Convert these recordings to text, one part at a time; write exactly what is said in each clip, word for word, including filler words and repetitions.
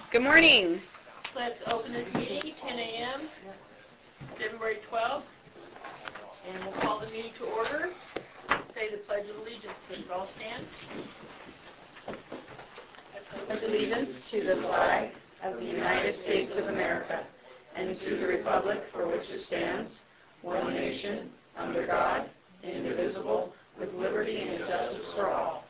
Good morning. Let's open this meeting, ten A M, February twelfth, and we'll call the meeting to order. Say the Pledge of Allegiance, please. All stand. I pledge allegiance to the flag of the United States of America and to the republic for which it stands, one nation, under God, indivisible, with liberty and justice for all.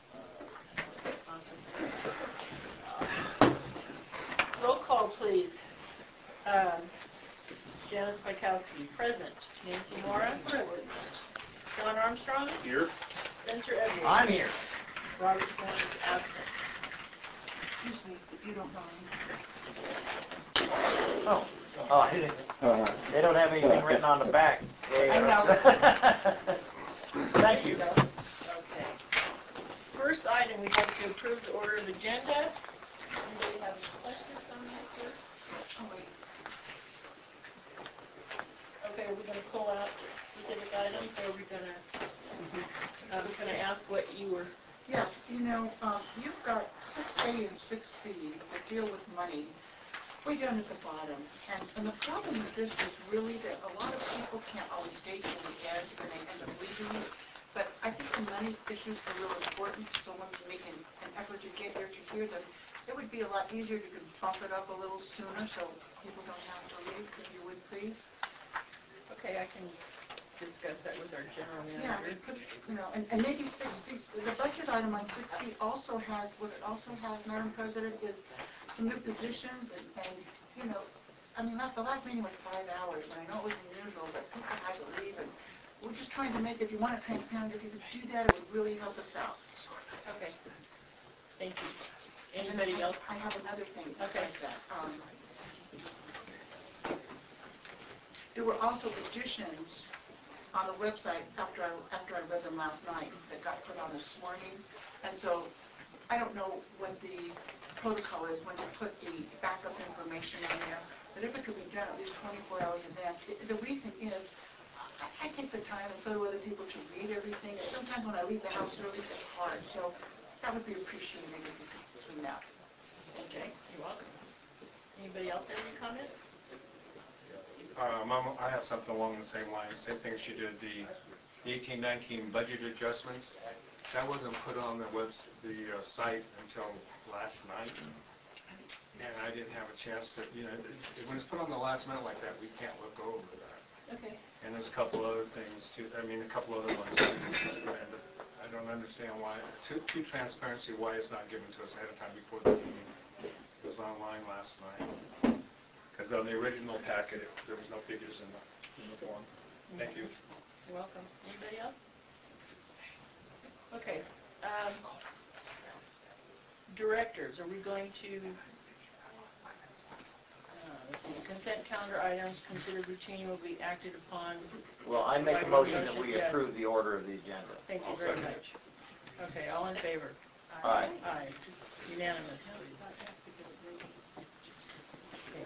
Roll call, please. Um, Janice Bykowski, present. Nancy Mora. John Armstrong. Here. Spencer Edwards. I'm here. Robert Swan is absent. Excuse me, if you don't mind. Oh, oh, I didn't. Uh, they don't have anything written on the back. I know. Thank you. Okay. First item, we have to approve the order of agenda. Anybody have any questions on that here? Oh, wait. Okay, are we going to pull out specific items, or are we going to, um, can I ask what you were? Yeah, you know, um, you've got six A and six B that deal with money way down at the bottom. And, and the problem with this is really that a lot of people can't always stay till the end and they end up leaving it. But I think the money issues are real important, so when you make an, an effort to get here to hear them, it would be a lot easier to bump it up a little sooner so people don't have to leave, if you would please. Okay, I can discuss that with our general Yeah, manager. put, you know, and, and maybe six C, the budget item on six C also has, what it also has, Madam President, is some new positions and, and, you know, I mean, the last meeting was five hours, and I know it was unusual, but people had to leave, and we're just trying to make, if you want it transparent, if you could do that, it would really help us out. Okay. Thank you. Anybody I, else? I have another thing Okay. besides that. Um, there were also additions on the website after I, after I read them last night that got put on this morning. And so I don't know what the protocol is when you put the backup information on there, but if it could be done at least twenty-four hours in advance. It, the reason is I, I take the time, and so do other people, to read everything. And sometimes when I leave the house early, it's hard. So that would be appreciated if you could between that. Okay, you're welcome. Anybody else have any comments? Uh, Mama, I have something along the same line. Same thing as you did, the eighteen nineteen budget adjustments. That wasn't put on the web, the uh, site until last night, and I didn't have a chance to, you know, when it's put on the last minute like that, we can't look over that. Okay. And there's a couple other things too. I mean, a couple other ones too. And I don't understand why, to, to transparency, why it's not given to us ahead of time before the meeting. It was online last night. Because on the original packet, it, there was no figures in the, in the form. Thank you. You're welcome. Anybody else? Okay. Um, directors, are we going to, uh, let's see, consent calendar items considered routine will be acted upon? Well, I make a motion that we Yes. approve the order of the agenda. Thank you I'll very second it. much. Okay, all in favor? Aye. Aye. Unanimous. Okay.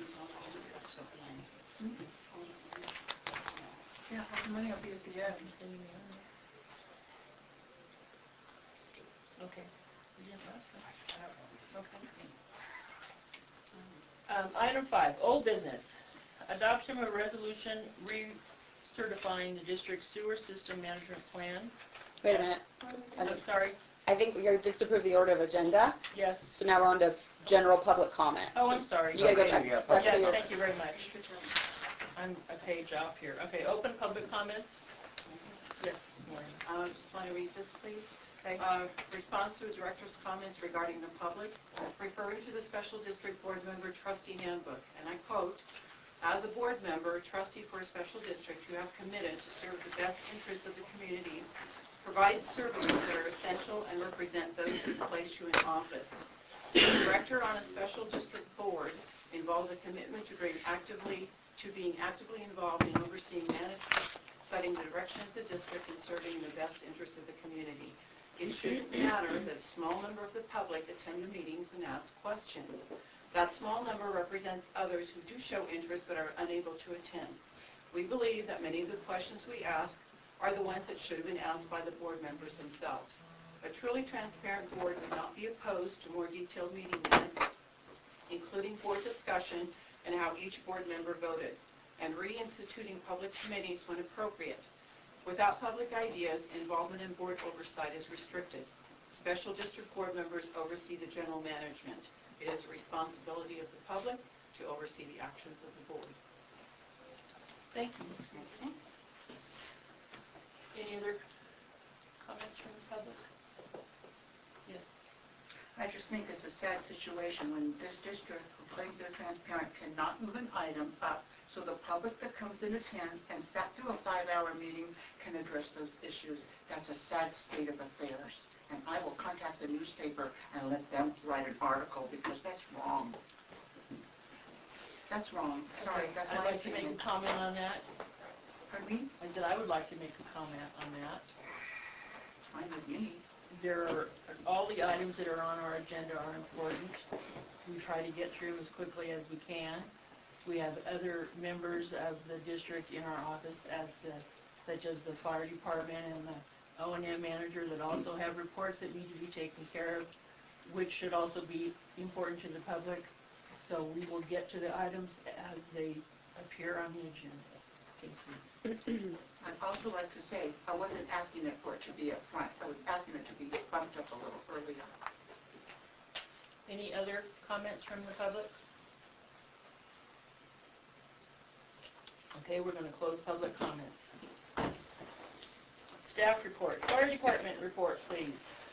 Yeah, the money will be at the end. Okay. Okay. Um, item five, old business. Adoption of a resolution recertifying the district sewer system management plan. Wait a minute. I'm sorry. I think we are just approved the order of agenda. Yes. So now we're on to general public comment. Oh, I'm sorry. You gotta go Okay. back. Yeah, back Yes, to your- thank you very much. I'm a page off here. Okay, open public comments. Yes, Maureen. I uh, just want to read this, please. Okay. Uh, response to the director's comments regarding the public, referring to the special district board member trustee handbook, and I quote, "As a board member, trustee for a special district, you have committed to serve the best interests of the community, provide services that are essential, and represent those who place you in office. The director on a special district board involves a commitment to bring actively to being actively involved in overseeing management, setting the direction of the district, and serving the best interests of the community. It shouldn't matter that a small number of the public attend the meetings and ask questions. That small number represents others who do show interest but are unable to attend. We believe that many of the questions we ask are the ones that should have been asked by the board members themselves. A truly transparent board would not be opposed to more detailed meeting minutes including board discussion and how each board member voted, and reinstituting public committees when appropriate. Without public ideas, involvement in board oversight is restricted. Special district board members oversee the general management. It is the responsibility of the public to oversee the actions of the board. Thank you, Miz Green. Any other comments from the public? Yes. I just think it's a sad situation when this district, who claims they're transparent, cannot move an item up so the public that comes in attends and sat through a five-hour meeting can address those issues. That's a sad state of affairs. And I will contact the newspaper and let them write an article because that's wrong. That's wrong. Sorry, that's I'd my like to make opinion. a comment on that. Pardon me? I said I would like to make a comment on that. Fine with me. There are, all the items that are on our agenda are important. We try to get through as quickly as we can. We have other members of the district in our office, as the, such as the fire department and the O and M manager, that also have reports that need to be taken care of, which should also be important to the public. So we will get to the items as they appear on the agenda. Thank you. I'd also like to say, I wasn't asking it for it to be up front. I was asking it to be bumped up a little earlier. Any other comments from the public? Okay, we're going to close public comments. Staff report. Fire department report, please.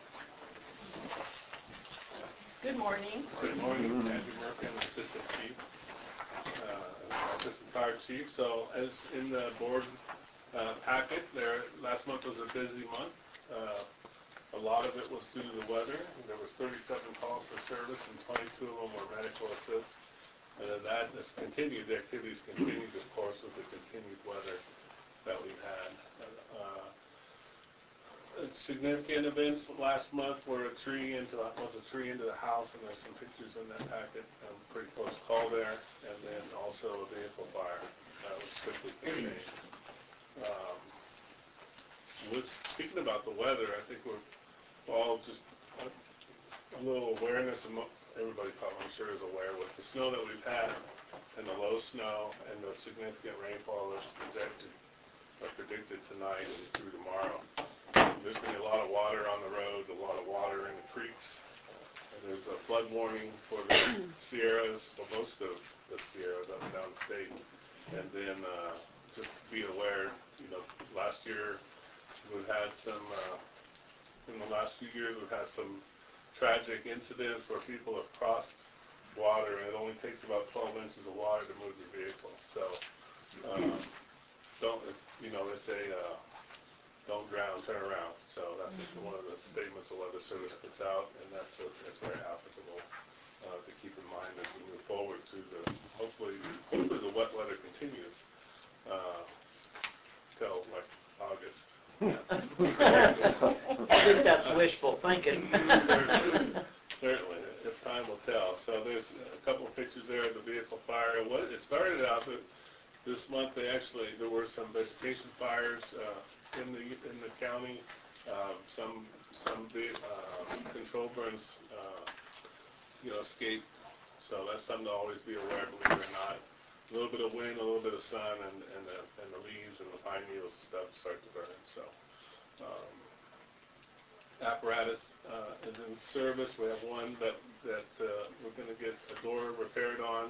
Good morning. Good morning, Andrew Murphy, I'm Assistant Chief, uh, Assistant Fire Chief. So as in the board uh, packet, there, last month was a busy month. Uh, a lot of it was due to the weather. There was thirty-seven calls for service and twenty-two of them were medical assist. And then that has continued, the activities continued, of course, with the continued weather that we've had. Uh, Significant events last month were a tree into was a tree into the house, and there's some pictures in that packet. Um, pretty close call there, and then also a vehicle fire that was quickly contained. Um, with speaking about the weather, I think we're all just a, a little awareness, and everybody probably I'm sure is aware with the snow that we've had, and the low snow, and the significant rainfall that's projected or predicted tonight and through tomorrow. There's been a lot of water on the roads, a lot of water in the creeks. And there's a flood warning for the Sierras, for most of the Sierras up and down the state. And then uh, just be aware, you know, last year we've had some, uh, in the last few years we've had some tragic incidents where people have crossed water, and it only takes about twelve inches of water to move your vehicle. So um, don't, you know, they say, uh, don't drown, turn around. So that's mm-hmm. one of the statements the Weather Service puts out, and that's, a, that's very applicable uh, to keep in mind as we move forward through the, hopefully, hopefully the wet weather continues uh, till like August. I think that's wishful thinking. Certainly, certainly, if time will tell. So there's a couple of pictures there of the vehicle fire. What it started out with, this month, they actually there were some vegetation fires uh, in the in the county. Uh, some some big uh, control burns, uh, you know, escaped. So that's something to always be aware. Believe it or not, a little bit of wind, a little bit of sun, and and the, and the leaves and the pine needles and stuff start to burn. So um, apparatus uh, is in service. We have one that that uh, we're going to get a door repaired on.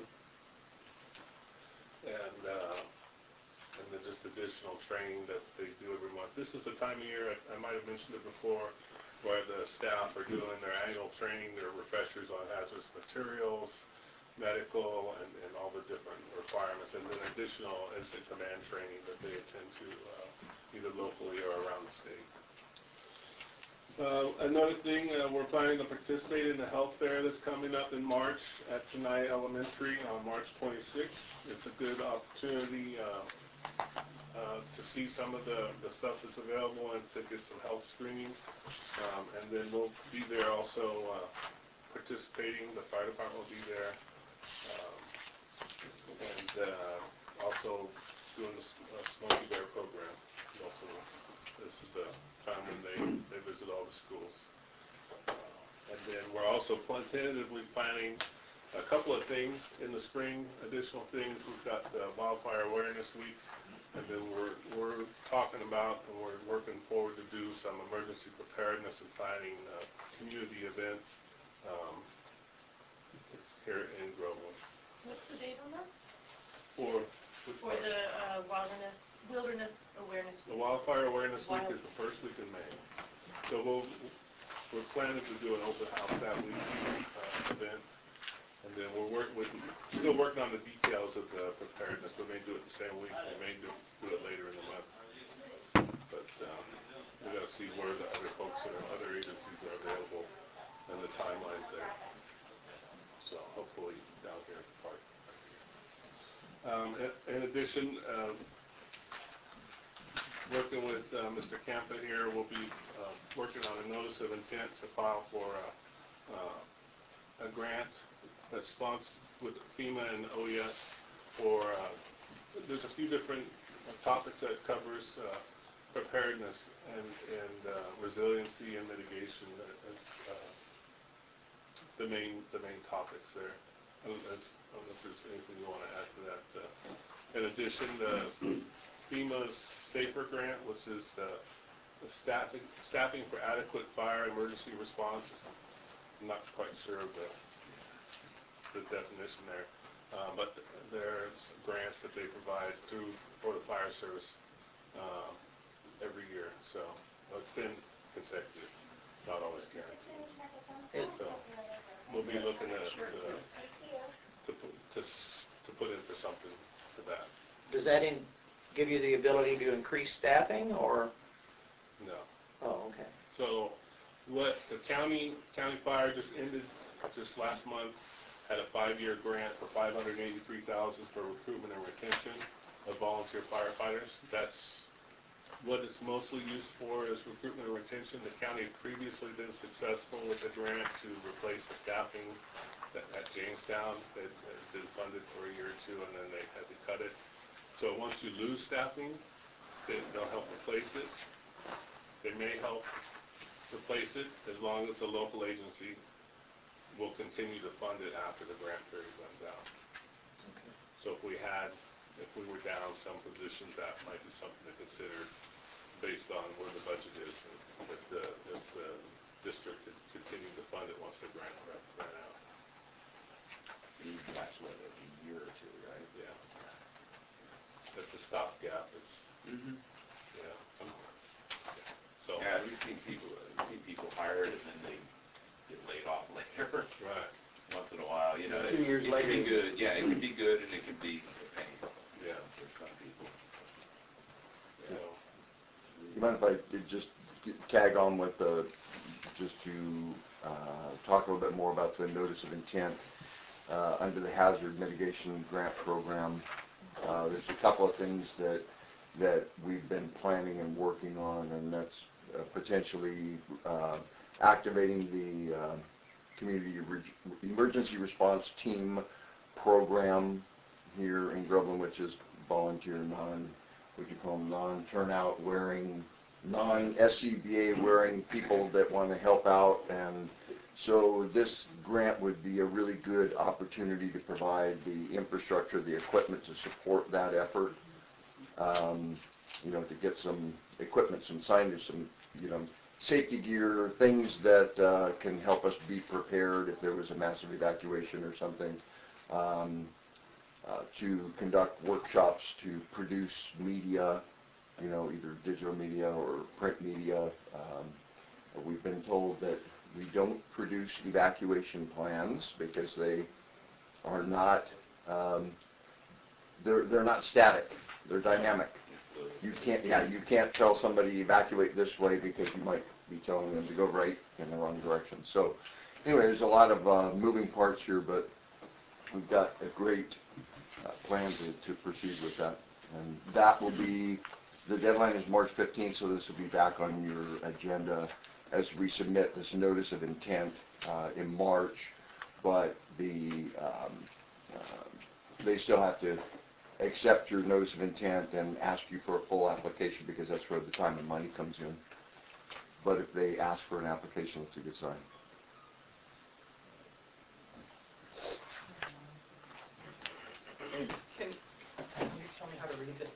And, uh, and then just additional training that they do every month. This is the time of year, I, I might have mentioned it before, where the staff are doing their annual training, their refreshers on hazardous materials, medical, and, and all the different requirements, and then additional incident command training that they attend to uh, either locally or around the state. Uh, another thing, uh, we're planning to participate in the health fair that's coming up in March at Tenaya Elementary on March twenty-sixth. It's a good opportunity uh, uh, to see some of the, the stuff that's available and to get some health screenings. Um, and then we'll be there also uh, participating. The fire department will be there. Um, and uh, also doing the uh, Smoky Bear program. Also, this is the time when they, they visit all the schools. Uh, and then we're also tentatively planning a couple of things in the spring, additional things. We've got the Wildfire Awareness Week, and then we're, we're talking about and we're working forward to do some emergency preparedness and planning uh, community event um, here in Groveland. What's the date on that? For, which For part? the uh, wilderness, wilderness awareness The week. Wildfire Awareness Week Wild- is the first week in May. So we'll, we're planning to do an open house that week uh, event. And then we're work, with, still working on the details of the preparedness. We may do it the same week, we may do, do it later in the month. But um, we got to see where the other folks that are, other agencies are available and the timelines there. So hopefully down here at the park. Um, in, in addition, uh, working with uh, Mister Campa here, we'll be uh, working on a notice of intent to file for a, uh, a grant that's sponsored with FEMA and O E S for, uh, there's a few different topics that it covers, uh, preparedness and, and uh, resiliency and mitigation as uh, the main the main topics there. I don't, I don't know if there's anything you want to add to that. Uh, in addition, the FEMA's SAFER grant, which is the, the staffing staffing for adequate fire emergency response. I'm not quite sure of the the definition there, uh, but there's grants that they provide through for the fire service uh, every year. So well, it's been consecutive, not always guaranteed. It- So we'll be looking at uh, to put to s- to put in for something for that. Does that in, give you the ability to increase staffing, or? No. Oh, okay. So what the county county fire just ended just last month. Had a five-year grant for five hundred eighty-three thousand dollars for recruitment and retention of volunteer firefighters. That's what it's mostly used for, is recruitment and retention. The county had previously been successful with a grant to replace the staffing that, at Jamestown. It had been funded for a year or two, and then they had to cut it. So once you lose staffing, they, they'll help replace it. They may help replace it as long as the local agency will continue to fund it after the grant period runs out. Okay. So if we had, if we were down some positions, that might be something to consider based on where the budget is, and if the, if the district could continue to fund it once the grant ran, ran out. That's what, a year or two, right? Yeah. That's a stopgap. It's, Mm-hmm. yeah. Um, So, Yeah, we've seen people, we've seen people hired and then they get laid off later. right, Once in a while, you know. Two it- years it later. can be good, yeah, it can be good and it can be a pain yeah. for some people. So, You mind if I could just get- tag on with the, just to uh, talk a little bit more about the notice of intent uh, under the Hazard Mitigation Grant Program. Uh, there's a couple of things that that we've been planning and working on, and that's uh, potentially uh, activating the uh, Community Emergency Response Team program here in Groveland, which is volunteer, non, what you call them, non-turnout wearing, non-S C B A wearing people that want to help out. And so this grant would be a really good opportunity to provide the infrastructure, the equipment to support that effort. Um, you know, to get some equipment, some signage, some, you know, safety gear, things that uh, can help us be prepared if there was a massive evacuation or something. Um, uh, to conduct workshops, to produce media, you know, either digital media or print media. Um, we've been told that we don't produce evacuation plans because they are not, um, they're, they're not static, they're dynamic. You can't, yeah, you can't tell somebody evacuate this way because you might be telling them to go right in the wrong direction. So anyway, there's a lot of uh, moving parts here, but we've got a great uh, plan to, to proceed with that. And that will be, the deadline is March fifteenth, so this will be back on your agenda as we submit this notice of intent uh, in March. But the um, uh, they still have to accept your notice of intent and ask you for a full application, because that's where the time and money comes in. But if they ask for an application, it's a good sign. Can you tell me how to read this?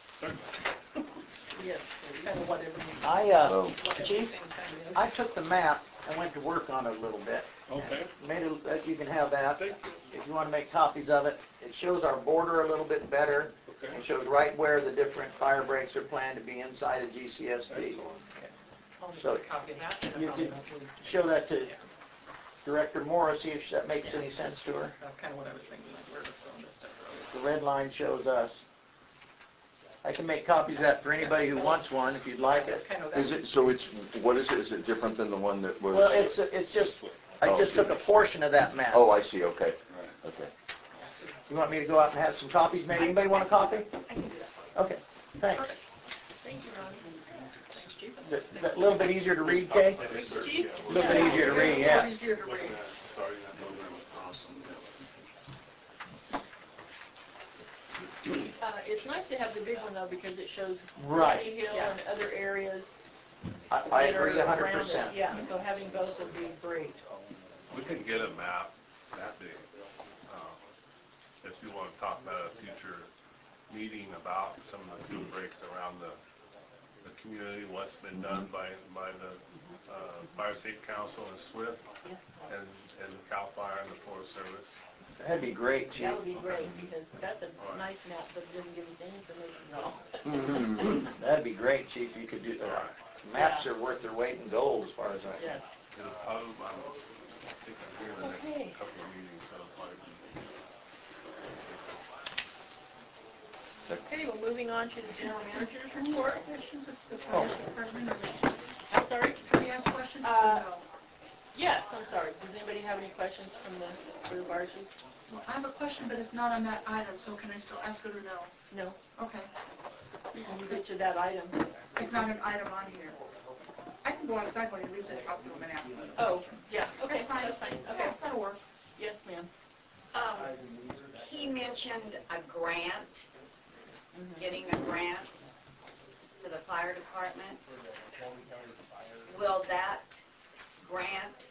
Yes, kind of whatever. I, uh, Oh. Chief, I took the map and went to work on it a little bit. Okay. Made it, that you can have that. Thank you. If you want to make copies of it. It shows our border a little bit better. Okay. It shows right where the different fire breaks are planned to be inside of G C S D. Excellent. I'll So, make a copy of that. and You I'll could probably- show that to Director Morris, see if that makes any sense to her. That's kind of what I was thinking, like where to throw this stuff The red line shows us. I can make copies of that for anybody who wants one, if you'd like it. That's kind of Is it, so it's, what is it? Is it different than the one that was? Well, it's, it's just, I Oh, just took a portion of that map. Oh, I see, okay. Okay. You want me to go out and have some copies, maybe? Anybody want a copy? Okay, thanks. Thank you, Ron. Thanks, Chief. Is it a little bit easier to read, Kay? Yes, sir. Chief? A little bit easier to read, yeah. Easier to read. Starting that program was awesome. Uh, it's nice to have the big one though, because it shows Right. Rocky Hill Yeah. and other areas. I, I that are agree a hundred around it. percent. Yeah, so having both would be great. We can get a map that big. um, If you want to talk about a future meeting about some of the food breaks around the, the community, what's been done by, by the uh, Fire Safety Council and SWIFT and, and the CAL FIRE and the Forest Service. That'd be great, Chief. That would be great, because that's a nice map, but it doesn't give us any information at all. Mhm. That'd be great, Chief, you could do that. Maps are worth their weight in gold as far as I Yes. It'll probably, I think I'm here the Okay. next couple of meetings, so it'll probably be. Okay, well, moving on to the general manager's report. Questions of the Oh. fire department, or I'm sorry? do we have questions? Uh, No. Yes, I'm sorry. Does anybody have any questions from the, for the fire chief? Well, I have a question, but it's not on that item, so can I still ask it or no? No? Okay. When you get to that item. It's not an item on here. I can go outside when he leaves and talk to him and ask him. Oh, yeah, okay, That's fine. that's fine, okay. Yeah, that'll work. Yes, ma'am. Um, he mentioned a grant, Mhm. getting a grant for the fire department. Will that grant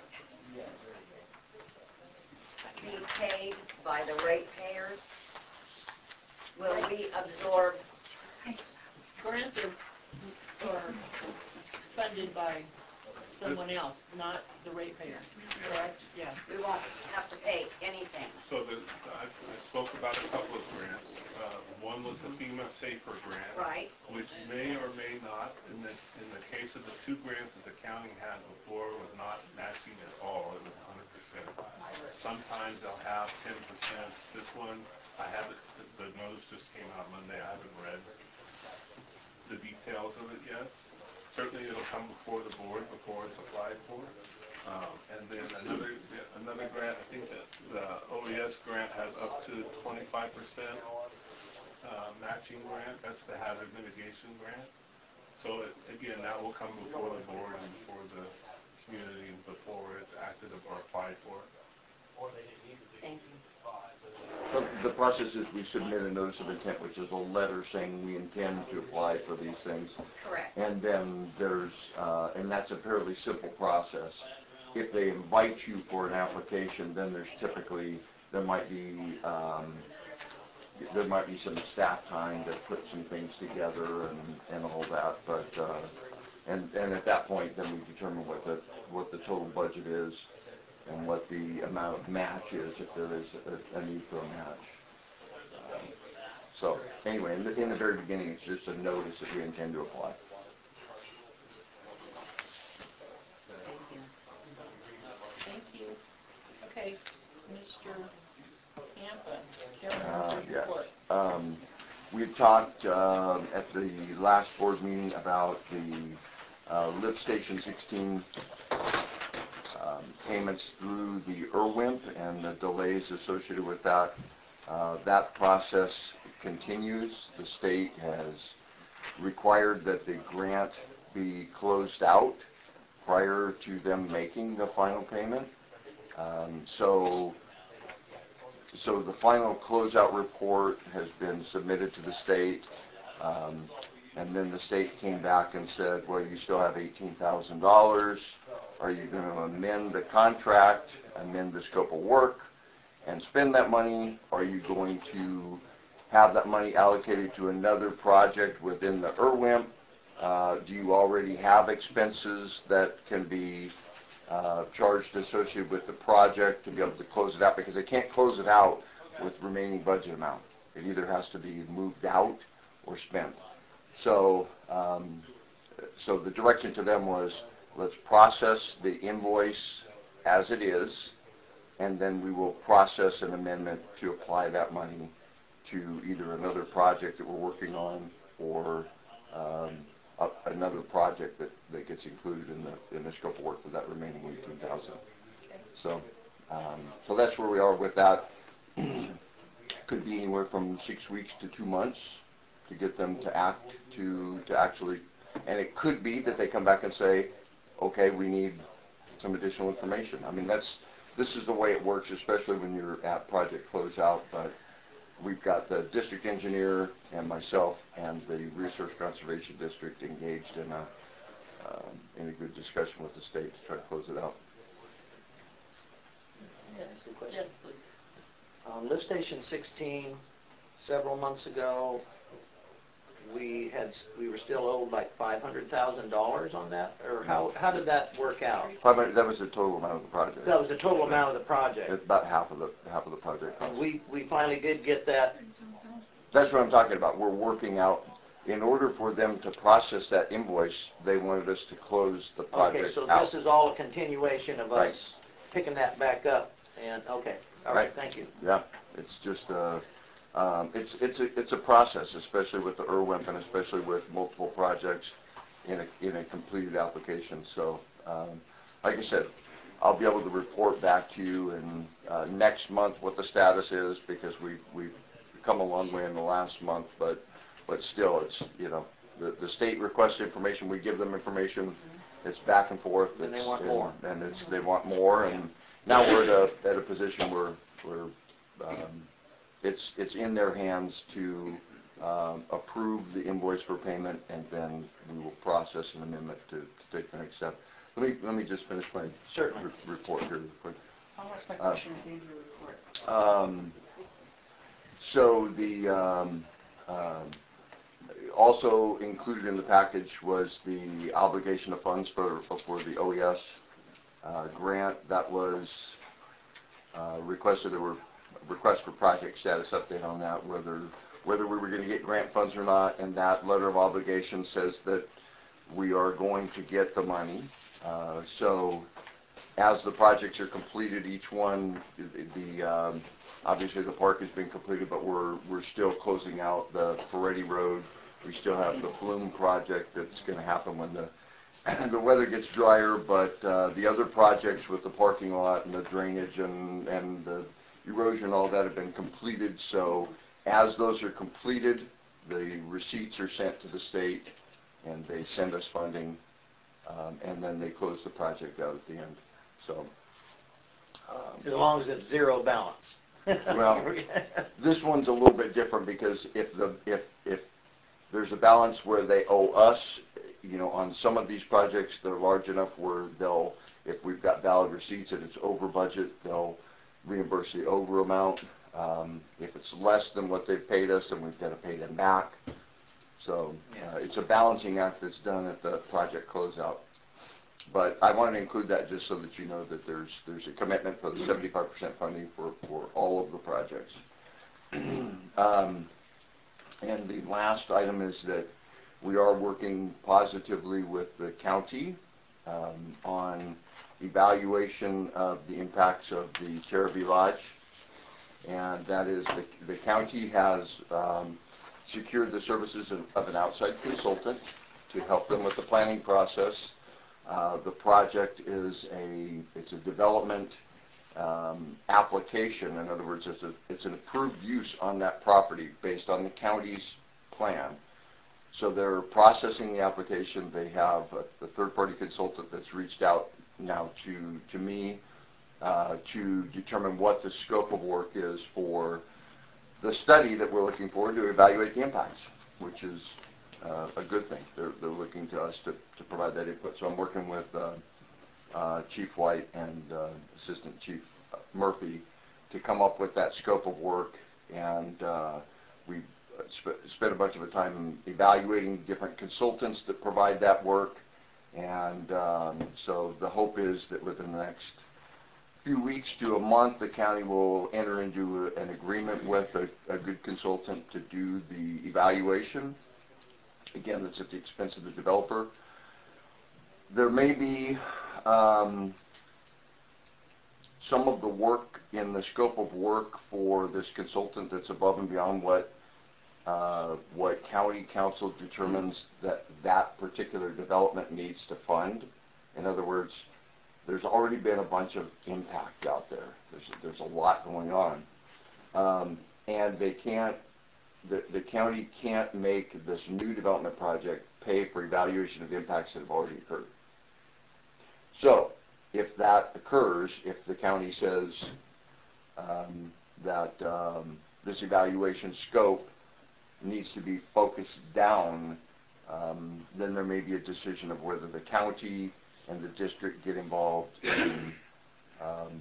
be paid by the ratepayers? Will we absorb? Grants are, are funded by someone else, not the ratepayer, correct? Yeah. We won't have to pay anything. So the, I, I spoke about a couple of grants. Uh, one was the FEMA Safer Grant. Right. Which may or may not, in the, in the case of the two grants that the county had before, was not matching at all. It was one hundred percent. Sometimes they'll have ten percent. This one, I haven't, the notice just came out Monday. I haven't read the details of it yet. Certainly it'll come before the board before it's applied for. Um, and then another, another grant, I think that the O E S grant has up to twenty-five percent uh, matching grant. That's the hazard mitigation grant. So it, again, that will come before the board and before the community before it's acted or applied for. Thank you. The, the process is we submit a notice of intent, which is a letter saying we intend to apply for these things. Correct. And then there's, uh, and that's a fairly simple process. If they invite you for an application, then there's typically, there might be, um, there might be some staff time to put some things together and, and all that. But, uh, and, and at that point, then we determine what the, what the total budget is and what the amount of match is, if there is a, a need for a match. Um, So, anyway, in the, in the very beginning, it's just a notice that we intend to apply. Thank you. Okay, Mister Campa, Uh, general manager's yes. report. Um, we had talked uh, at the last board meeting about the uh, lift station sixteen um, payments through the I R W I M P and the delays associated with that. Uh, that process continues. The state has required that the grant be closed out prior to them making the final payment. Um, so, so the final closeout report has been submitted to the state, um, and then the state came back and said, well, you still have eighteen thousand dollars. Are you going to amend the contract, amend the scope of work? and spend that money? Are you going to have that money allocated to another project within the I R W I M P? Uh, do you already have expenses that can be uh, charged associated with the project to be able to close it out? Because they can't close it out with remaining budget amount. It either has to be moved out or spent. So, um, so the direction to them was, let's process the invoice as it is, and then we will process an amendment to apply that money to either another project that we're working on or um, a, another project that, that gets included in the in the scope of work for that remaining eighteen thousand. So, um, so that's where we are with that. Could be anywhere from six weeks to two months to get them to act to to actually, and it could be that they come back and say, okay, we need some additional information. I mean, that's this is the way it works, especially when you're at project closeout. But we've got the district engineer and myself and the Resource Conservation District engaged in a um, in a good discussion with the state to try to close it out. Yes, good question. Yes, please. On lift station sixteen, several months ago, we had we were still owed like five hundred thousand dollars on that, or how how did that work out? five hundred, that was the total amount of the project. That was the total amount of the project. It's about half of the half of the project cost. And we we finally did get that. That's what I'm talking about. We're working out. In order for them to process that invoice, they wanted us to close the project Okay, so out. this is all a continuation of Right. us picking that back up. And okay, all right, Right. thank you. Yeah, it's just uh, um, it's it's a it's a process, especially with the I R W I M P and especially with multiple projects in a in a completed application. So, um, like I said, I'll be able to report back to you in uh, next month what the status is, because we've we've come a long way in the last month, but but still, it's you know the the state requests information, we give them information, it's back and forth. And they it's, want and, more. and it's they want more and. Now we're at a, at a position where, where um, it's, it's in their hands to um, approve the invoice for payment, and then we will process an amendment to, to take the next step. Let me, let me just finish my Certainly. re- report here real quick. I'll ask my question at the end of your report. Um, so the um, um, also included in the package was the obligation of funds for, for the O E S Uh, grant that was uh, requested. There were requests for project status update on that, whether whether we were going to get grant funds or not, and that letter of obligation says that we are going to get the money. Uh, so as the projects are completed, each one, the, the um, obviously the park has been completed, but we're we're still closing out the Ferretti Road. We still have the Flume project that's going to happen when the the weather gets drier, but uh, the other projects with the parking lot and the drainage and, and the erosion, all that have been completed. So as those are completed, the receipts are sent to the state, and they send us funding, um, and then they close the project out at the end. So, um, As long as it's zero balance. well, this one's a little bit different, because if the if if there's a balance where they owe us, you know, on some of these projects, they're large enough where they'll, if we've got valid receipts and it's over budget, they'll reimburse the over amount. Um, if it's less than what they've paid us, then we've got to pay them back. So uh, it's a balancing act that's done at the project closeout. But I wanted to include that just so that you know that there's there's a commitment for the seventy-five percent funding for, for all of the projects. um, and the last item is that we are working positively with the county um, on evaluation of the impacts of the Terraview Lodge. And that is, the, the county has um, secured the services of, of an outside consultant to help them with the planning process. Uh, the project is a, it's a development um, application. In other words, it's, a, it's an approved use on that property based on the county's plan. So they're processing the application. They have a, a third-party consultant that's reached out now to, to me uh, to determine what the scope of work is for the study that we're looking for to evaluate the impacts, which is uh, a good thing. They're, they're looking to us to, to provide that input. So I'm working with uh, uh, Chief White and uh, Assistant Chief Murphy to come up with that scope of work, and uh, we sp- spent a bunch of time evaluating different consultants that provide that work, and um, so the hope is that within the next few weeks to a month, the county will enter into a, an agreement with a, a good consultant to do the evaluation. Again, that's at the expense of the developer. There may be um, some of the work in the scope of work for this consultant that's above and beyond what uh, what county council determines that that particular development needs to fund. In other words, there's already been a bunch of impact out there. There's there's a lot going on, um, and they can't. The, the county can't make this new development project pay for evaluation of impacts that have already occurred. So, if that occurs, if the county says um, that um, this evaluation scope needs to be focused down, um, then there may be a decision of whether the county and the district get involved in um,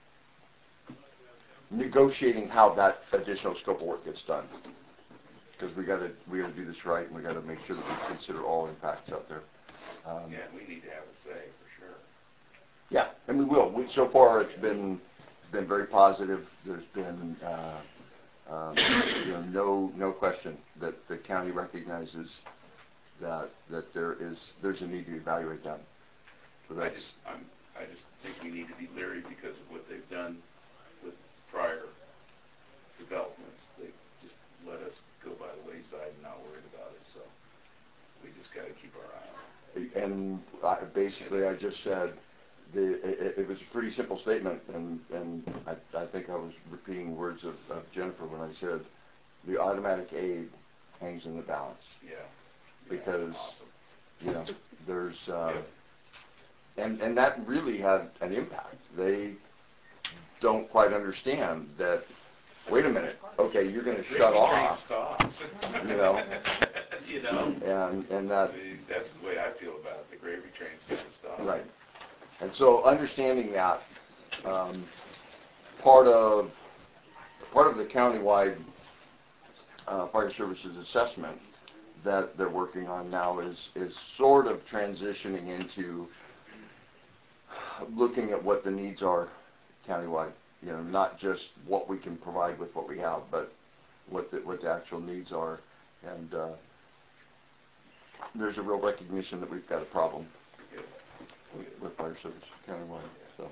negotiating how that additional scope of work gets done. Because we got to we got to do this right, and we got to make sure that we consider all impacts out there. Um, Yeah, we need to have a say, for sure. yeah, and we will. We, so far, it's been been very positive. There's been uh, um, you know no no question that the county recognizes that that there is there's a need to evaluate that. So I that's just, I'm, I just think we need to be leery because of what they've done with prior developments. They just let us go by the wayside and not worried about it, so we just got to keep our eye on it. and I, basically I just said the it, it was a pretty simple statement, and and I, I think I was repeating words of, of Jennifer when I said the automatic aid hangs in the balance. Yeah. Because yeah, awesome. you know there's uh, Yeah. and and that really had an impact. They don't quite understand that. Wait a minute. Okay, you're going to shut off. Stops. You know. you know. And and that. I mean, that's the way I feel about it. The gravy train's going to stop. Right. And so understanding that, um, part of part of the countywide uh, fire services assessment that they're working on now is is sort of transitioning into looking at what the needs are countywide. You know, not just what we can provide with what we have, but what the what the actual needs are. And uh, there's a real recognition that we've got a problem with, with fire service countywide. So.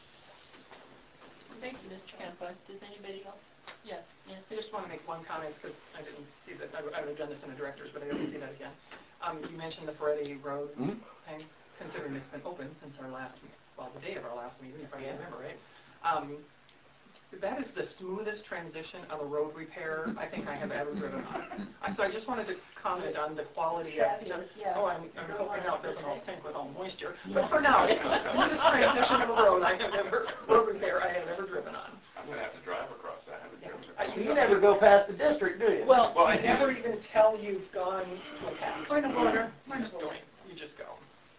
Thank you, Mister Campa. Does anybody else? Yes. Yes. I just want to make one comment because I didn't see that. I would have done this in the directors, but I didn't see that again. Um, you mentioned the Ferretti Road Mm-hmm. thing, considering it's been open since our last, well, the day of our last meeting, if I remember right. Um, that is the smoothest transition of a road repair I think I have ever driven on. I, so I just wanted to comment on the quality of, Fabulous, yeah. oh, I'm, I'm hoping now it doesn't all sink with all moisture. But for now, it's the smoothest transition of a road I have ever, road repair I have ever driven on. I'm going to have to drive across that. I haven't driven I across used You to- never go past the district, do you? Well, Well, I I never do. even tell you've gone to a county. Point of order. You Point of just order. don't. You just go.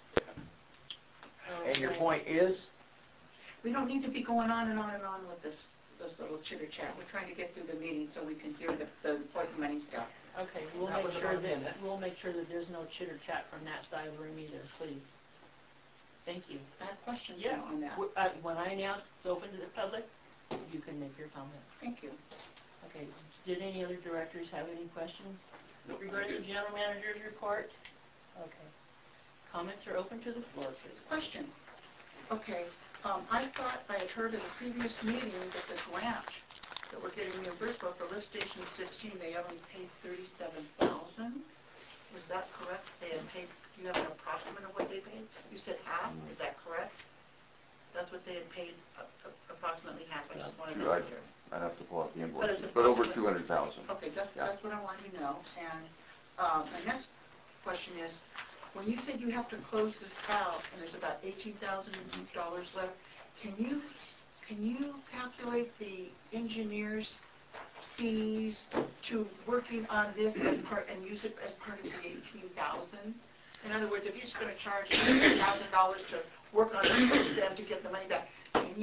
And your point is? We don't need to be going on and on and on with this, this little chitter chat. We're trying to get through the meeting so we can hear the, the important money stuff. Okay, we'll That make was sure about a that, minute. we'll make sure that there's no chitter chat from that side of the room either, please. Thank you. I have questions Yeah, now on that. w- uh, when I announce it's open to the public, you can make your comment. Thank you. Okay, did any other directors have any questions Nope, I'm regarding the good. general manager's report? Okay. Comments are open to the floor, please. Question. Okay, um, I thought I had heard in the previous meeting that the grant that we're getting reimbursed for for lift station sixteen, they only paid thirty-seven thousand. Was that correct? They had paid, do you have an approximate of what they paid? You said half, is that correct? That's what they had paid, uh, uh, approximately half, I just wanted to I'd, make sure. I'd have to pull out the But it's invoices, but over approximate. two hundred thousand. Okay, that's, Yeah. that's what I wanted to know. And um, my next question is, when you said you have to close this out and there's about eighteen thousand dollars left, can you, can you calculate the engineer's fees to working on this as part, and use it as part of the eighteen thousand? In other words, if you're just going to charge eighteen thousand dollars to work on it with them to get the money back, can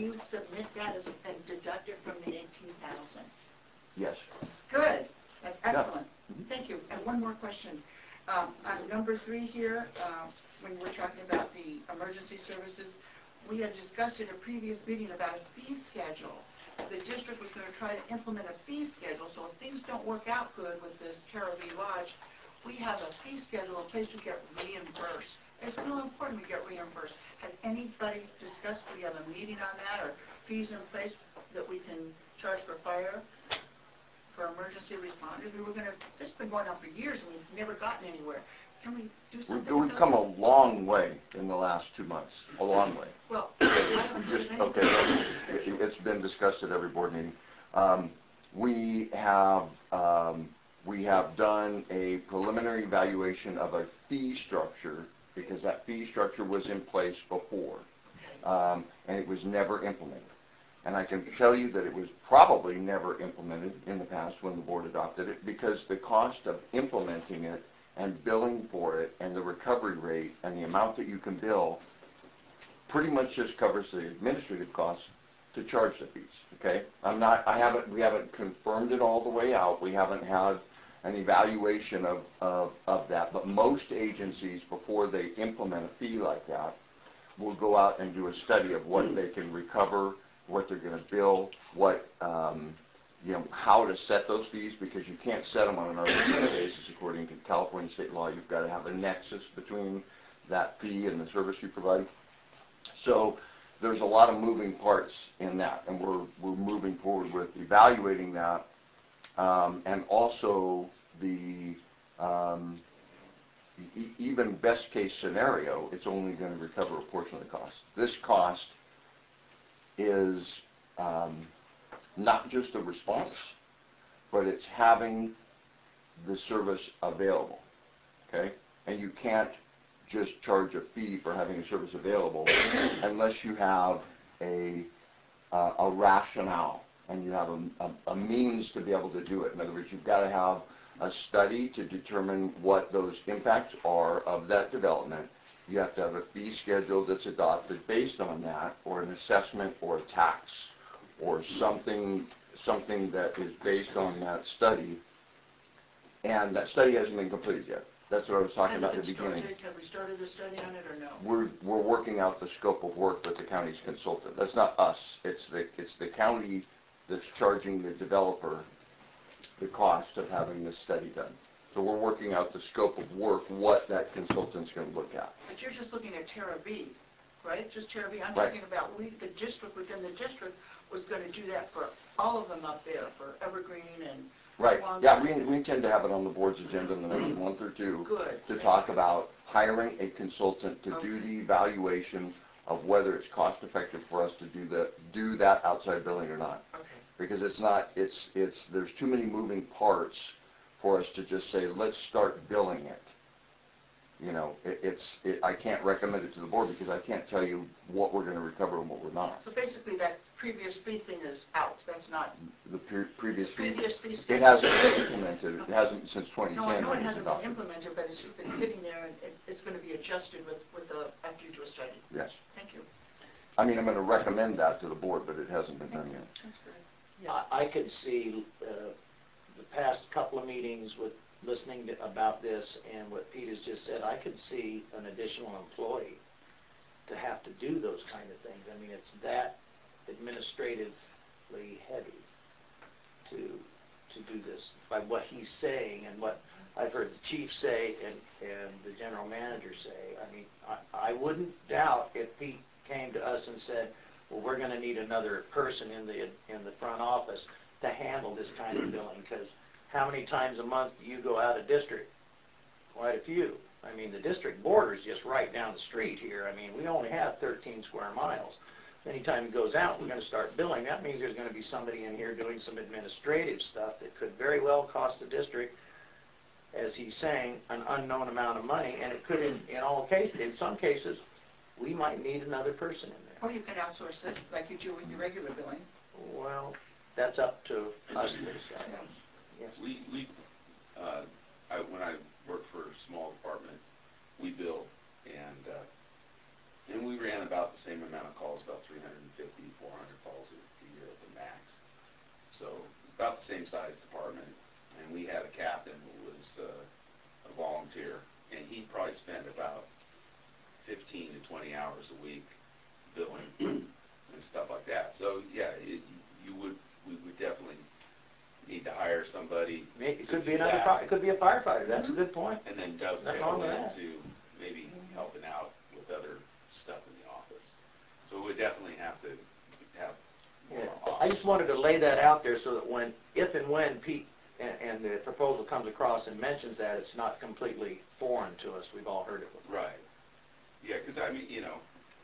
you submit that as, and deduct it from the eighteen thousand? Yes. Good, that's excellent. Mhm. Thank you. And one more question. Um, on number three here, uh, when we're talking about the emergency services, we had discussed in a previous meeting about a fee schedule. The district was going to try to implement a fee schedule, so if things don't work out good with this Terra V Lodge, we have a fee schedule in place to get reimbursed. It's real important we get reimbursed. Has anybody discussed, we have a meeting on that, or fees in place that we can charge for fire, for emergency responders? We were going to, this has been going on for years and we've never gotten anywhere. Can we do We've, something? we've about come it? a long way in the last two months, a long way. Well, I haven't Just, heard anything okay, about it- this. it's been discussed at every board meeting. Um, we have, um, we have done a preliminary evaluation of a fee structure because that fee structure was in place before, um, and it was never implemented. And I can tell you that it was probably never implemented in the past when the board adopted it because the cost of implementing it and billing for it and the recovery rate and the amount that you can bill pretty much just covers the administrative costs to charge the fees, okay? I'm not, I haven't, we haven't confirmed it all the way out. We haven't had an evaluation of, of, of that, but most agencies, before they implement a fee like that, will go out and do a study of what they can recover, what they're going to bill, what, um, you know, how to set those fees, because you can't set them on an arbitrary basis according to California state law. You've got to have a nexus between that fee and the service you provide. So there's a lot of moving parts in that, and we're, we're moving forward with evaluating that, um, and also the um, e even best case scenario, it's only going to recover a portion of the cost. This cost is um, not just a response, but it's having the service available, okay? And you can't just charge a fee for having a service available unless you have a, uh, a rationale and you have a, a, a means to be able to do it. In other words, you've got to have a study to determine what those impacts are of that development. You have to have a fee schedule that's adopted based on that, or an assessment or a tax, or something, something that is based on that study. And that study hasn't been completed yet. That's what I was talking Has about it at the been beginning. started? Have we started a study on it or no? We're, we're working out the scope of work with the county's consultant. That's not us. It's the, it's the county that's charging the developer the cost of having this study done. So we're working out the scope of work, what that consultant's going to look at. But you're just looking at Terra V, right? Just Terra V. I'm Right. talking about we, the district within the district was going to do that for all of them up there, for Evergreen and Right. Swan Yeah, Lake. we, we intend to have it on the board's agenda in the next month or two. Good. To talk about hiring a consultant to do Okay. the evaluation of whether it's cost effective for us to do that, do that outside billing or not. Okay. Because it's not, it's, it's, there's too many moving parts for us to just say, let's start billing it. You know, it, it's, it, I can't recommend it to the board because I can't tell you what we're going to recover and what we're not. So basically that previous fee thing is out. That's not, The pre- previous fee, previous fee it schedule. hasn't been implemented. It hasn't since twenty ten. No, I know when it was hasn't been adopted. implemented, but it's just been sitting there and it, it's going to be adjusted with, with the, after you do a study. Yes. Thank you. I mean, I'm going to recommend that to the board, but it hasn't been done yet. That's good. Yes. I I could see uh, the past couple of meetings with listening to, about this and what Pete has just said, I could see an additional employee to have to do those kind of things. I mean, it's that administratively heavy to to do this, by what he's saying and what I've heard the chief say and, and the general manager say. I mean, I, I wouldn't doubt if Pete came to us and said, well, we're going to need another person in the in the front office to handle this kind of billing, because how many times a month do you go out of district? Quite a few. I mean, the district border's just right down the street here. I mean, we only have thirteen square miles. Anytime it goes out, we're going to start billing. That means there's going to be somebody in here doing some administrative stuff that could very well cost the district, as he's saying, an unknown amount of money, and it could, in, in all cases, in some cases, we might need another person in there. Or you can outsource it like you do with your regular billing. Well, that's up to us to decide. Yes. We, we, uh, I, when I worked for a small department, we billed, and, uh, and we ran about the same amount of calls, about three hundred fifty, four the same size department, and we had a captain who was uh, a volunteer, and he probably spent about fifteen to twenty hours a week billing and stuff like that. So yeah, it, you would we would definitely need to hire somebody. It to could be do another, that, fi- it could be a firefighter, that's a good point. and then Nothing dovetail wrong with that. into maybe helping out with other stuff in the office. So we would definitely have to have more Yeah. office. I just wanted to lay that out there so that when, if and when Pete and, and the proposal comes across and mentions that, it's not completely foreign to us. We've all heard it before. Right. Yeah, because I mean, you know,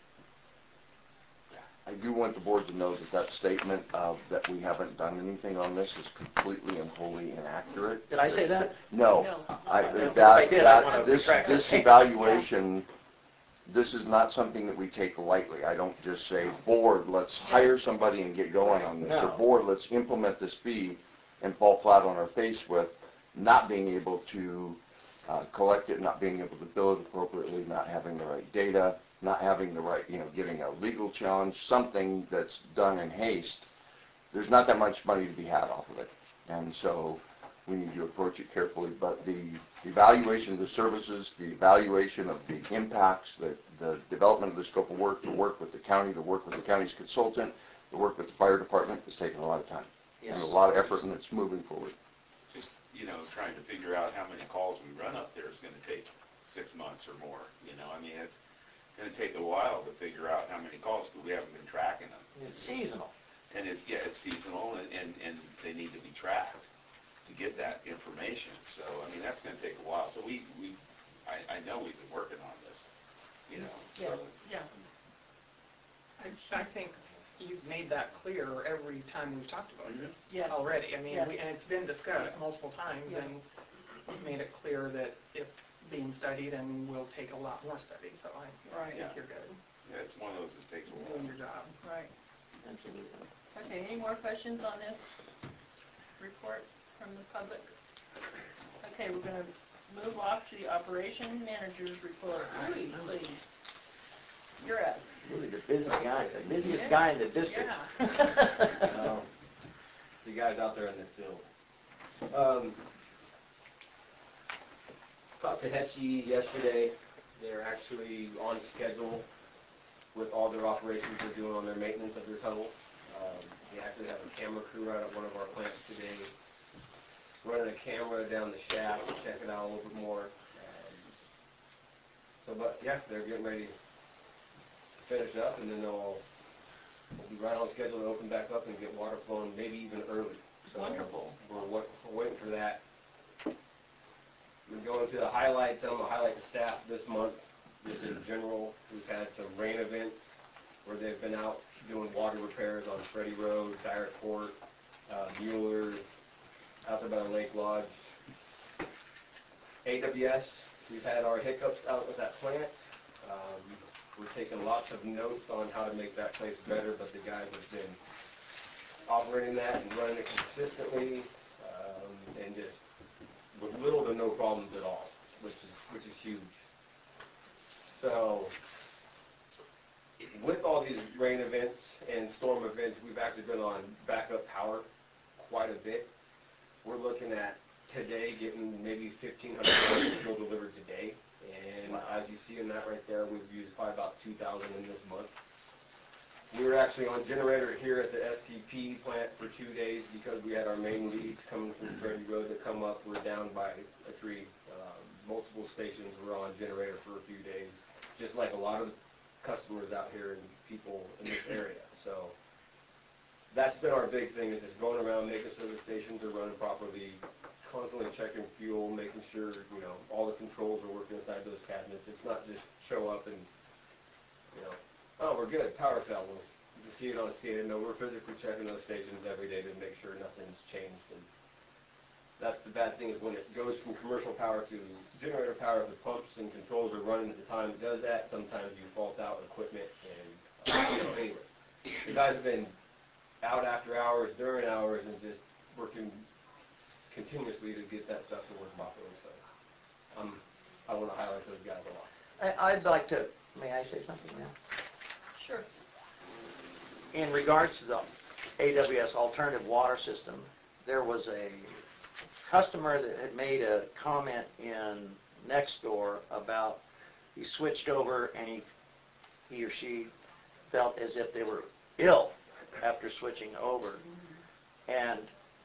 I do want the board to know that that statement of that we haven't done anything on this is completely and wholly inaccurate. Did I say that? No. No. I, If I that, did, I that, wanna this, retract that this statement. evaluation, this is not something that we take lightly. I don't just say, board, let's hire somebody and get going on this. Or No. board, let's implement this fee and fall flat on our face with not being able to uh, collect it, not being able to bill it appropriately, not having the right data, not having the right, you know, getting a legal challenge, something that's done in haste. There's not that much money to be had off of it. And so we need to approach it carefully. But the evaluation of the services, the evaluation of the impacts, the, the development of the scope of work, the work with the county, the work with the county's consultant, the work with the fire department has taken a lot of time. Yes. And a lot of effort, and it's moving forward. just, you know, trying to figure out how many calls we run up there is going to take six months or more, you know, I mean, it's going to take a while to figure out how many calls, because we haven't been tracking them. It's seasonal. And it's, yeah, it's seasonal, and, and, and they need to be tracked to get that information, so, I mean, that's going to take a while, so we, we, I, I know we've been working on this, you know, so. Yes, yeah. I, I think you've made that clear every time we've talked about this Yes. already. I mean, Yes. we, and it's been discussed multiple times, Yes. and you've made it clear that it's being studied and will take a lot more study, so I, I Right. think Yeah. you're good. Yeah, it's one of those that takes a You're while. doing your job. Right. Absolutely. Okay, any more questions on this report from the public? Okay, we're going to move off to the operation manager's report. Louis, please. You're up. Really the busy guy, the busiest Yeah. guy in the district. Um, See you guys out there in the field. Um, Talked to Hetchy yesterday. They're actually on schedule with all their operations they're doing on their maintenance of their tunnel. Um, They actually have a camera crew out at one of our plants today, running a camera down the shaft to check it out a little bit more. Um, So, but yeah, they're getting ready to finish up, and then they'll We'll be right on schedule to open back up and get water flowing, maybe even early. So Wonderful. We're, wa- we're waiting for that. We're going to the highlights. I'm going to highlight the staff this month. Just in general, we've had some rain events where they've been out doing water repairs on Freddie Road, Dyer Court, uh, Mueller, out there by the Lake Lodge. A W S, we've had our hiccups out with that plant. Um, We're taking lots of notes on how to make that place better, but the guys have been operating that and running it consistently, um, and just with little to no problems at all, which is which is huge. So, with all these rain events and storm events, we've actually been on backup power quite a bit. We're looking at today getting maybe fifteen hundred still delivered today. And as you see in that right there, we've used probably about two thousand in this month. We were actually on generator here at the S T P plant for two days because we had our main leads coming from Freddie Road that come up. We're down by a tree. Um, multiple stations were on generator for a few days, just like a lot of customers out here and people in this area. So that's been our big thing, is just going around making sure the stations are running properly, constantly checking fuel, making sure, you know, all the controls are working inside those cabinets. It's not just show up and, you know, oh, we're good, power fell. Well, you can see it on a SCADA. No, we're physically checking those stations every day to make sure nothing's changed. And that's the bad thing, is when it goes from commercial power to generator power, if the pumps and controls are running at the time it does that, sometimes you fault out equipment and, uh, you know, anyway. The guys have been out after hours, during hours, and just working continuously to get that stuff to work properly. So um, I want to highlight those guys a lot. I, I'd like to, may I say something now? Sure. In regards to the A W S alternative water system there was a customer that had made a comment in Nextdoor about he switched over and he, he or she felt as if they were ill after switching over. And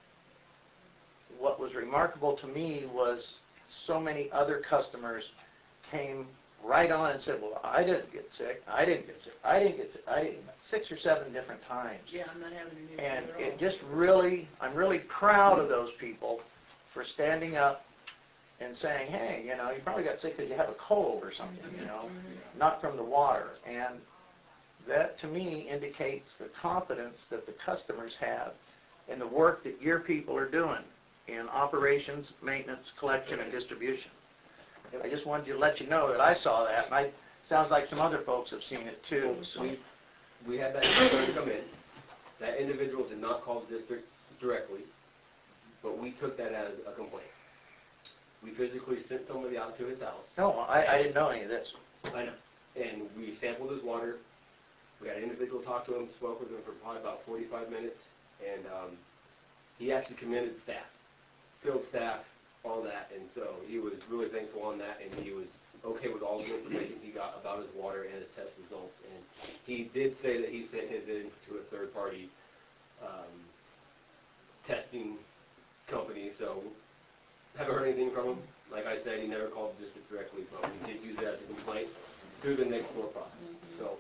what was remarkable to me was so many other customers came right on and said, well, I didn't get sick, I didn't get sick, I didn't get sick, I didn't, six or seven different times. Yeah, I'm not having an issue And at all. it just really, I'm really proud of those people for standing up and saying, hey, you know, you probably got sick because you have a cold or something, you know, not from the water. And that, to me, indicates the confidence that the customers have in the work that your people are doing in operations, maintenance, collection, and distribution. I just wanted to let you know that I saw that, and I, sounds like some other folks have seen it too. So. We, we had that concern come in. That individual did not call the district directly, but we took that as a complaint. We physically sent somebody out to his house. No, I, I didn't know any of this. I know. And we sampled his water. We had an individual talk to him, spoke with him for probably about forty-five minutes, and um, he actually commended staff, field staff, all that, and so he was really thankful on that, and he was okay with all the information he got about his water and his test results. And he did say that he sent his in to a third-party um, testing company, so haven't heard anything from him. Like I said, he never called the district directly, but we did use it as a complaint through the next door process. So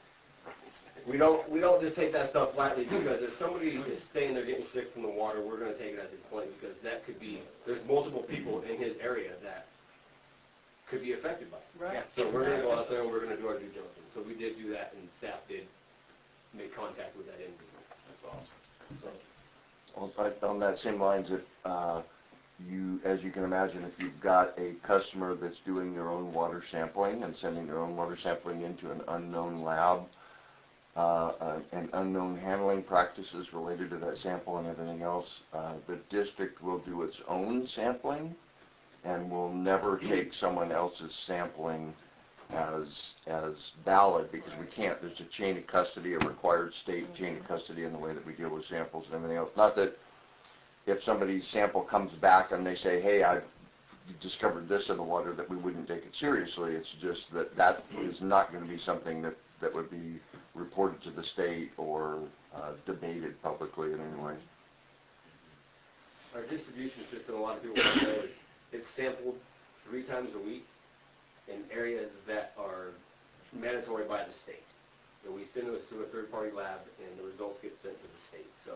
we don't we don't just take that stuff lightly, because if somebody is saying they're getting sick from the water, we're going to take it as a complaint, because that could be, there's multiple people in his area that could be affected by it. Right. So we're going to go out there and we're going to do our due diligence. So we did do that, and staff did make contact with that individual. That's awesome. So, Well, but on that same lines, if uh, you, as you can imagine, if you've got a customer that's doing their own water sampling and sending their own water sampling into an unknown lab, uh, uh, and unknown handling practices related to that sample and everything else, uh, the district will do its own sampling and will never take someone else's sampling as as valid, because we can't. There's a chain of custody, a required state chain of custody in the way that we deal with samples and everything else. Not that if somebody's sample comes back and they say, hey, I've discovered this in the water, that we wouldn't take it seriously. It's just that that is not going to be something that, that would be reported to the state or uh, debated publicly in any way. our distribution system, a lot of people don't know, is it's sampled three times a week in areas that are mandatory by the state. So we send those to a third-party lab, and the results get sent to the state. So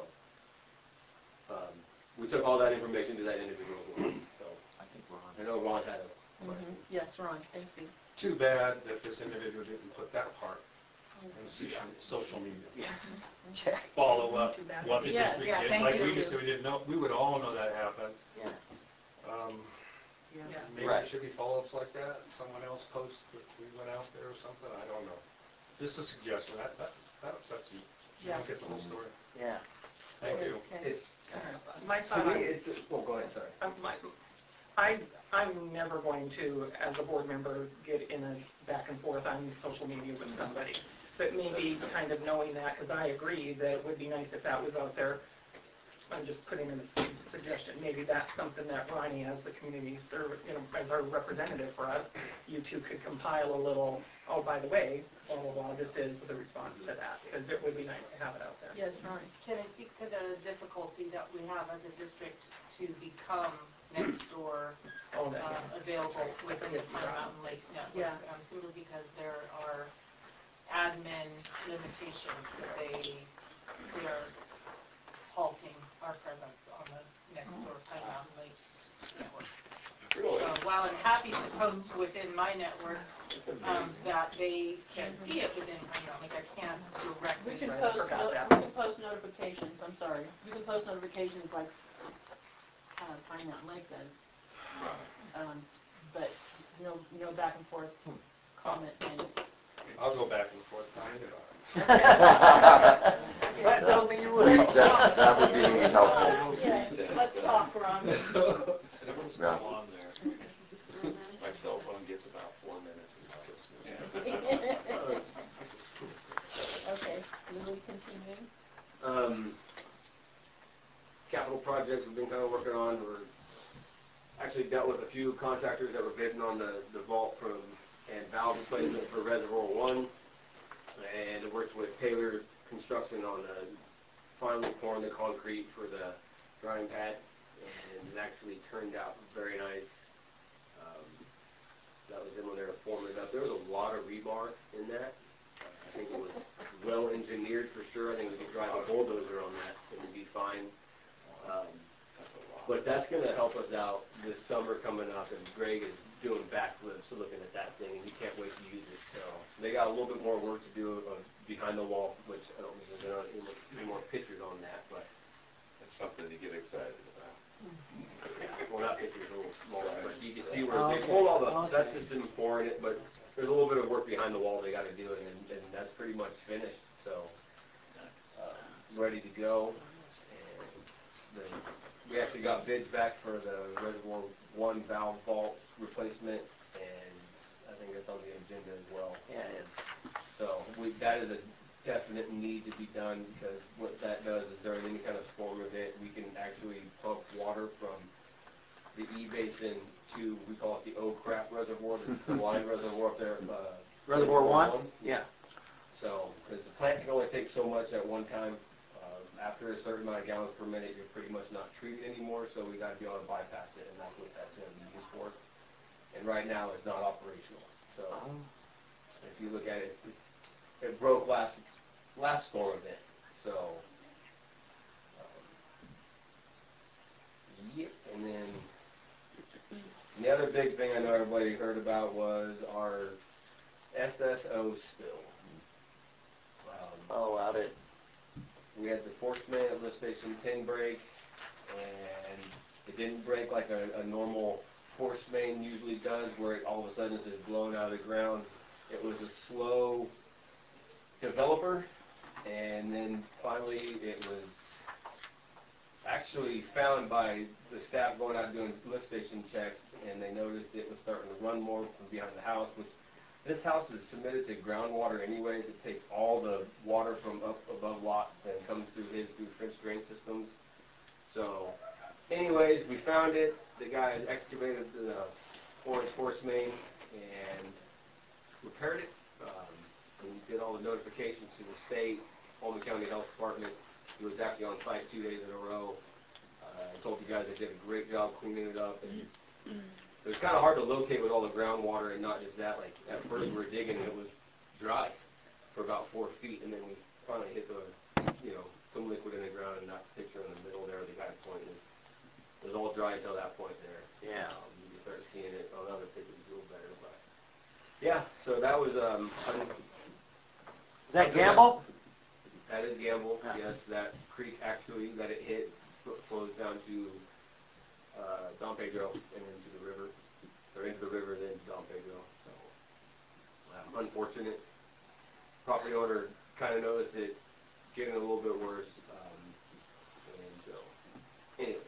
um, we took all that information to that individual as well. So I think we're on. I know Ron had a question. Mhm. Yes, Ron, thank you. Too bad that this individual didn't put that part in social, social media. Yeah. Follow up Too bad. what the Yes, district yeah, did. thank Like you. we just said, we didn't know, we would all know that happened. Yeah. Um, Yeah. maybe Right. there should be follow-ups like that. Someone else posts that we went out there or something. I don't know. Just a suggestion. That, that, that upsets me. You don't Yeah. get the whole story. Yeah. Thank you. Okay. It's, My to thought me, on it's, well, go ahead, sorry. Um, my- I, I'm never going to, as a board member, get in a back and forth on social media with somebody. But maybe kind of knowing that, because I agree that it would be nice if that was out there. I'm just putting in a su- suggestion. Maybe that's something that Ronnie, as the community serv, you know, as our representative for us, you two could compile a little, oh, by the way, blah, blah, blah, this is the response to that, because it would be nice to have it out there. Yes, Ron. Can I speak to the difficulty that we have as a district to become next door Oh, that's uh, available within the Pine Mountain Lakes network? Yeah. Um, simply because there are admin limitations that they, we are halting our presence on the next door Pine Mountain Lakes network. Really? So while I'm happy to post within my network, um, that they can see it within Pine Mountain Lake, I can't directly. We can Right, I post, forgot no- that. we can post notifications, I'm sorry. We can post notifications like uh, Pine Mountain Lake does. Um, But no, no back and forth comment and. I'll go back and forth. Tommy, and That tells me you would. That, that would be helpful. Yeah, let's talk, Ron. Everyone's Yeah. still on there. My cell phone gets about four minutes and I'll just. Okay, Lily, continuing. Um, capital projects we've been kind of working on. We're actually dealt with a few contractors that were bidding on the, the vault from and valve replacement for Reservoir One, and worked with Taylor Construction on the finally pouring the concrete for the drying pad, and it actually turned out very nice. Um, that was in when they were forming it up. There was a lot of rebar in that. I think it was well engineered for sure. I think we could drive a bulldozer on that and it'd be fine. Um, but that's going to help us out this summer coming up, and Greg is doing backflips looking at that thing, and he can't wait to use it. So they got a little bit more work to do uh, behind the wall, which I don't think there's any, any more pictures on that, but It's something to get excited about. yeah, well, that picture's a little smaller, but you can see where they pulled all the, that's just them pouring it, but there's a little bit of work behind the wall they got to do, and, and that's pretty much finished, so uh, ready to go. And then we actually got bids back for the Reservoir One valve vault replacement, and I think that's on the agenda as well. Yeah, it, So we, that is a definite need to be done, because what that does is during any kind of storm event, we can actually pump water from the E-Basin to, we call it the Oak Crap Reservoir, the line reservoir up there. Uh, Reservoir One? Yeah. So, because the plant can only take so much at one time. Uh, after a certain amount of gallons per minute, you're pretty much not treated anymore, so we got to be able to bypass it, and that's what that's going to be used for. And right now, it's not operational. So, if you look at it, it's, it broke last last storm event. So, um, yep. And then and the other big thing I know everybody heard about was our S S O spill. Um, oh, out at, we had the force main at lift station ten break, and it didn't break like a, a normal force main usually does, where it all of a sudden is just blown out of the ground. It was a slow developer, and then finally it was actually found by the staff going out doing lift station checks, and they noticed it was starting to run more from behind the house, which this house is submitted to groundwater anyways. It takes all the water from up above lots and comes through his through French drain systems. So anyways, we found it. The guys excavated the four-inch force main and repaired it. Um, we did all the notifications to the state, Holman County Health Department. He was actually on site two days in a row. Uh, I told you guys they did a great job cleaning it up. And it was kind of hard to locate with all the groundwater, and not just that. Like at first we were digging and it was dry for about four feet, and then we finally hit the, you know, some liquid in the ground, and that picture in the middle there, the guy pointing. It was all dry until that point there. yeah. Um, you can start seeing it on other pictures a little better, but yeah. So that was um. Is that Gamble? That is Gamble. Yeah. Yes, that creek actually that it hit flows down to uh, Don Pedro and into the river, or into the river then to Don Pedro. So um, unfortunate. Property owner kind of noticed it getting a little bit worse, um, and so anyways.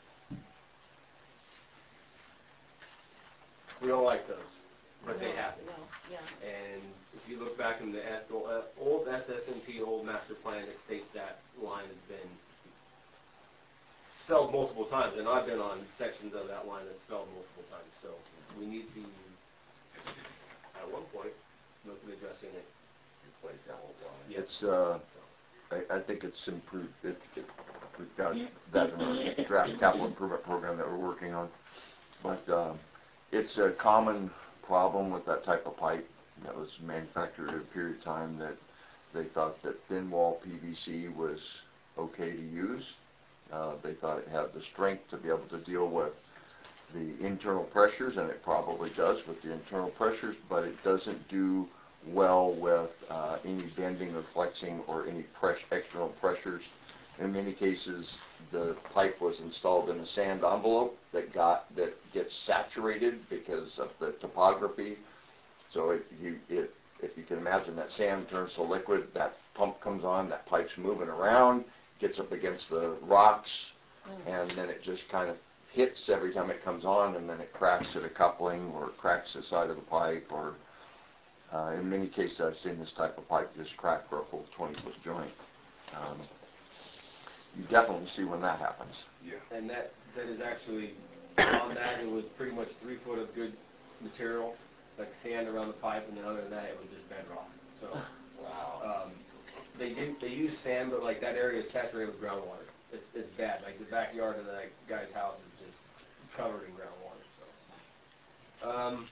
We don't like those, but they happen. No, yeah. And if you look back in the S- uh, old S S N P, old master plan, it states that line has been spelled multiple times, and I've been on sections of that line that's spelled multiple times. So we need to, at one point, look at addressing it. Replace that whole line. Yes. It's, uh, I, I think it's improved, it, it, we've got that in our draft capital improvement program that we're working on. But, um, it's a common problem with that type of pipe that was manufactured at a period of time that they thought that thin wall P V C was okay to use. Uh, they thought it had the strength to be able to deal with the internal pressures, and it probably does with the internal pressures, but it doesn't do well with uh, any bending or flexing or any press external pressures. In many cases, the pipe was installed in a sand envelope that got that gets saturated because of the topography. So if you it, if you can imagine that sand turns to liquid, that pump comes on, that pipe's moving around, gets up against the rocks, and then it just kind of hits every time it comes on, and then it cracks at a coupling or cracks the side of the pipe, or uh, in many cases I've seen this type of pipe just crack for a full twenty foot joint. Um, You definitely see when that happens. Yeah. And that, that is actually, on that, it was pretty much three foot of good material, like sand around the pipe, and then other than that, it was just bedrock. So, Wow. um, they do, they use sand, but like that area is saturated with groundwater. It's, it's bad, like the backyard of that guy's house is just covered in groundwater, so. Um,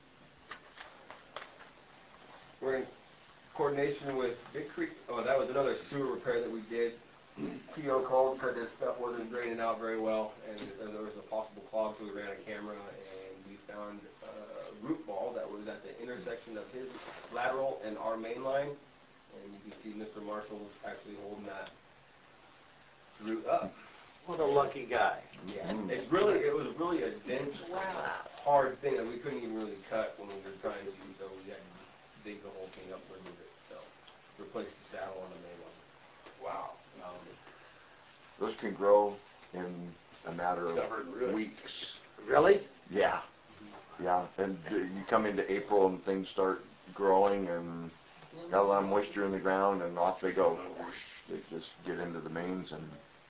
we're in coordination with Big Creek, oh, that was another sewer repair that we did. P O called, said this stuff wasn't draining out very well, and uh, there was a possible clog, so we ran a camera, and we found a root ball that was at the intersection of his lateral and our main line, and you can see Mister Marshall was actually holding that root up. What a lucky guy. Yeah, it's really, it was really a dense, hard thing that we couldn't even really cut when we were trying to, so we had to dig the whole thing up and remove it, so replace the saddle on the main line. Wow. Um, Those can grow in a matter Covered of roots. weeks. Really? Yeah, yeah, and uh, you come into April and things start growing and got a lot of moisture in the ground and off they go. Whoosh, they just get into the mains and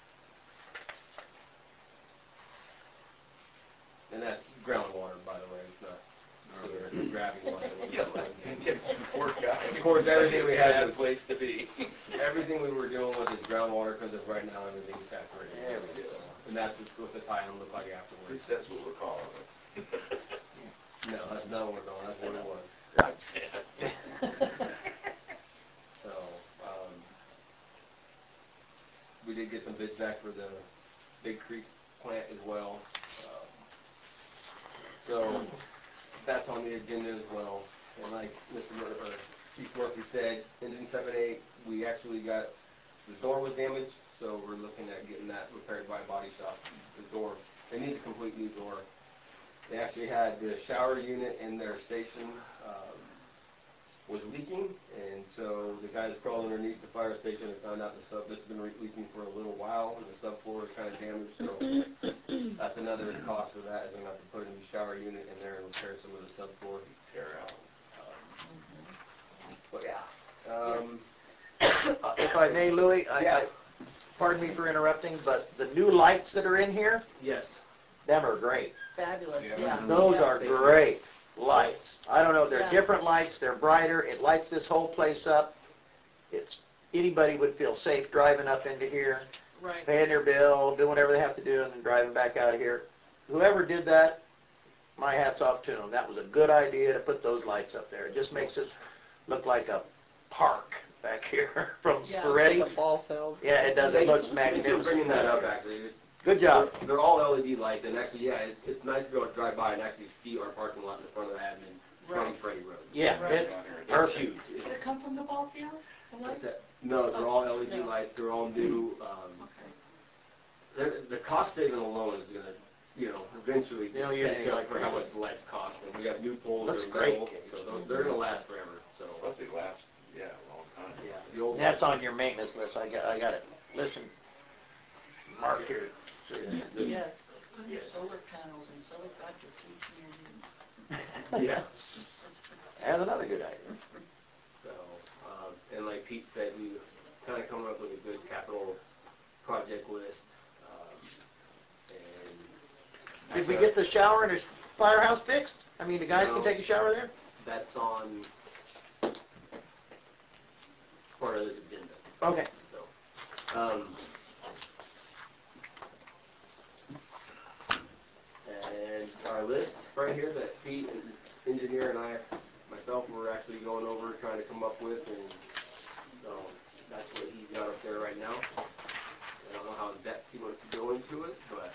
And that's groundwater, by the way, it's not sewer, it's gravity water. Poor guy. Of course, everything we had Bad was, place to be. everything we were doing with is groundwater, because of right now, everything's saturated. There we go. And that's what the tie-in looked like At afterwards. least that's what we're calling it. No, that's not what we're doing, that's what it was. I'm saying. So, um, we did get some bids back for the Big Creek plant as well. Um, So, that's on the agenda as well. And like Mister Mur- or Chief Murphy said, engine seven eight, we actually got, the door was damaged, so we're looking at getting that repaired by a body shop. The door, they need a complete new door. They actually had the shower unit in their station, um, was leaking, and so the guys crawled underneath the fire station and found out the sub, it's been re- leaking for a little while, and the subfloor is kind of damaged, so that's another cost for that, is we're gonna have to put a new shower unit in there and repair some of the subfloor. Tear out. Um, But yeah, um, If I may, Louis, I, Yeah. I, pardon me for interrupting, but the new lights that are in here, yes, them are great. Fabulous, Yeah. yeah. Those Yeah. are great lights. I don't know, they're Yeah. different lights, they're brighter, it lights this whole place up. It's, anybody would feel safe driving up into here, Right. paying their bill, doing whatever they have to do, and then driving back out of here. Whoever did that, my hat's off to them. That was a good idea to put those lights up there. It just makes us look like a park back here from Yeah. Ferretti. Like a ball field. Yeah, it does, it looks Thank you for bringing magnificent. that up, actually, it's, Good job. They're, they're all L E D lights, and actually, yeah, it's, it's nice to be able to drive by and actually see our parking lot in the front of the admin, from Right. Freddie Road. Yeah, Right. it's It's perfect. huge. Did It's- it come from the ball field? The What's lights? that? No, they're all L E D No. lights, they're all new, um, Okay. they're- the cost saving alone is gonna, you know, eventually You know, you're catch gonna up like for how that. much the lights cost, and we got new poles, Looks they're great, metal, Gage. so those, they're gonna last forever, so. Plus they last, yeah, a long time. Yeah, the old. That's on your maintenance list. I got, I got it. Listen, mark here. So you- Yes. Put your solar panels and sell it back to P G and E. Yeah. That's another good idea. So, um, and like Pete said, we kind of coming up with a good capital project list, um, and. Did we get the shower and the firehouse fixed? I mean, the guys can No. take a shower there? That's on part of this agenda, Okay. so, um. And our list right here that Pete, and engineer, and I, myself, were actually going over, trying to come up with, and so that's what he's got up there right now. I don't know how in depth he wants to go into it, but.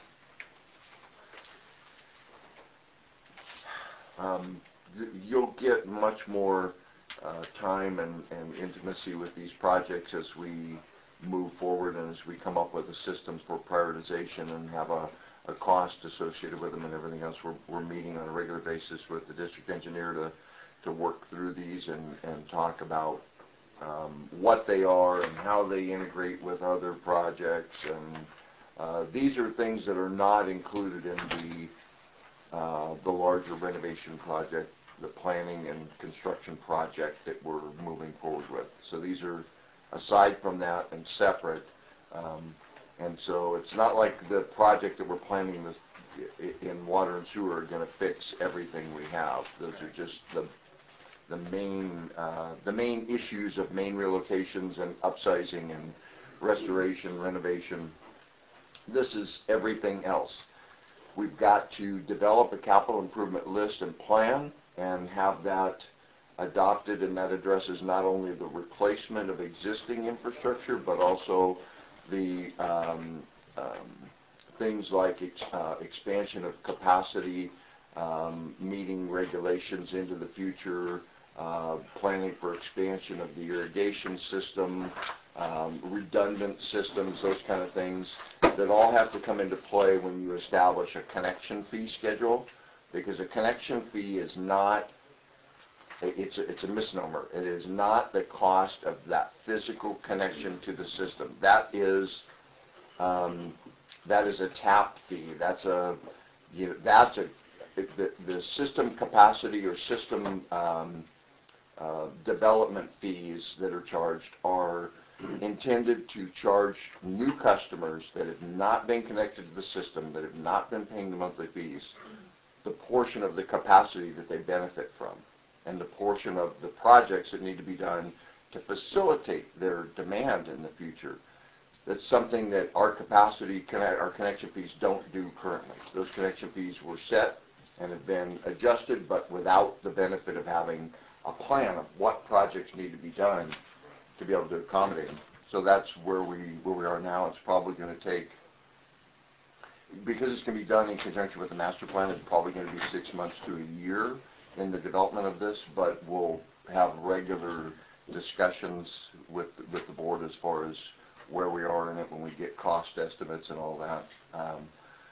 Um, th- you'll get much more uh, time and, and intimacy with these projects as we move forward and as we come up with a system for prioritization and have a, a cost associated with them and everything else. We're, we're meeting on a regular basis with the district engineer to, to work through these and, and talk about um, what they are and how they integrate with other projects. And uh, these are things that are not included in the Uh, the larger renovation project, the planning and construction project that we're moving forward with. So these are, aside from that and separate, um, And so it's not like the project that we're planning this, i- in water and sewer are gonna fix everything we have. Those are just the, the main, uh, the main issues of main relocations and upsizing and restoration, renovation. This is everything else. We've got to develop a capital improvement list and plan and have that adopted, and that addresses not only the replacement of existing infrastructure, but also the um, um, things like ex uh, expansion of capacity, um, meeting regulations into the future, uh, planning for expansion of the irrigation system, um, redundant systems, those kind of things that all have to come into play when you establish a connection fee schedule, because a connection fee is not, it's a, it's a misnomer. It is not the cost of that physical connection to the system. That is um, that is a tap fee. That's a you know, that's a the, the system capacity or system um, uh, development fees that are charged are intended to charge new customers that have not been connected to the system, that have not been paying the monthly fees, the portion of the capacity that they benefit from, and the portion of the projects that need to be done to facilitate their demand in the future. That's something that our capacity, connect, our connection fees don't do currently. Those connection fees were set and have been adjusted, but without the benefit of having a plan of what projects need to be done to be able to accommodate them. So that's where we where we are now. It's probably going to take, because it's going to be done in conjunction with the master plan, it's probably going to be six months to a year in the development of this, but we'll have regular discussions with with the board as far as where we are in it when we get cost estimates and all that. Um,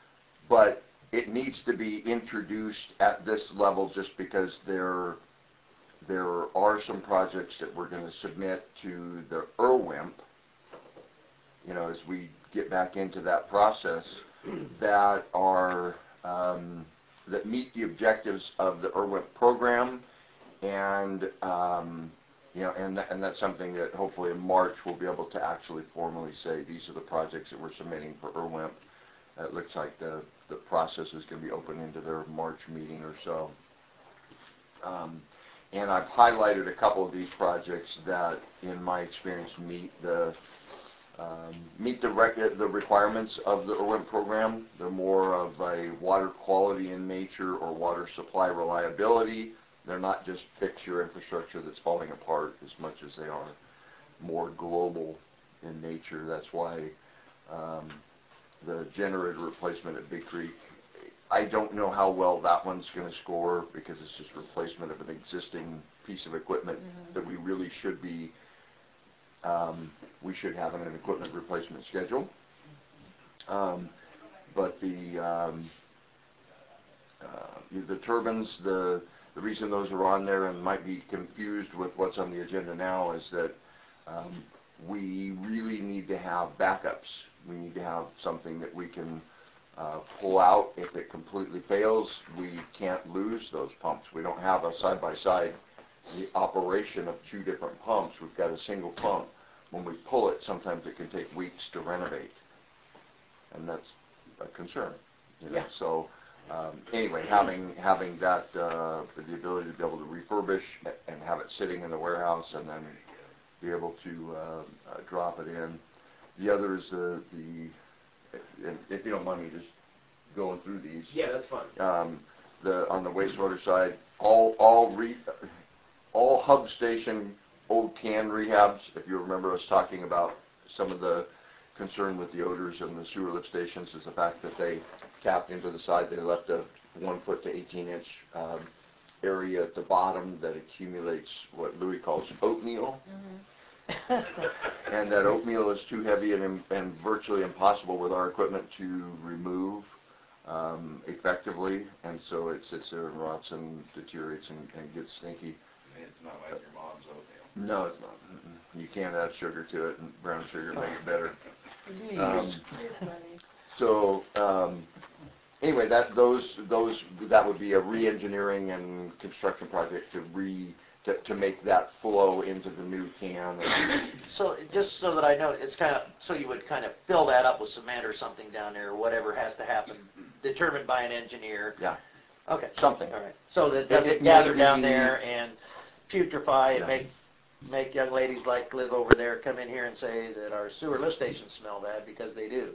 but it needs to be introduced at this level just because there there are some projects that we're going to submit to the I R W I M P, you know, as we get back into that process, that are um, that meet the objectives of the I R W I M P program, and um, you know, and th and that's something that hopefully in March we'll be able to actually formally say these are the projects that we're submitting for I R W I M P. It looks like the the process is going to be open into their March meeting or so. Um, and I've highlighted a couple of these projects that, in my experience, meet the Um, meet the, rec the requirements of the I R W I M P program. They're more of a water quality in nature or water supply reliability. They're not just fix your infrastructure that's falling apart as much as they are more global in nature. That's why um, the generator replacement at Big Creek, I don't know how well that one's going to score because it's just replacement of an existing piece of equipment mm-hmm. that we really should be Um, we should have an equipment replacement schedule. Um, but the um, uh, the turbines, the the reason those are on there and might be confused with what's on the agenda now is that um, we really need to have backups. We need to have something that we can uh, pull out if it completely fails. We can't lose those pumps. We don't have a side-by-side the operation of two different pumps. We've got a single pump. When we pull it, sometimes it can take weeks to renovate, and that's a concern. You know? Yeah. So um, anyway, having having that uh, the ability to be able to refurbish and have it sitting in the warehouse and then be able to uh, uh, drop it in. The other is the the and if you don't mind me just going through these. Yeah, that's fine. Um, the on the wastewater side, all all re all hub station old can rehabs. If you remember us talking about some of the concern with the odors in the sewer lift stations is the fact that they tapped into the side. They left a one foot to eighteen inch um, area at the bottom that accumulates what Louis calls oatmeal. Mm-hmm. And that oatmeal is too heavy and, and virtually impossible with our equipment to remove um, effectively. And so it sits there and rots and deteriorates and, and gets stinky. It's not like your mom's oatmeal. No, it's not. Mm-mm. You can't add sugar to it, and brown sugar make it better. Um, so um, anyway, that those those that would be a re-engineering and construction project to re to, to make that flow into the new can. And So, just so that I know, it's kind of, so you would kind of fill that up with cement or something down there, or whatever has to happen, determined by an engineer. yeah, Okay. something. All right. So that It- doesn't it may gather down be- there and putrefy and Yeah. make, make young ladies like live over there come in here and say that our sewer lift stations smell bad, because they do.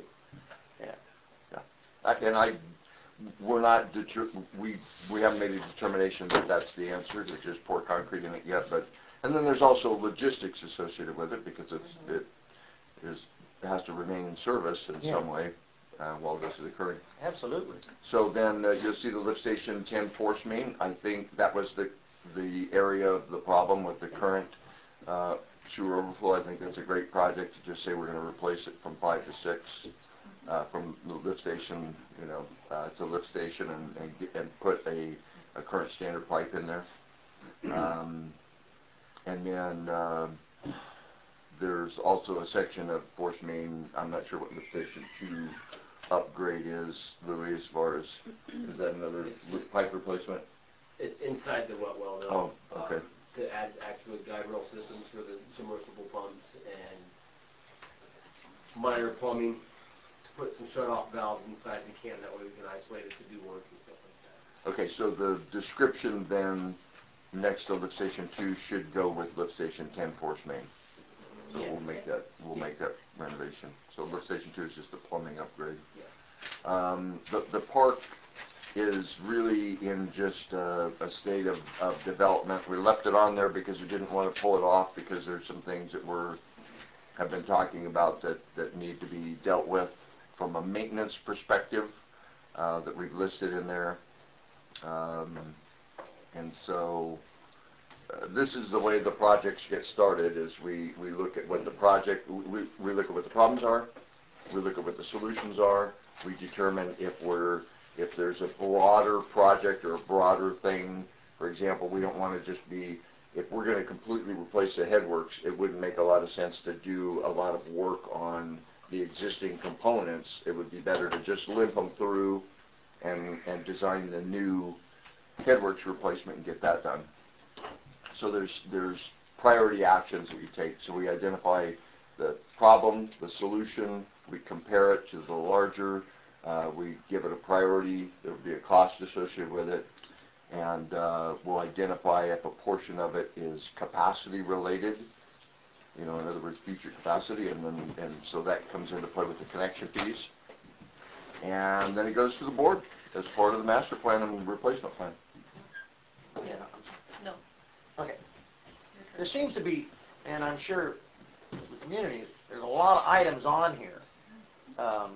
I- And I, we're not, deter- we, we haven't made a determination that that's the answer, to just pour concrete in it yet, but, and then there's also logistics associated with it, because it's, it is, it has to remain in service in Yeah. some way uh, while this is occurring. Absolutely. So then uh, you'll see the lift station ten force main. I think that was the, the area of the problem with the current uh, sewer overflow. I think that's a great project to just say we're going to replace it from five to six. Uh, from the lift station, you know, uh, to lift station, and and, get, and put a, a current standard pipe in there. Um, and then uh, there's also a section of force main. I'm not sure what lift station two upgrade is, Louis, as far as, is that another loop pipe replacement? It's inside the wet well though. Oh, okay. um, To add actual guide rail systems for the submersible pumps and minor plumbing, to put some shut-off valves inside the can, that way we can isolate it to do work and stuff like that. Okay, so the description then next to lift station two should go with lift station ten force main. So Yeah. we'll make that, we'll make that renovation. So lift station two is just a plumbing upgrade. Yeah. Um, the, the park is really in just a, a state of, of development. We left it on there because we didn't want to pull it off, because there's some things that we're, have been talking about that, that need to be dealt with from a maintenance perspective, uh, that we've listed in there. Um, and so uh, this is the way the projects get started, is we, we look at what the project, we, we look at what the problems are, we look at what the solutions are, we determine if we're, if there's a broader project or a broader thing. For example, we don't want to just be, if we're going to completely replace the headworks, it wouldn't make a lot of sense to do a lot of work on the existing components. It would be better to just limp them through and, and design the new headworks replacement and get that done. So there's, there's priority actions that we take. So we identify the problem, the solution, we compare it to the larger, uh, we give it a priority, there will be a cost associated with it, and uh, we'll identify if a portion of it is capacity related, you know, in other words, future capacity, and then, and so that comes into play with the connection fees. And then it goes to the board as part of the master plan and replacement plan. Yeah. No. Okay. There seems to be, and I'm sure the community, there's a lot of items on here. Um,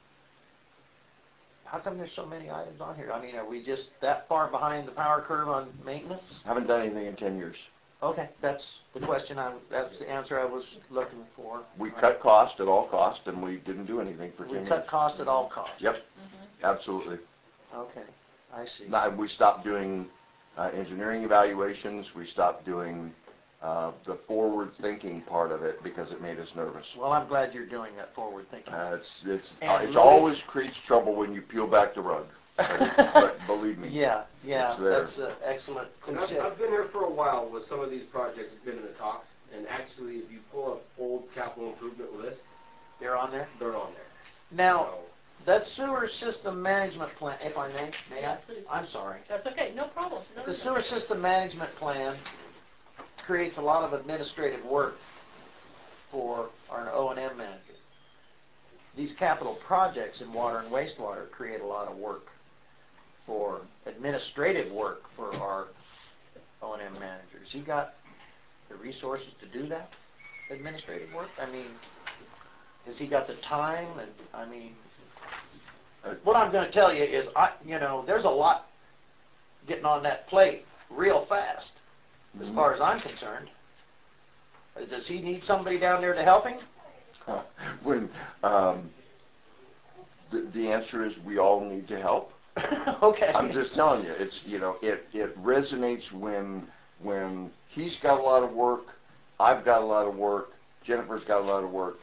how come there's so many items on here? I mean, are we just that far behind the power curve on maintenance? Haven't done anything in ten years. Okay, that's the question I, that's the answer I was looking for. We cut cost at all cost, and we didn't do anything for ten We years. cut cost at all costs. Yep, absolutely. Okay, I see. Now, we stopped doing uh, engineering evaluations. We stopped doing uh, the forward-thinking part of it because it made us nervous. Well, I'm glad you're doing that forward thinking. Uh, it's it's And uh, it's Louis- always creates trouble when you peel back the rug. But, it's, but believe me. Yeah, yeah, It's there. that's an excellent And I've, cliche. I've been here for a while with some of these projects, have been in the talks, and actually, if you pull up old capital improvement list, They're on there? they're on there. Now, So, that sewer system management plan, if I may, may I? Yes, please. I'm sorry. That's okay, no problem. No, The no, no. sewer system management plan creates a lot of administrative work for our O and M manager. These capital projects in water and wastewater create a lot of work for administrative work for our O and M managers. He got the resources to do that administrative work? I mean, has he got the time? And I mean, what I'm going to tell you is, I, you know, there's a lot getting on that plate real fast, as far as I'm concerned. Uh, Does he need somebody down there to help him? When um, the the answer is we all need to help. Okay. I'm just telling you, it's, you know, it, it resonates when, when he's got a lot of work, I've got a lot of work, Jennifer's got a lot of work,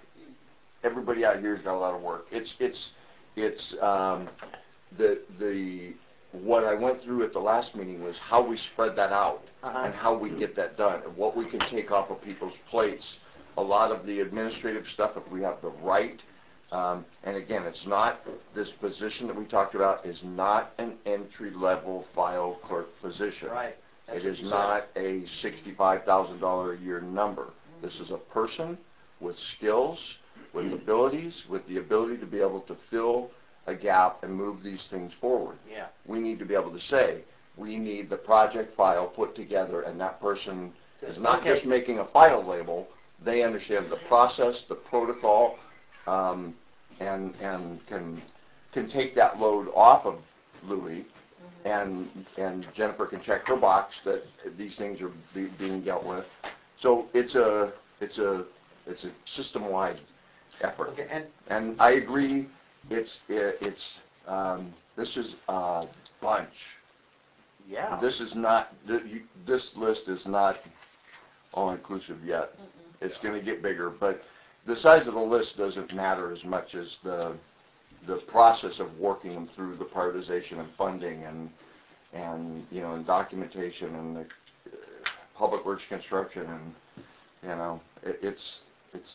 everybody out here's got a lot of work. It's, it's, it's, um, the, the, what I went through at the last meeting was how we spread that out Uh-huh. and how we get that done and what we can take off of people's plates. A lot of the administrative stuff, if we have the right, um, and again, it's not, this position that we talked about is not an entry-level file clerk position. Right. That's It what is you said. not a sixty-five thousand dollars a year number. This is a person with skills, with abilities, with the ability to be able to fill a gap and move these things forward. Yeah. We need to be able to say, we need the project file put together, and that person is not Okay. just making a file label, they understand the process, the protocol, um, and, and can, can take that load off of Louis, and, and Jennifer can check her box that these things are be, being dealt with. So it's a, it's a, it's a system-wide effort. Okay, and And I agree, it's, it's, um, this is a bunch. yeah. This is not, th- you- this list is not all-inclusive yet. It's gonna get bigger, but the size of the list doesn't matter as much as the, the process of working them through the prioritization and funding and, and, you know, and documentation and the uh, public works construction and, you know, it, it's, it's,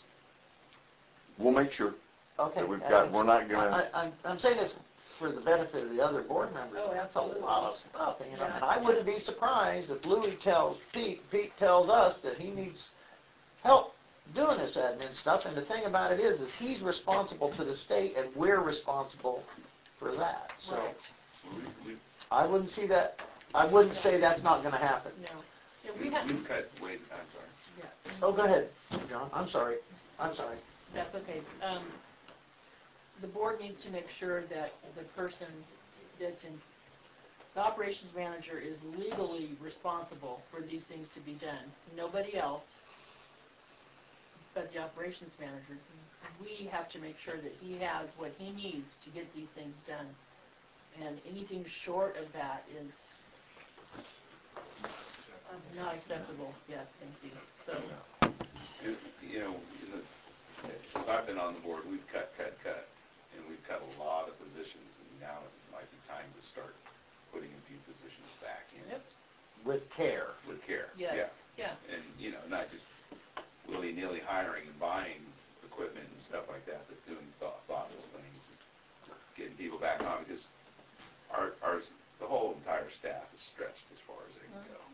we'll make sure Okay. that we've got, we're not gonna, I, I'm, I'm saying this for the benefit of the other board members. Oh, That's a absolutely. lot of stuff, and, you know, Yeah. and I wouldn't be surprised if Louis tells Pete, Pete tells us that he needs help doing this admin stuff, and the thing about it is, is he's responsible to the state, and we're responsible for that, so Right. We, we, I wouldn't see that, I wouldn't say that's not gonna happen. No. Yeah, we, we have, we've cut, wait, I'm sorry. yeah, Oh, go ahead, John, I'm sorry, I'm sorry. that's okay. Um, the board needs to make sure that the person that's in, the operations manager is legally responsible for these things to be done. Nobody else but the operations manager. We have to make sure that he has what he needs to get these things done. And anything short of that is um, not acceptable. Yes, thank you. So, And, you know, in the, since I've been on the board, we've cut, cut, cut, and we've cut a lot of positions, and now it might be time to start putting a few positions back in. Yep. With care. With care. yes, Yeah. yeah. And, you know, not just willy-nilly hiring and buying equipment and stuff like that, but doing thought, thoughtful things, and getting people back on, because our, our, the whole entire staff is stretched as far as they can go.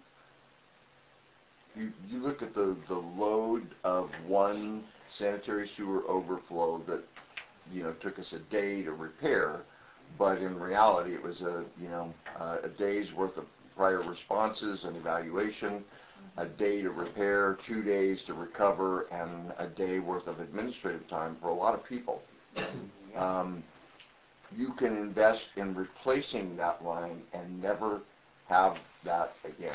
you, you look at the, the load of one sanitary sewer overflow that, you know, took us a day to repair, but in reality, it was a, you know, uh, a day's worth of prior responses and evaluation, a day to repair, two days to recover, and a day worth of administrative time for a lot of people. Um, you can invest in replacing that line and never have that again.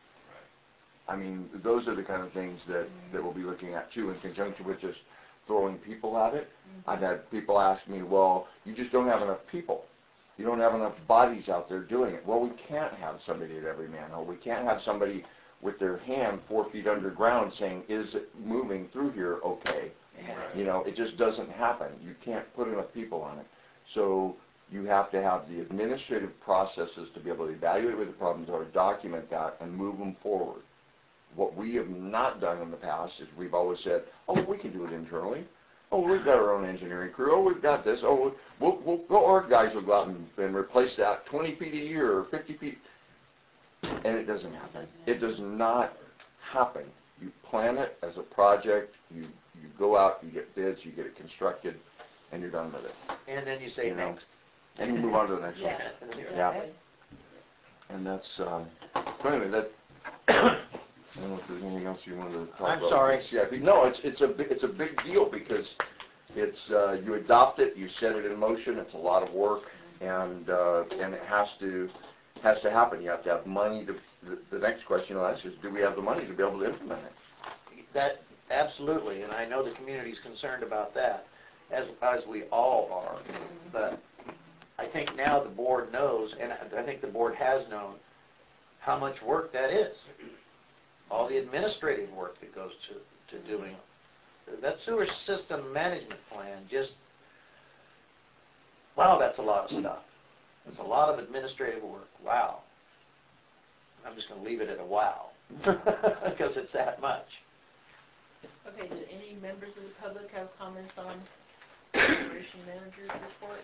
I mean, those are the kind of things that, that we'll be looking at too, in conjunction with just throwing people at it. I've had people ask me, well, you just don't have enough people. You don't have enough bodies out there doing it. Well, we can't have somebody at every manhole. We can't have somebody with their hand four feet underground saying, is it moving through here okay? You know, it just doesn't happen. You can't put enough people on it. So you have to have the administrative processes to be able to evaluate what the problems are, document that, and move them forward. What we have not done in the past is we've always said, oh, we can do it internally. Oh, we've got our own engineering crew. Oh, we've got this. Oh, we'll, we'll, we'll our guys will go out and, and replace that twenty feet a year or fifty feet. And it doesn't happen. It does not happen. You plan it as a project. You, you go out, you get bids, you get it constructed, and you're done with it. And then you say You know. next. And you move on to the next one. Yeah. Yeah. And that's, um, so anyway, that, I don't know if there's anything else you wanted to talk I'm about. sorry. Yeah, I think- no, it's, it's a, bi- it's a big deal because it's, uh, you adopt it, you set it in motion, it's a lot of work, and, uh, and it has to, has to happen. You have to have money to, the, the next question you'll ask is, do we have the money to be able to implement it? That, absolutely, and I know the community's concerned about that, as, as we all are. But I think now the board knows, and I think the board has known, how much work that is. All the administrative work that goes to, to doing it. That sewer system management plan just, wow, that's a lot of stuff. It's a lot of administrative work. Wow. I'm just going to leave it at a wow, because it's that much. Okay, did any members of the public have comments on the operation manager's report?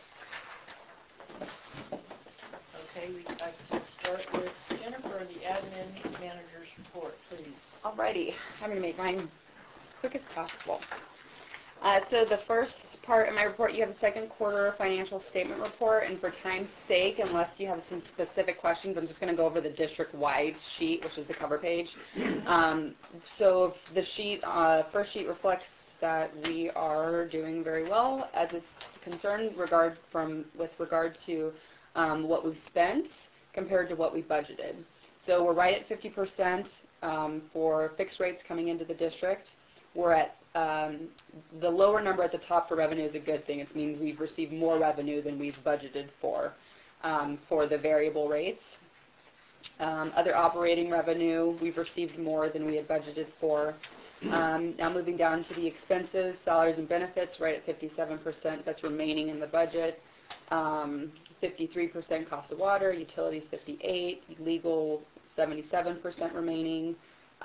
Okay, we'd like to start with Jennifer, the admin manager's report, please. Alrighty, I'm going to make mine as quick as possible. Uh, so the first part of my report, you have the second quarter financial statement report, and for time's sake, unless you have some specific questions, I'm just going to go over the district-wide sheet, which is the cover page. Um, so the sheet, uh, first sheet reflects that we are doing very well as it's concerned regard from with regard to um, what we've spent compared to what we budgeted. So we're right at fifty percent um, for fixed rates coming into the district. We're at um, the lower number at the top for revenue is a good thing. It means we've received more revenue than we've budgeted for um, for the variable rates. Um, other operating revenue, we've received more than we had budgeted for. Um, now moving down to the expenses, salaries and benefits, right at fifty-seven percent. That's remaining in the budget. Um, fifty-three percent cost of water, utilities fifty-eight, legal seventy-seven percent remaining.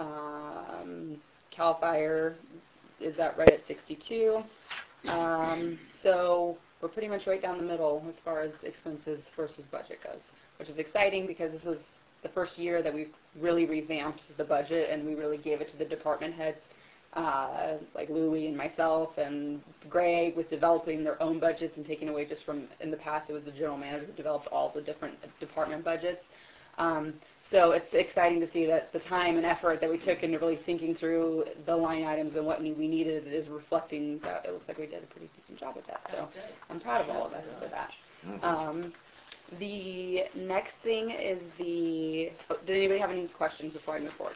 Um, CAL FIRE is that right at sixty-two. Um, so we're pretty much right down the middle as far as expenses versus budget goes, which is exciting because this was the first year that we've really revamped the budget and we really gave it to the department heads, uh, like Louie and myself and Greg, with developing their own budgets and taking away just from, in the past it was the general manager who developed all the different department budgets. Um, so it's exciting to see that the time and effort that we took into really thinking through the line items and what we needed is reflecting that it looks like we did a pretty decent job with that. So I'm proud of all of us for that. Um, the next thing is the, oh, did anybody have any questions before I move forward?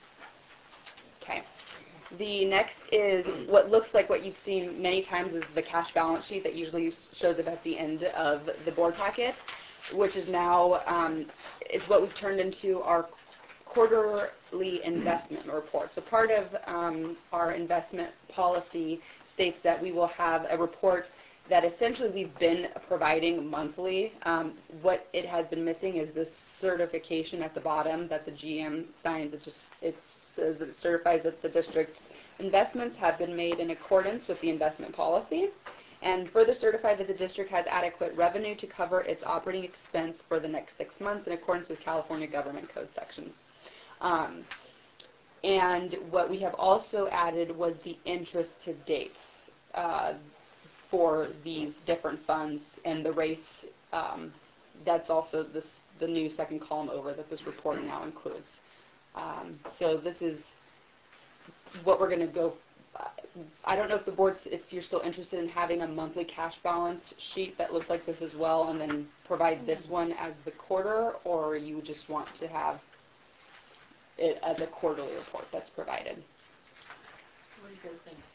Okay. The next is what looks like what you've seen many times is the cash balance sheet that usually shows up at the end of the board packet, which is now, um, it's what we've turned into our quarterly investment report. So part of um, our investment policy states that we will have a report that essentially we've been providing monthly. Um, what it has been missing is this certification at the bottom that the G M signs. It just it says that it certifies that the district's investments have been made in accordance with the investment policy, and further certify that the district has adequate revenue to cover its operating expense for the next six months in accordance with California Government Code sections. Um, and what we have also added was the interest to dates uh, for these different funds and the rates. Um, that's also this, the new second column over that this report now includes. Um, so this is what we're going to go. I don't know if the board's, if you're still interested in having a monthly cash balance sheet that looks like this as well, and then provide this one as the quarter, or you just want to have it as a quarterly report that's provided. What do you guys think?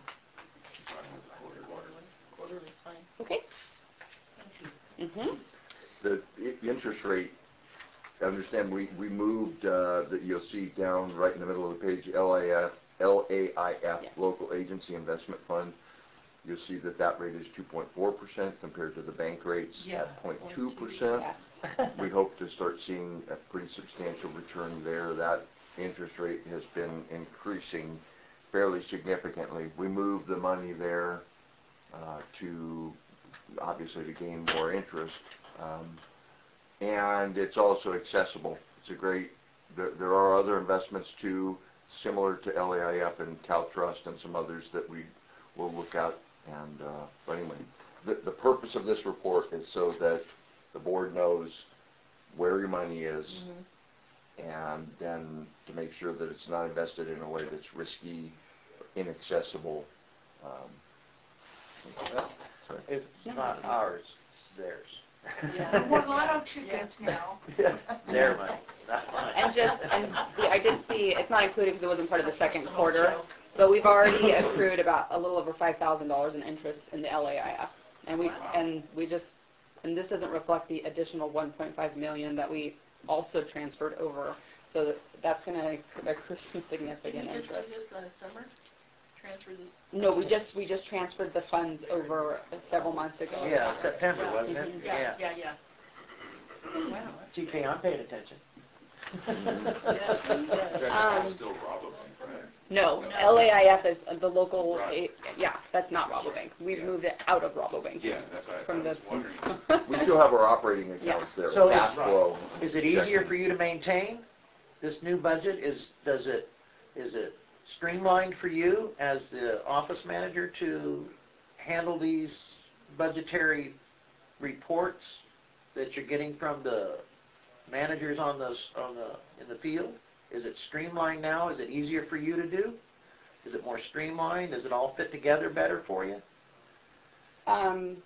Quarterly. Quarterly is fine. Okay. Thank you. Mm-hmm. The, the interest rate, I understand we, we moved, uh, that you'll see down right in the middle of the page, L A F, L A I F, Yes. Local Agency Investment Fund. You'll see that that rate is two point four percent compared to the bank rates Yeah, at zero point two percent. Yes. We hope to start seeing a pretty substantial return there. That interest rate has been increasing fairly significantly. We moved the money there uh, to, obviously, to gain more interest. Um, and it's also accessible. It's a great, there, there are other investments too, similar to L A I F and CalTrust and some others that we will look at. And uh, but anyway, the, the purpose of this report is so that the board knows where your money is, mm-hmm. and then to make sure that it's not invested in a way that's risky, inaccessible. Um, Well, sorry. if it's not ours, it's theirs. Yeah. And we're lotto tickets now. Yeah, their money, it's not mine. And just, and the, I did see, it's not included because it wasn't part of the second quarter, but we've already accrued about a little over five thousand dollars in interest in the L A I F. And we, and we just, and this doesn't reflect the additional one point five million dollars that we also transferred over. So that, that's going to accrue some significant Did you just do interest. this last summer? Transfer this? No, we just, we just transferred the funds over several months ago. Yeah, September, wasn't it? Yeah, yeah, yeah. Wow. G K, I'm paying attention. Yes, yes. That's Um, still Rabobank, right? No, No. L A I F is the local, Right. yeah, that's not Rabobank. We've Yeah. moved it out of Rabobank. Yeah, that's what I- From I was the- wondering. We still have our operating accounts there, So is- cash flow. Is it easier checking. for you to maintain this new budget? Is, does it, is it streamlined for you as the office manager to handle these budgetary reports that you're getting from the managers on the, on the, in the field? Is it streamlined now? Is it easier for you to do? Is it more streamlined? Does it all fit together better for you? Um,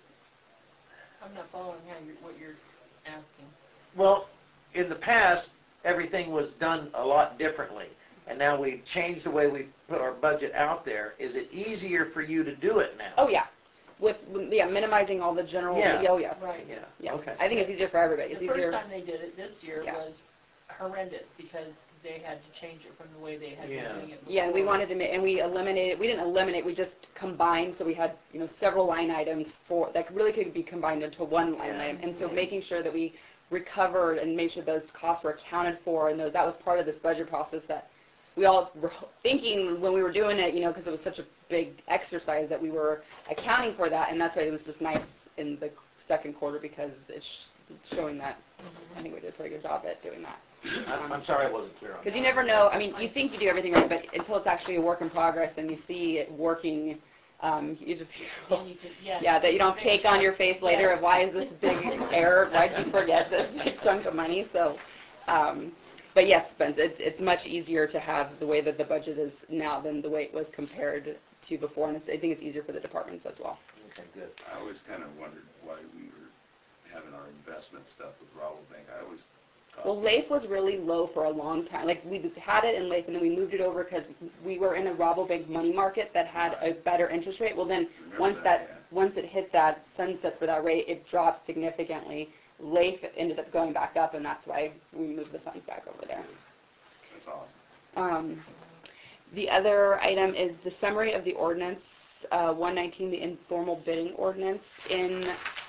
I'm not following how you're, what you're asking. Well, in the past, everything was done a lot differently, and now we've changed the way we put our budget out there. Is it easier for you to do it now? oh yeah, with, yeah, minimizing all the general, Yeah. oh yes. Right. Yeah, Yes, okay. I think it's easier for everybody. It's The first easier, time they did it this year Yes. was horrendous because they had to change it from the way they had Yeah. been doing it before. yeah, and we wanted to, ma- and we eliminated, we didn't eliminate, we just combined, so we had, you know, several line items for, that really could be combined into one line Yeah. item. And so making sure that we recovered and made sure those costs were accounted for, and those, that was part of this budget process that we all were thinking when we were doing it, you know, because it was such a big exercise that we were accounting for that, and that's why it was just nice in the second quarter because it's showing that, I think we did a pretty good job at doing that. I'm, I'm sorry I wasn't clear on that. Because you never know, I mean, you think you do everything right, but until it's actually a work in progress and you see it working, um, you just, Then you could, yeah. yeah, that you don't have cake on your face later Yes. of why is this big error, why'd you forget this big chunk of money, so, um, but yes, Spence, it, it's much easier to have the way that the budget is now than the way it was compared to before, and it's, I think it's easier for the departments as well. Okay, good. I always kind of wondered why we were having our investment stuff with Rabobank. I always thought. Well, Leif was really low for a long time. Like, we had it in Leif, and then we moved it over because we were in a Rabobank money market that had a better interest rate. Well, then, Remember once that, that, yeah. once it hit that sunset for that rate, it dropped significantly. Leif ended up going back up, and that's why we moved the funds back over there. That's awesome. Um, the other item is the summary of the ordinance, uh, one nineteen, the informal bidding ordinance. In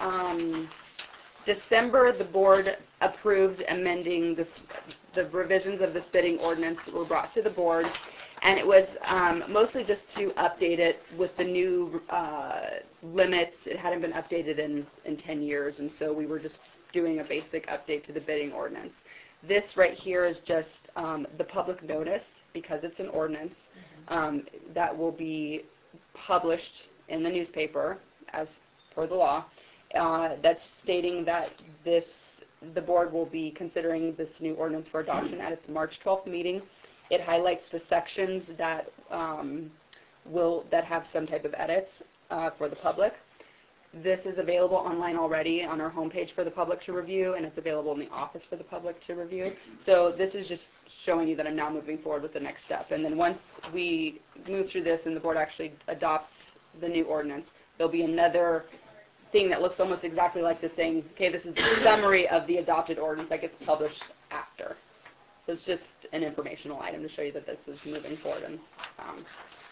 um, December, the board approved amending this, the revisions of this bidding ordinance were brought to the board, and it was um, mostly just to update it with the new uh, limits. It hadn't been updated in, in ten years, and so we were just doing a basic update to the bidding ordinance. This right here is just um, the public notice, because it's an ordinance, um, that will be published in the newspaper as per the law. Uh, that's stating that this, the board will be considering this new ordinance for adoption at its March twelfth meeting. It highlights the sections that um, will, that have some type of edits uh, for the public. This is available online already on our homepage for the public to review, and it's available in the office for the public to review. So this is just showing you that I'm now moving forward with the next step. And then once we move through this and the board actually adopts the new ordinance, there'll be another thing that looks almost exactly like this saying, okay, this is the summary of the adopted ordinance that gets published after. So it's just an informational item to show you that this is moving forward. And, um,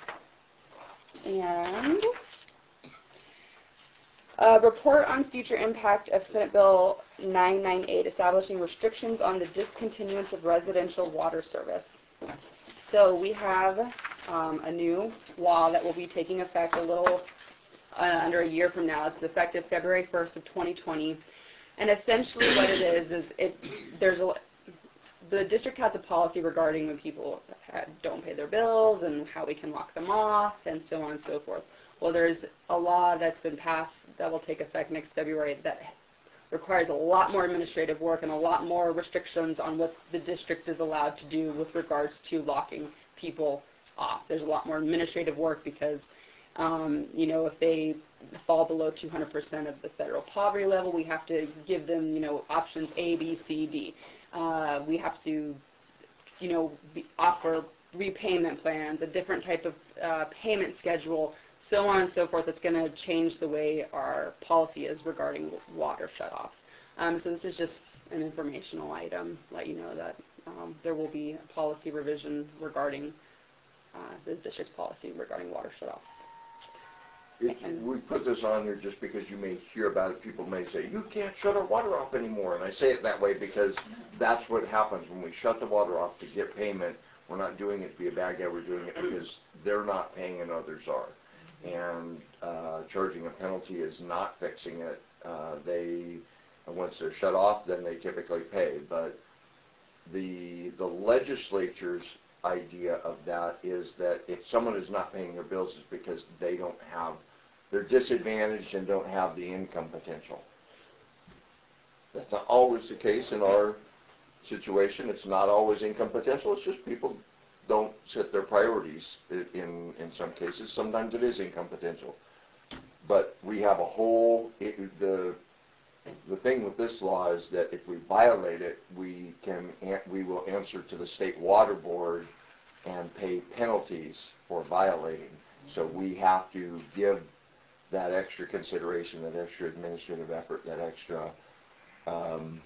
and Uh, report on future impact of Senate Bill nine ninety-eight, establishing restrictions on the discontinuance of residential water service. So we have um, a new law that will be taking effect a little uh, under a year from now. It's effective February first of twenty twenty. And essentially what it is, is it there's a the district has a policy regarding when people ha- don't pay their bills and how we can lock them off and so on and so forth. Well, there's a law that's been passed that will take effect next February that requires a lot more administrative work and a lot more restrictions on what the district is allowed to do with regards to locking people off. There's a lot more administrative work because, um, you know, if they fall below two hundred percent of the federal poverty level, we have to give them, you know, options A, B, C, D. Uh, we have to, you know, be, offer repayment plans, a different type of uh, payment schedule, so on and so forth. It's going to change the way our policy is regarding water shutoffs. Um, so this is just an informational item, let you know that um, there will be a policy revision regarding uh, the district's policy regarding water shutoffs. It, we put this on here just because you may hear about it. People may say, you can't shut our water off anymore. And I say it that way because that's what happens when we shut the water off to get payment. We're not doing it to be a bad guy. We're doing it because they're not paying and others are. And uh, charging a penalty is not fixing it. Uh, they, once they're shut off, then they typically pay. But the the legislature's idea of that is that if someone is not paying their bills, it's because they don't have, they're disadvantaged and don't have the income potential. That's not always the case in our situation. It's not always income potential. It's just people don't set their priorities in in some cases. Sometimes it is income potential. But we have a whole, it, the the thing with this law is that if we violate it, we can we will answer to the state water board and pay penalties for violating. So we have to give that extra consideration, that extra administrative effort, that extra um,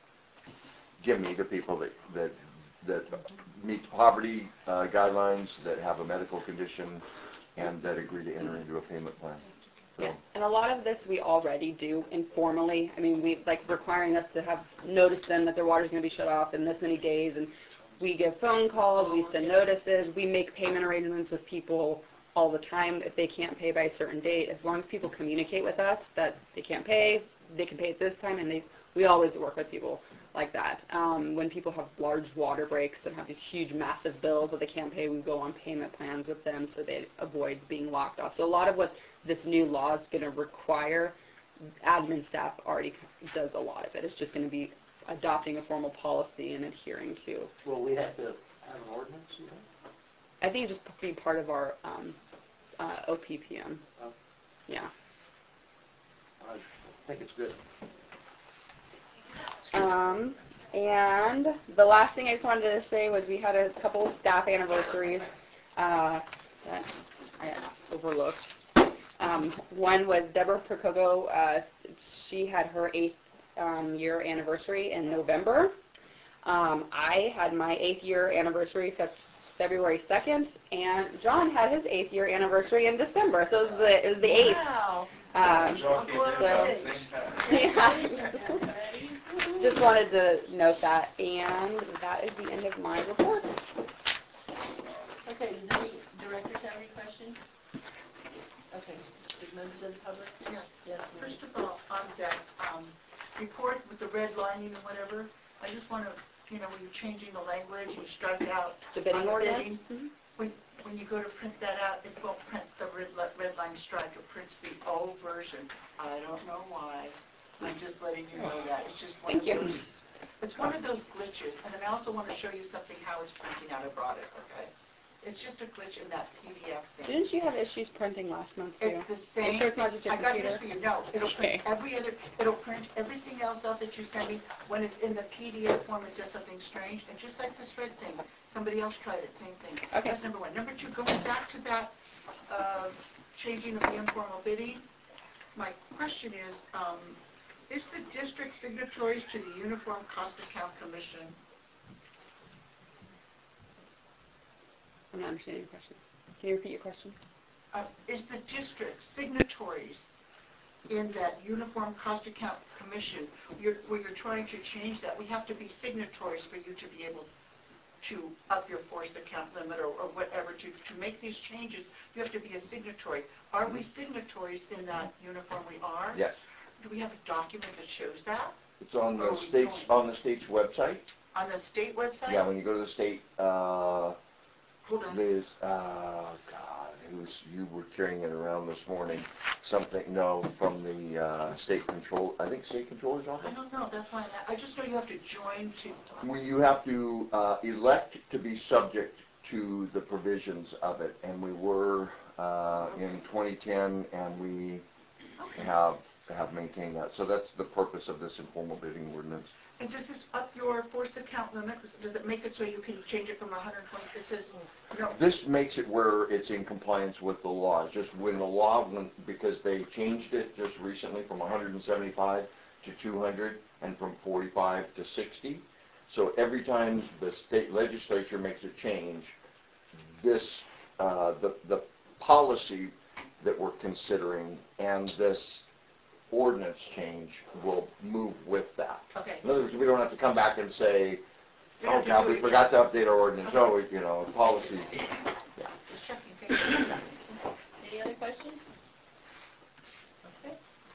give me to people that that that meet poverty uh, guidelines, that have a medical condition, and that agree to enter into a payment plan. So. Yeah, and a lot of this we already do informally. I mean, we like requiring us to have notice them that their water's going to be shut off in this many days, and we give phone calls, we send notices, we make payment arrangements with people all the time if they can't pay by a certain date. As long as people communicate with us that they can't pay, they can pay at this time, and they we always work with people like that. Um, when people have large water breaks and have these huge, massive bills that they can't pay, we go on payment plans with them so they avoid being locked off. So a lot of what this new law is going to require, admin staff already does a lot of it. It's just going to be adopting a formal policy and adhering to. Will we have to have an ordinance, you know? I think it just be part of our um, uh, O P P M. Oh. Yeah. I think it's good. Um, and the last thing I just wanted to say was we had a couple of staff anniversaries uh, that I overlooked. Um, one was Deborah Procogo. Uh, she had her eighth um, year anniversary in November. Um, I had my eighth year anniversary fe- February second, and John had his eighth year anniversary in December. So it was the, it was the eighth. Wow. Um, so, yeah. Just wanted to note that, and that is the end of my report. Okay, does any directors have any questions? Okay, does members of the public? Yes. Yes, ma'am. First of all, on that um, report with the red lining and whatever, I just want to, you know, when you're changing the language, you strike out The bidding on the ordinance? bidding. Mm-hmm. When, when you go to print that out, it won't print the red, li- red line strike. It prints the old version. I don't know why. I'm just letting you know that. It's just one Thank of you. those. It's one of those glitches. And then I also want to show you something how it's printing out. I brought it, okay? It's just a glitch in that P D F thing. Didn't you have issues printing last month, too? It's the Are you same. sure it's not just your I got computer? this for you. No, it'll Okay. print every other, it'll print everything else out that you send me. When it's in the P D F form, it does something strange. And just like this red thing, somebody else tried it, same thing. Okay. That's number one. Number two, going back to that uh, changing of the informal bidding, my question is, um, is the district signatories to the Uniform Cost Account Commission? I'm not understanding your question. Can you repeat your question? Uh, is the district signatories in that Uniform Cost Account Commission, you're, where you're trying to change that? We have to be signatories for you to be able to up your forced account limit or, or whatever. To, to make these changes, you have to be a signatory. Are we signatories in that uniform? We are? Yes. Do we have a document that shows that? It's on Or the we state's joined? on the state's website. On the state website? Yeah, when you go to the state, uh, Hold on. there's, uh, God, it was, you were carrying it around this morning. Something, no, from the uh, state control, I think state controller's office. I don't know. That's fine. I just know you have to join to. We, you have to uh, elect to be subject to the provisions of it, and we were uh, in twenty ten, and we Okay. have have maintained that. So that's the purpose of this informal bidding ordinance. And does this up your forced account limit? Does it make it so you can change it from one hundred twenty? It says, no. This makes it where it's in compliance with the law. Just when the law, when, because they changed it just recently from one hundred seventy-five to two hundred and from forty-five to sixty. So every time the state legislature makes a change, this, uh, the, the policy that we're considering, and this ordinance change will move with that. Okay. In other words, we don't have to come back and say, We don't oh have to God, do we it forgot again. to update our ordinance, no, we- you know, policy. Just checking. Okay. Any other questions? Okay.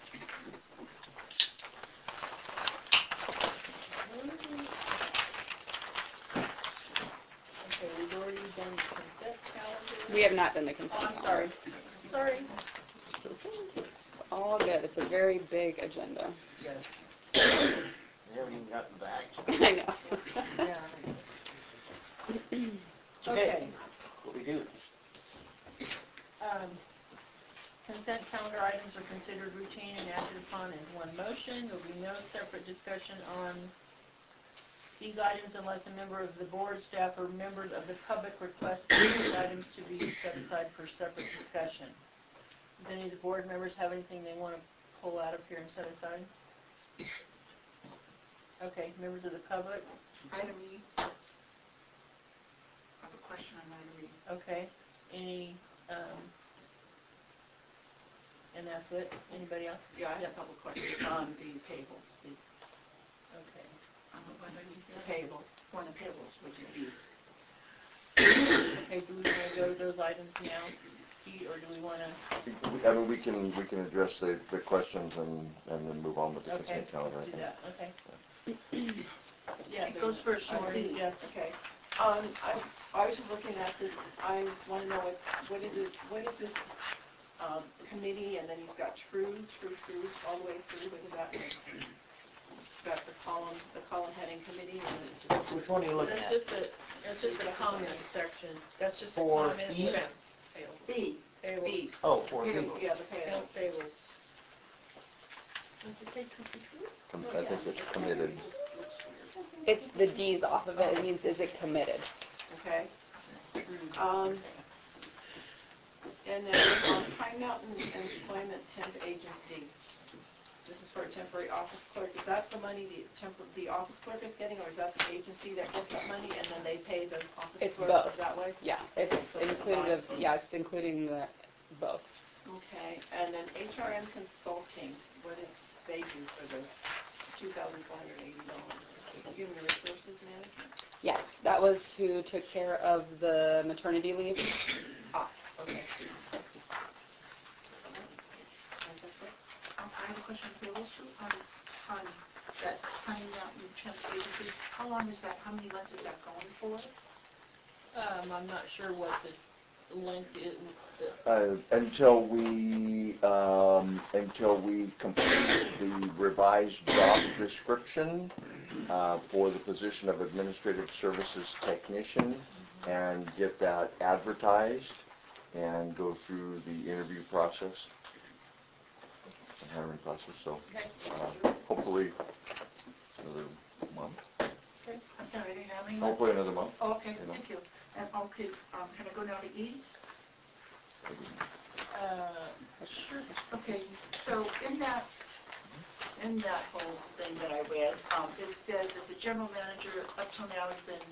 Okay, we've already done the consent calendar. We have not done the Oh, consent I'm calendar. sorry. Sorry. It's all good. It's a very big agenda. Yes. They haven't even gotten back. I know. Yeah. It's okay. What we do. Um, Consent calendar items are considered routine and acted upon in one motion. There will be no separate discussion on these items unless a member of the board, staff, or members of the public request these items to be set aside for separate discussion. Does any of the board members have anything they want to pull out of here and set aside? Okay, members of the public? Item E. I have a question on item E. Okay. Any, um, and that's it? Anybody else? Yeah, I have a couple questions on the payables, please. Okay. Um, what do I need The here? payables. For the payables, which is B. Okay, do we want to go to those items now, Pete, or do we want to? I mean, we can, we can address the, the questions and, and then move on with the Okay, consent calendar, I let's do think. that, okay. Yes, It goes first, Item Shorty. B, yes, okay. Um, I, I was just looking at this, I want to know what, what is it, what is this, um, committee, and then you've got true, true, true, all the way through, what does that mean? You've got the column, the column heading committee, and it's Which one are you looking That's at? just the, that's just the comment section. That's just the For comment E? section. B. Payables. B. Oh, for B. Payables. Yeah, the payables. Accounts payables. Does it say true, true, true? Com- I think it's committed. It's the D's off of it. It means, is it committed? Okay. Um, and then on Pine Mountain Employment Temp Agency, this is for a temporary office clerk. Is that the money the temp, the office clerk is getting, or is that the agency that gets that money and then they pay the office It's clerk both. that way? Yeah, it's Okay, so it's included of, combined. yeah, it's including the, both. Okay, and then H R M Consulting, what did they do for the two thousand four hundred eighty dollars? Human Resources Management? Yes, that was who took care of the maternity leave. Ah, okay. Um, I have a question for Payables too. On, on that Pine Mountain Temp Agency, how long is that, how many months is that going for? Um, I'm not sure what the length is. Uh, until we, um, until we complete the revised job description, uh, for the position of Administrative Services Technician and get that advertised and go through the interview process and hiring process, so, uh, hopefully another month, I'm sorry, I didn't have any months. hopefully another month. Oh, okay, you know. thank you. And, okay, um, can I go now to E? Uh, sure. Okay, so in that, in that whole thing that I read, um, it says that the general manager up till now has been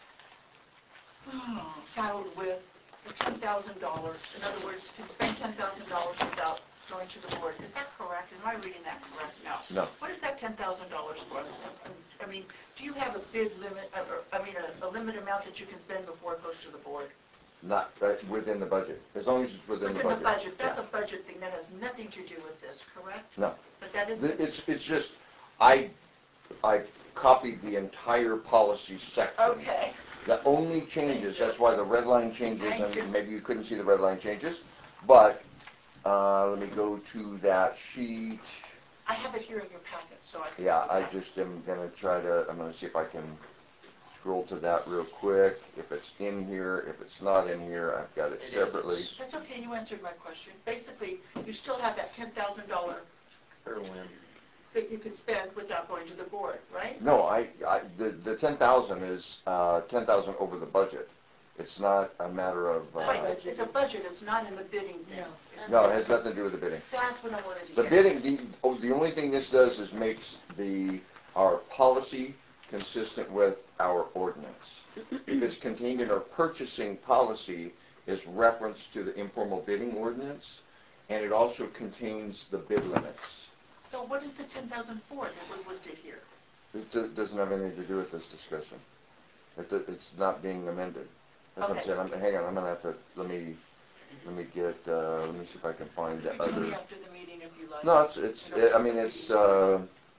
oh, saddled with ten thousand dollars. In other words, can spend ten thousand dollars without going to the board. Is that correct? Am I reading that correct? No. No. What is that ten thousand dollars for? I mean, do you have a bid limit, uh, or, I mean, a, a limit amount that you can spend before it goes to the board? Not, uh, within the budget, as long as it's within the budget. Within the budget, that's Yeah. a budget thing, that has nothing to do with this, correct? No. But that is, Th- It's, it's just, I, I copied the entire policy section. okay, The only changes, that's why the red line changes, Thank you. and maybe you couldn't see the red line changes, but, uh, let me go to that sheet. I have it here in your packet, so I can. Yeah, I just am gonna try to, I'm gonna see if I can scroll to that real quick. If it's in here, if it's not in here, I've got it It is. separately. That's okay, you answered my question. Basically, you still have that ten thousand dollars Erwin. that you can spend without going to the board, right? No, I, I, the, the ten thousand is, uh, ten thousand over the budget. It's not a matter of, uh, Right, it's a budget, it's not in the bidding thing. no, it has nothing to do with the bidding. That's what I wanted to The get. bidding, the, oh, the only thing this does is makes the, our policy consistent with our ordinance. If it's contained in our purchasing policy is reference to the informal bidding ordinance, and it also contains the bid limits. So what is the ten thousand for that was listed here? It do- doesn't have anything to do with this discussion. It, do- it's not being amended. That's what I'm Okay. saying. I'm, hang on, I'm gonna have to, let me, let me get, uh, let me see if I can find the You can tell me other. after the meeting if you like. No, it's, it's, I mean, it's, uh,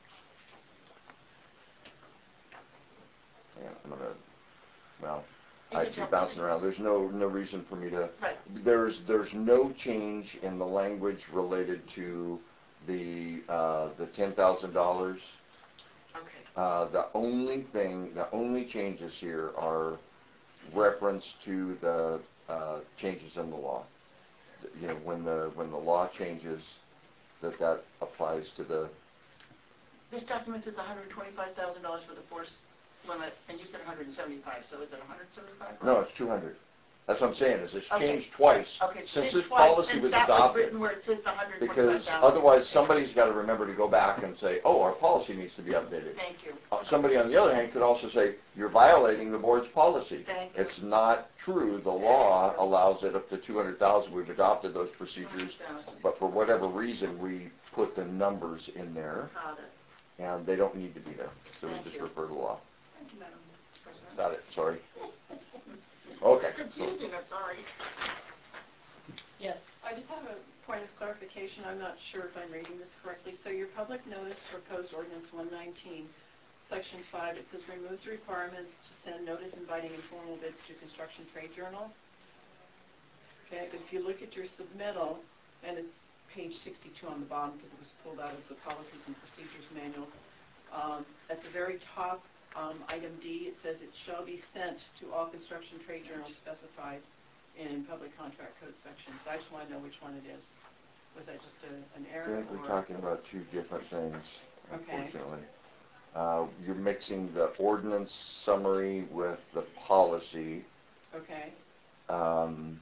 hang on, I'm gonna, well, You I can keep tell- bouncing around. There's no, no reason for me to, Right. there's, there's no change in the language related to the, uh, the ten thousand dollars. Okay. Uh, the only thing, the only changes here are reference to the, uh, changes in the law. You know, when the, when the law changes, that that applies to the, This document says one hundred twenty-five thousand dollars for the force limit, and you said one hundred seventy-five, so is it one hundred seventy-five? no, it's two hundred. That's what I'm saying, is it's Okay. changed twice Okay, since this this twice, policy since was that was adopted. written where it says the one hundred twenty-five Because thousand. otherwise, somebody's got to remember to go back and say, oh, our policy needs to be updated. Thank you. Uh, Somebody, on the other hand, could also say, you're violating the board's policy. Thank you. It's not true. The law allows it up to two hundred thousand. We've adopted those procedures, one hundred thousand. but for whatever reason, we put the numbers in there, Got it. and they don't need to be there. So we Thank just you. refer to the law. Thank you, Madam President. Got it, sorry. Okay. It's confusing, I'm sorry. Yes. I just have a point of clarification. I'm not sure if I'm reading this correctly. So your public notice proposed ordinance one nineteen, section five, it says removes requirements to send notice inviting informal bids to construction trade journals. Okay, but if you look at your submittal, and it's page sixty-two on the bottom because it was pulled out of the policies and procedures manuals, um, at the very top, um, item D, it says it shall be sent to all construction trade journals specified in public contract code sections. I just want to know which one it is. Was that just a, an I error? think we're or- talking about two different things, Okay. unfortunately. Uh, You're mixing the ordinance summary with the policy. Okay. Um,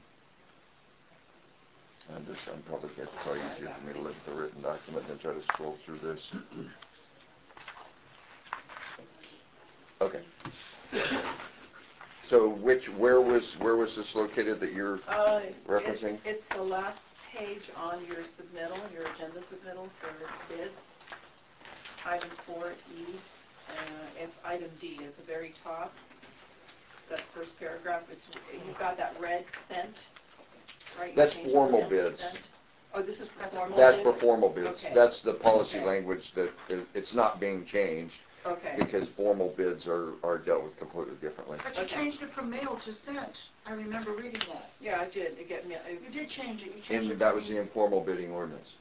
I'm just, I'm probably, it's probably easier for me to look at the written document than try to scroll through this. Okay. So which, where was, where was this located that you're Uh, referencing? it- It's the last page on your submittal, your agenda submittal for bids. Item four E, uh, it's item D at the very top. That first paragraph, it's, you've got that red sent, right? You That's changed it formal to bids. sent. Oh, this is for formal That's bids? for formal bids. Okay. That's the policy Okay. language that, is- it's not being changed Okay. because formal bids are, are dealt with completely differently. But you Okay. changed it from mail to sent. I remember reading that. Yeah, I did, it get me, I- You did change it. You changed it. And that was the informal bidding ordinance.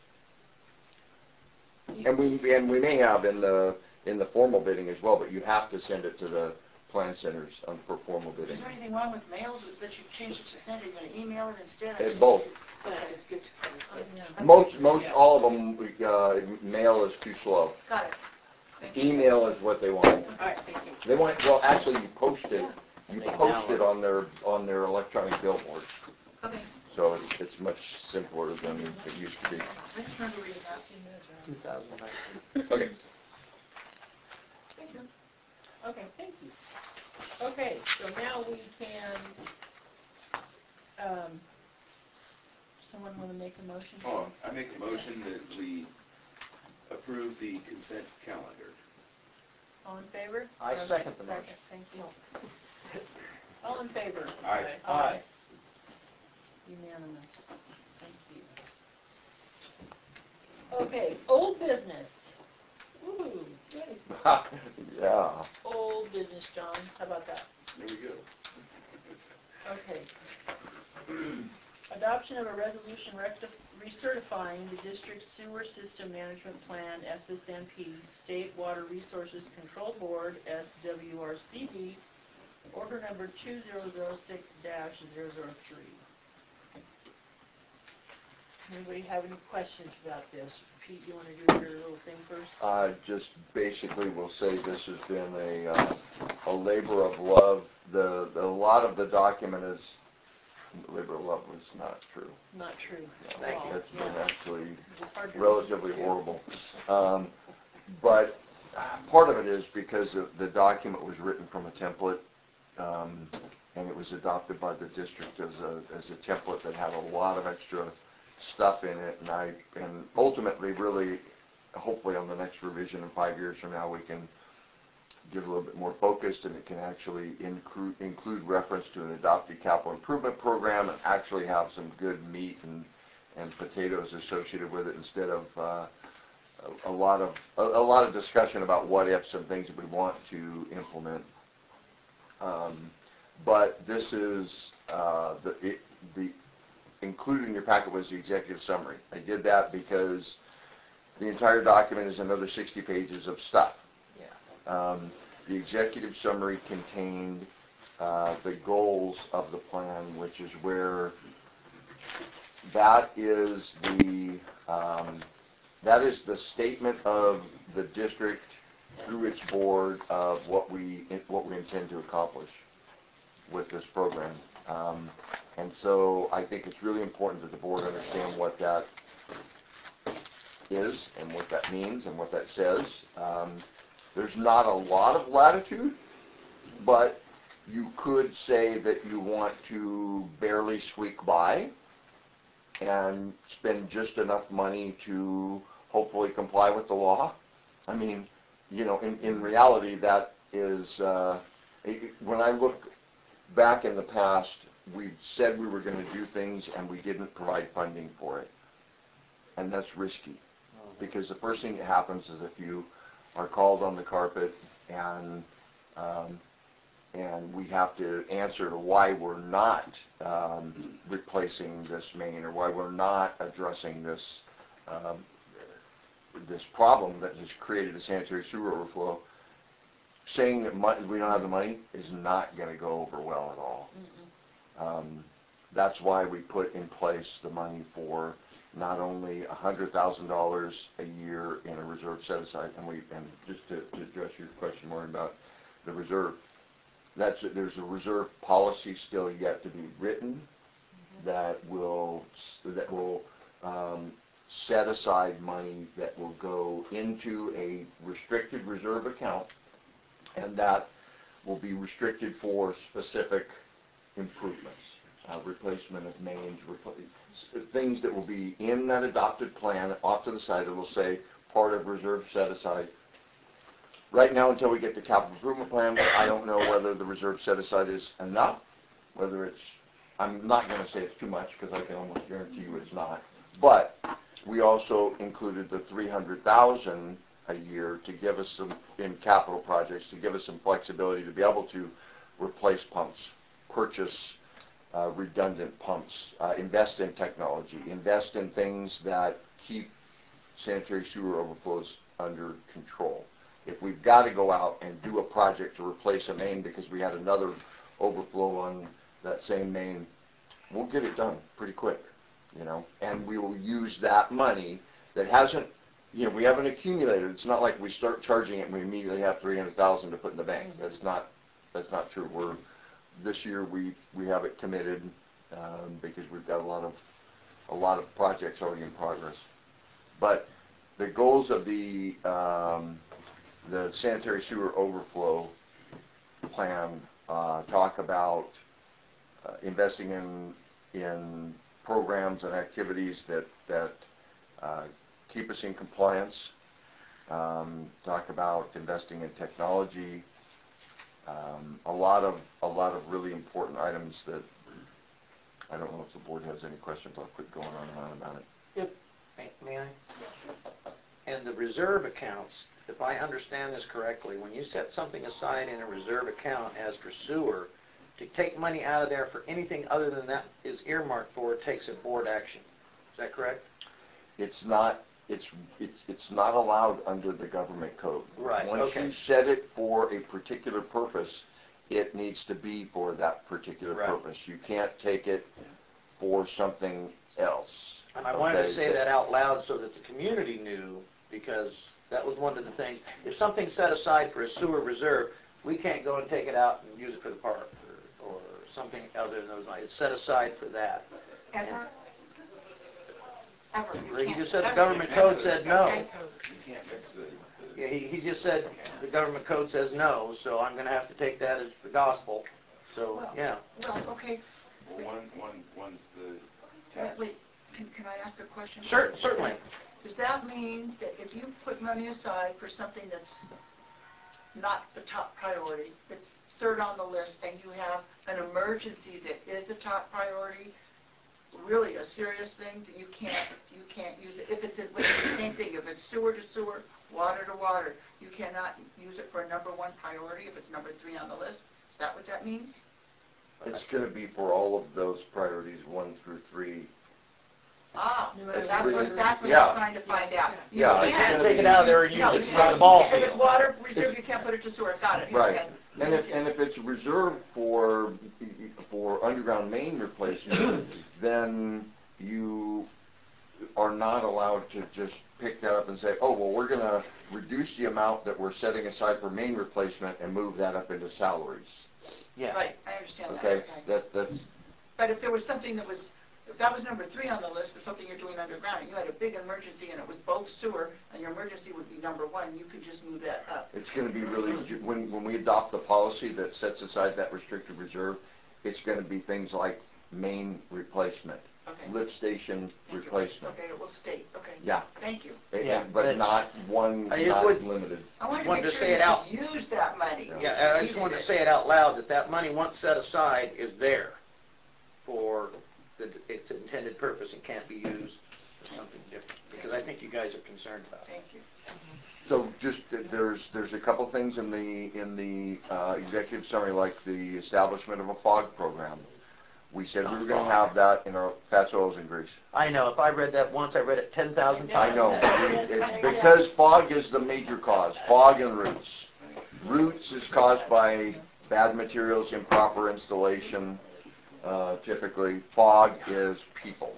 And we, and we may have in the, in the formal bidding as well, but you have to send it to the plan centers um, for formal bidding. Is there anything wrong with mails that you changed it to send? Are you going to email it instead? Uh, both. sent, it's good to Yeah. Most, most, all of them, uh, mail is too slow. Got it. Thank you. Email is what they want. All right, thank you. They want, well, actually, you post it, you They post it download. on their, on their electronic billboard. Okay. So it's, it's much simpler than it used to be. I just remember reading that. two thousand nine. Okay. Thank you. Okay, thank you. Okay, so now we can, um, someone want to make a motion? Oh, I make a motion that we approve the consent calendar. All in favor? I Or- second the motion. Thank you. All in favor? Aye. Aye. Unanimous. Thank you. Okay, old business. Ooh, yay. Yeah. Old business, John. How about that? There we go. Okay. Adoption of a resolution rectif- recertifying the district sewer system management plan, S S M P, State Water Resources Control Board, S W R C B, order number two zero zero six dash zero zero three. Anybody have any questions about this? Pete, you want to do your little thing first? I just basically will say this has been a, uh, a labor of love. The, the, a lot of the document is, labor of love was not true. Not true. Thank Well, you. It's been yeah. actually It's hard to- relatively horrible. Um, but uh, part of it is because of the document was written from a template, um, and it was adopted by the district as a, as a template that had a lot of extra stuff in it, and I, and ultimately, really, hopefully on the next revision in five years from now, we can get a little bit more focused, and it can actually include, include reference to an adopted capital improvement program and actually have some good meat and, and potatoes associated with it instead of uh, a, a lot of a, a lot of discussion about what ifs and things that we want to implement. Um, but this is uh, the it, the included in your packet was the executive summary. I did that because the entire document is another sixty pages of stuff. Um, the executive summary contained uh, the goals of the plan, which is where that is the um, that is the statement of the district through its board of what we what we intend to accomplish with this program. Um, and so I think it's really important that the board understand what that is and what that means and what that says. Um, There's not a lot of latitude, but you could say that you want to barely squeak by and spend just enough money to hopefully comply with the law. I mean, you know, in, in reality, that is, uh, it, when I look back in the past, we said we were going to do things and we didn't provide funding for it. And that's risky, because the first thing that happens is if you are called on the carpet, and um, and we have to answer to why we're not um, replacing this main, or why we're not addressing this um, this problem that has created a sanitary sewer overflow. Saying that mo- we don't have the money is not going to go over well at all. Um, that's why we put in place the money for not only one hundred thousand dollars a year in a reserve set aside, and we and just to, to address your question more about the reserve, that's there's a reserve policy still yet to be written mm-hmm. that will that will um, set aside money that will go into a restricted reserve account, and that will be restricted for specific improvements. Uh, replacement of mains, repl- things that will be in that adopted plan off to the side that will say part of reserve set aside. Right now, until we get the capital improvement plan, I don't know whether the reserve set aside is enough, whether it's, I'm not going to say it's too much because I can almost guarantee you it's not, but we also included the three hundred thousand dollars a year to give us some, in capital projects, to give us some flexibility to be able to replace pumps, purchase Uh, redundant pumps, uh, invest in technology, invest in things that keep sanitary sewer overflows under control. If we've got to go out and do a project to replace a main because we had another overflow on that same main, we'll get it done pretty quick, you know, and we will use that money that hasn't, you know, we haven't accumulated. It's not like we start charging it and we immediately have three hundred thousand dollars to put in the bank. That's not, that's not true. We're This year we, we have it committed um, because we've got a lot of a lot of projects already in progress. But the goals of the um, the sanitary sewer overflow plan uh, talk about uh, investing in in programs and activities that that uh, keep us in compliance. Um, talk about investing in technology. Um, a lot of a lot of really important items that I don't know if the board has any questions. I'll quit going on and on about it. Yep. May, may I? And the reserve accounts, if I understand this correctly, when you set something aside in a reserve account as for sewer, to take money out of there for anything other than that is earmarked for, takes a board action. Is that correct? It's not. It's, it's it's not allowed under the government code. Right, Once okay. you set it for a particular purpose, it needs to be for that particular Right. purpose. You can't take it for something else. And I wanted to okay? say that out loud so that the community knew, because that was one of the things. If something's set aside for a sewer reserve, we can't go and take it out and use it for the park or, or something other than those. It's set aside for that. Ever? Ever. You He can't. just said the government code said no. You can't mix the, the Yeah, he, he just said the government code says no, so I'm going to have to take that as the gospel. So, Well, yeah. Well, okay, well, one, one, one's the wait, tax. wait. Can, can I ask a question? Cer- Certainly. Does that mean that if you put money aside for something that's not the top priority, that's third on the list, and you have an emergency that is a top priority, really a serious thing, that you can't, you can't use it? If it's the same thing, if it's sewer to sewer, water to water, you cannot use it for a number one priority if it's number three on the list? Is that what that means? It's going to be for all of those priorities, one through three. Ah, No but matter that's what what, it that's what Yeah. I'm trying to find out. You Yeah, You it's can't gonna take it be- out of there and use No, it you for can't. the ball If it's field. water reserve, you can't put it to sewer. Got it. Right. Okay. And if, and if it's reserved for, for underground main replacement, then you are not allowed to just pick that up and say, oh, well, we're going to reduce the amount that we're setting aside for main replacement and move that up into salaries. Yeah. Right, I understand that. Okay? That, that's, But if there was something that was, if that was number three on the list for something you're doing underground, and you had a big emergency and it was both sewer, and your emergency would be number one, you could just move that up. it's going to be really, ju- when, when we adopt the policy that sets aside that restricted reserve, it's going to be things like main replacement, Okay. lift station Thank you. replacement. Okay, it will state, okay. Yeah. Thank you. And- Yeah, But that's- not one, I just not would- limited. I wanted to Wanted make to sure say you it out. could use that money. Yeah, I just wanted to say it out loud, that that money once set aside is there for the, its intended purpose and can't be used for something different, because I think you guys are concerned about it. Thank you. So just, uh, there's, there's a couple things in the, in the uh, executive summary, like the establishment of a FOG program. We said we were going to have that in our fats, oils, and grease. I know, if I read that once, I read it ten thousand times. I know, it's because fog is the major cause, fog and roots. Roots is caused by bad materials, improper installation, uh, typically. Fog is people.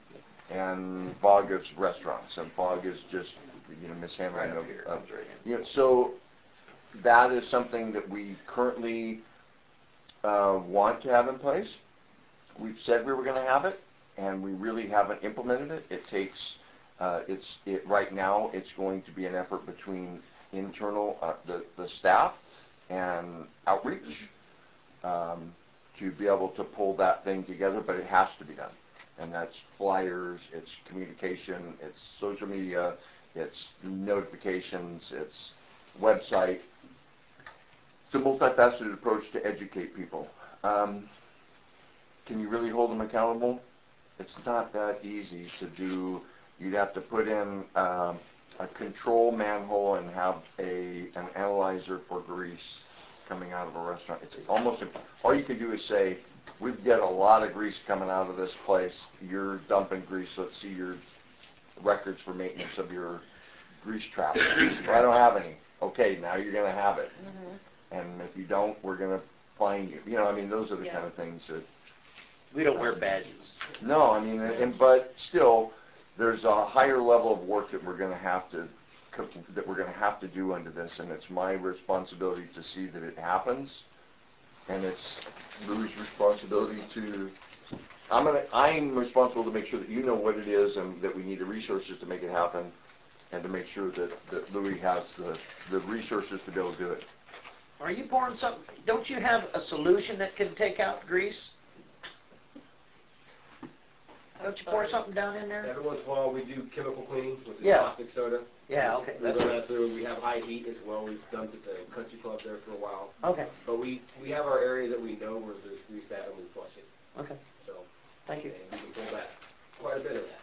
And fog is restaurants, and fog is just, you know, mishandling of, of, you know, so that is something that we currently uh, want to have in place. We've said we were going to have it, and we really haven't implemented it. It takes, uh, it's, it, right now, it's going to be an effort between internal, uh, the, the staff and outreach um, to be able to pull that thing together, but it has to be done. And that's flyers, it's communication, it's social media, it's notifications, it's website. It's a multifaceted approach to educate people. Um, Can you really hold them accountable? It's not that easy to do. You'd have to put in um, a control manhole and have a an analyzer for grease coming out of a restaurant. It's almost, all you can do is say, we've got a lot of grease coming out of this place. You're dumping grease. Let's see your records for maintenance of your grease trap. Well, I don't have any. Okay, now you're going to have it. And if you don't, we're going to fine you. You know, I mean, those are the Yeah. kind of things that, We don't wear badges. no, I mean, and, but still, there's a higher level of work that we're going to have to, co- that we're going to have to do under this, and it's my responsibility to see that it happens, and it's Louis' responsibility to, I'm gonna, I'm responsible to make sure that you know what it is and that we need the resources to make it happen, and to make sure that, that Louis has the, the resources to be able to do it. Are you pouring something, don't you have a solution that can take out grease? Don't you pour something down in there? Every once in a while, we do chemical cleaning with the Yeah. caustic soda. Yeah, okay, We that's run right. that through, we have high heat as well, we've dumped at the country club there for a while. Okay, But we, we have our areas that we know where there's grease at and we flush it, okay, so. thank you. And we can pull back quite a bit of that.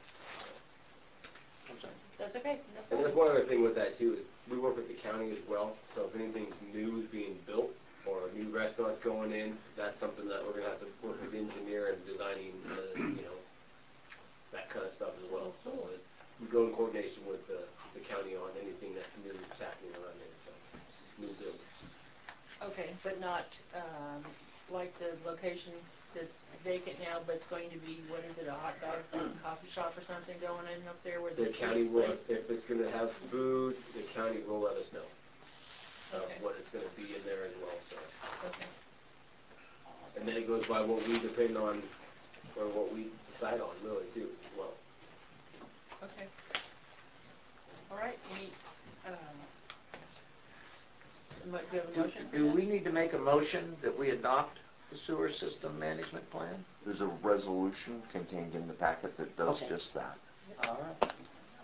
I'm sorry. That's okay. No And there's problem. one other thing with that too, is we work with the county as well, so if anything's new is being built, or new restaurants going in, that's something that we're gonna have to work with the engineer and designing, uh, you know, that kind of stuff as well. So uh, we go in coordination with the, the county on anything that's new that's happening around there, so, new builds. Okay, but not, um, like the location that's vacant now, but it's going to be, what is it, a hot dog coffee shop or something going in up there where The the county food will, place? if it's gonna have food, the county will let us know of Okay. what it's gonna be in there as well, so. Okay. And then it goes by what we depend on, or what we decide on, really, too, as well. Okay. All right, any, um, mo- do you have a motion? for Do this? we need to make a motion that we adopt the sewer system management plan? There's a resolution contained in the packet that does Okay. just that. All right.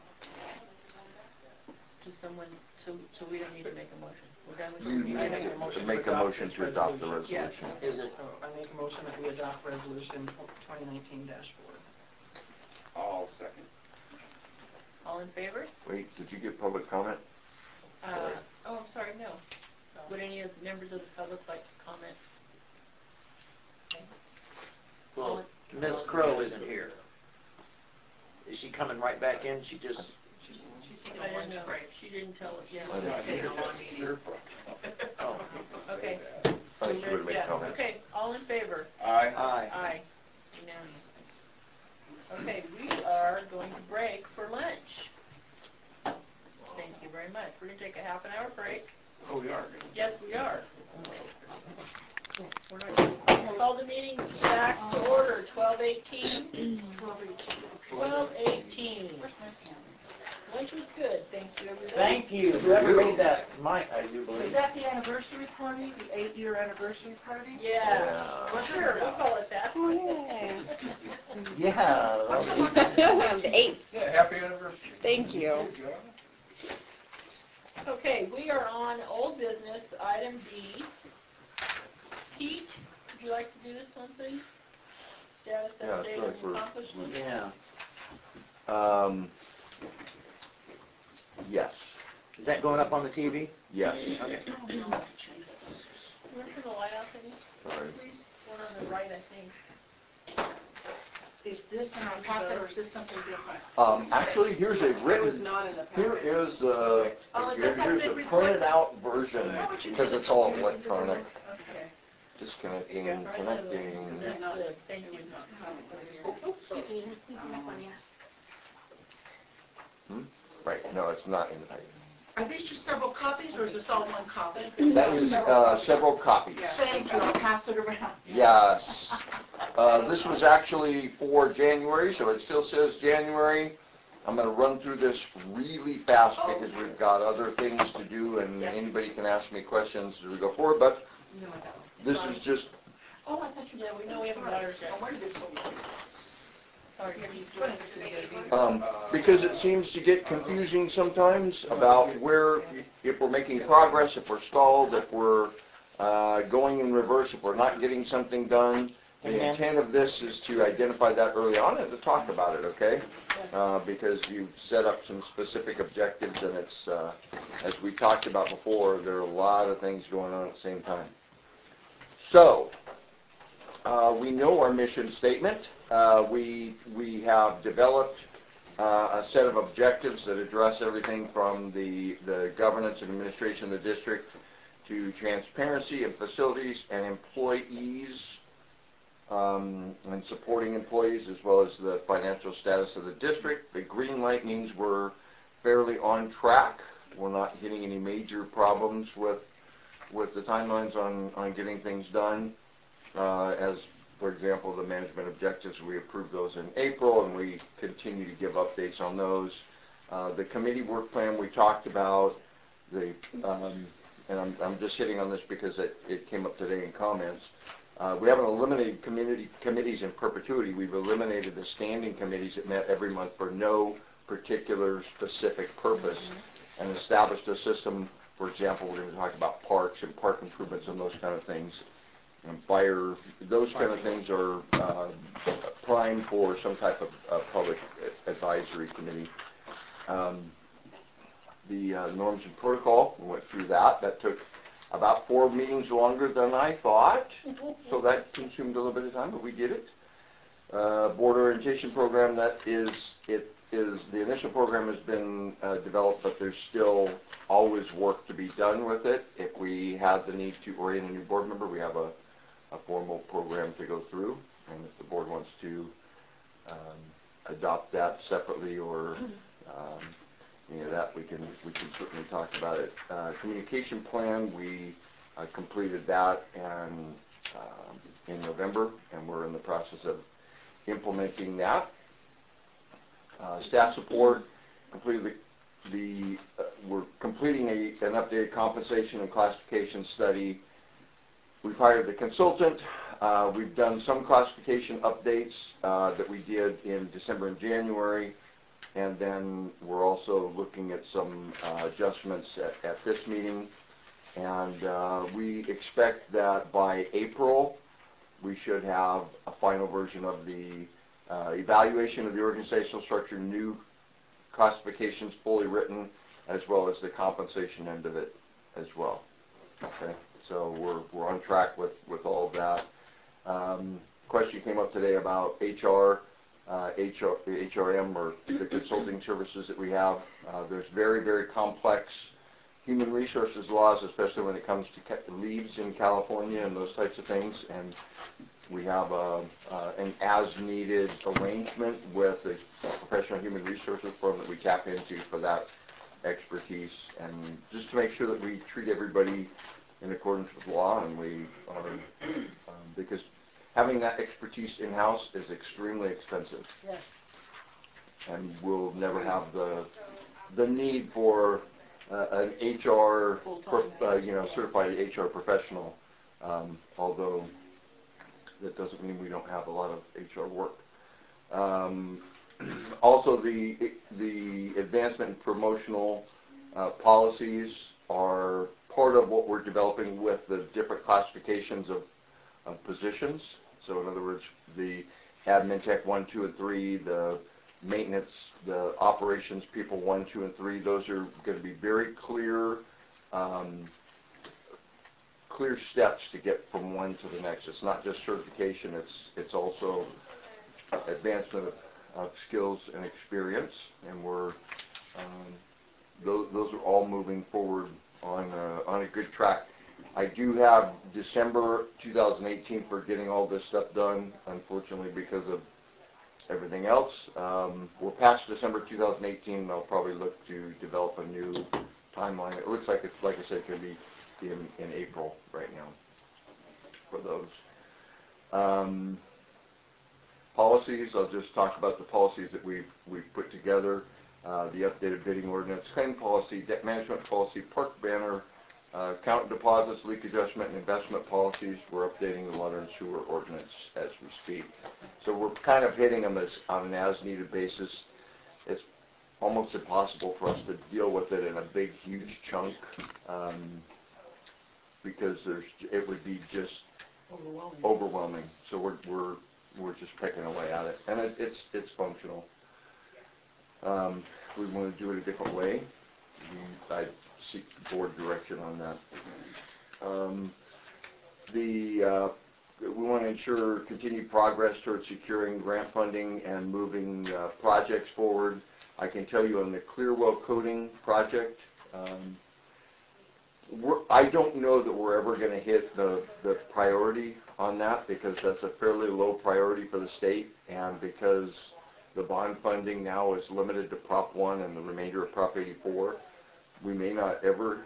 Does someone, so, so we don't need to make a motion? We're done with You this I meeting? make a motion to make a adopt motion this to adopt the resolution. resolution. Yes. Is it, So I make a motion that we adopt resolution twenty nineteen dash four. All second. All in favor? Wait, did you get public comment? Uh, oh, I'm sorry, no. Would any of the members of the public like to comment? well, Miz Crow isn't here. Is she coming right back in? She just, She's taking I a didn't lunch know. break. She didn't tell us, yeah. I didn't- Taking a lunch break. oh, Okay. I think she would make Yeah, comments. Okay, all in favor? Aye. aye. Aye. Unanimous. Okay, we are going to break for lunch. Thank you very much. We're gonna take a half an hour break. Oh, we are. Yes, we are. We're not gonna call the meeting back to order, twelve eighteen. Twelve eighteen. Lunch was good, thank you, everybody. Thank you. Whoever made that, Mike, I do Is believe. that the anniversary party, the eight-year anniversary party? Yeah, Yeah. well, sure, we'll call it that. Yeah. The eighth. Yeah, happy anniversary. Thank you. Okay, we are on old business, item B. Pete, would you like to do this one, please? Status Yeah, update sure, and sure. accomplishments? Yeah. Um, yes, Is that going up on the T V? yes. Okay. You want to turn the light off, any, Sorry. please? One on the right, I think. Is this in our packet or is this something different? Um, actually, here's a It was written, not in the here packet. is, uh, Oh, is here- that that here's big a report? printed out version, because it's all electronic. Okay. Disconnecting, Right, connecting. That's good, thank you. Oh, excuse me, I'm sneaking up on you. Hmm? Right, no, it's not in the packet. Are these just several copies or is this all one copy? That is, uh, several copies. Thank you, I'll pass it around. Yes. Uh, this was actually for January, so it still says January. I'm gonna run through this really fast because we've got other things to do and anybody can ask me questions as we go forward, but this is just, Oh, I thought you. Yeah, we know we haven't got ours yet. I wondered if you- Sorry, you um, because it seems to get confusing sometimes about where, if we're making progress, if we're stalled, if we're, uh, going in reverse, if we're not getting something done. The intent of this is to identify that early on and to talk about it, okay? Uh, because you've set up some specific objectives and it's, uh, as we talked about before, there are a lot of things going on at the same time. So, uh, we know our mission statement. Uh, we, we have developed uh, a set of objectives that address everything from the, the governance and administration of the district to transparency of facilities and employees, um, and supporting employees as well as the financial status of the district. The green light means we're fairly on track. We're not hitting any major problems with with the timelines on, on getting things done. Uh, as, for example, the management objectives, we approved those in April and we continue to give updates on those. Uh, the committee work plan we talked about, the, um, and I'm, I'm just hitting on this because it, it came up today in comments. Uh, we haven't eliminated community committees in perpetuity. We've eliminated the standing committees that met every month for no particular specific purpose, mm-hmm. and established a system. For example, we're going to talk about parks and park improvements and those kind of things, and fire. Those kind of things are uh, primed for some type of uh, public advisory committee. Um, the uh, norms and protocol, we went through that. That took about four meetings longer than I thought, so that consumed a little bit of time, but we did it. Uh, board orientation program, that is, it is, the initial program has been uh, developed, but there's still always work to be done with it. If we have the need to orient a new board member, we have a, a formal program to go through, and if the board wants to um, adopt that separately or um, any of that, we can we can certainly talk about it. Uh, communication plan, we uh, completed that and um, in November, and we're in the process of implementing that. Uh, staff support, completed the, the uh, we're completing a, an updated compensation and classification study. We've hired the consultant. Uh, we've done some classification updates uh, that we did in December and January, and then we're also looking at some uh, adjustments at, at this meeting. And uh, we expect that by April, we should have a final version of the uh, evaluation of the organizational structure, new classifications fully written, as well as the compensation end of it as well. Okay, so we're, we're on track with, with all of that. Um, question came up today about H R, uh, H R, H R M, or the consulting services that we have. Uh, there's very, very complex human resources laws, especially when it comes to ca- leaves in California and those types of things. And we have a, uh, an as-needed arrangement with the professional human resources firm that we tap into for that expertise, and just to make sure that we treat everybody in accordance with law, and we are, um, because having that expertise in-house is extremely expensive. Yes. And we'll never have the the need for uh, an H R, prof, uh, you know, certified H R professional, um, although that doesn't mean we don't have a lot of H R work. Um, also, the the advancement and promotional uh, policies are part of what we're developing with the different classifications of, of positions. So, in other words, the admin tech one, two, and three, the maintenance, the operations people one, two, and three. Those are going to be very clear. Um, clear steps to get from one to the next. It's not just certification, it's it's also advancement of, of skills and experience, and we're um, those, those are all moving forward on a, on a good track. I do have December two thousand eighteen for getting all this stuff done, unfortunately, because of everything else. Um, we're past December two thousand eighteen, and I'll probably look to develop a new timeline. It looks like, it's, like I said, it could be in, in April right now for those. Um, policies, I'll just talk about the policies that we've, we've put together. Uh, the updated bidding ordinance, claim policy, debt management policy, park banner, uh, account deposits, leak adjustment, and investment policies. We're updating the water and sewer ordinance as we speak. So we're kind of hitting them as, on an as-needed basis. It's almost impossible for us to deal with it in a big, huge chunk. Um, because there's, it would be just Overwhelming. overwhelming. So we're we're we're just picking away at it, and it, it's it's functional. Um, we want to do it a different way. We, I seek board direction on that. Um, the uh, we want to ensure continued progress towards securing grant funding and moving uh, projects forward. I can tell you on the Clearwell coating project. Um, We're, I don't know that we're ever going to hit the, the priority on that, because that's a fairly low priority for the state, and because the bond funding now is limited to Prop one and the remainder of Prop eighty-four, we may not ever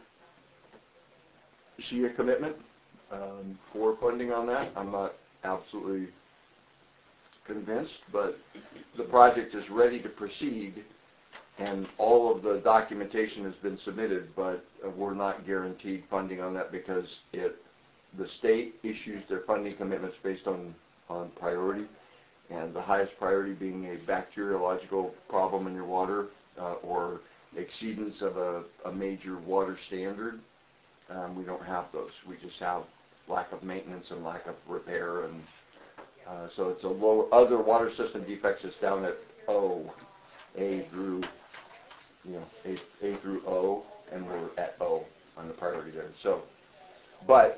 see a commitment um, for funding on that. I'm not absolutely convinced, but the project is ready to proceed, and all of the documentation has been submitted, but uh, we're not guaranteed funding on that, because it, the state issues their funding commitments based on, on priority, and the highest priority being a bacteriological problem in your water uh, or exceedance of a, a major water standard. Um, we don't have those. We just have lack of maintenance and lack of repair, and uh, so it's a low, other water system defects is down at O, A through you know, A, A through O, and we're at O on the priority there. So, but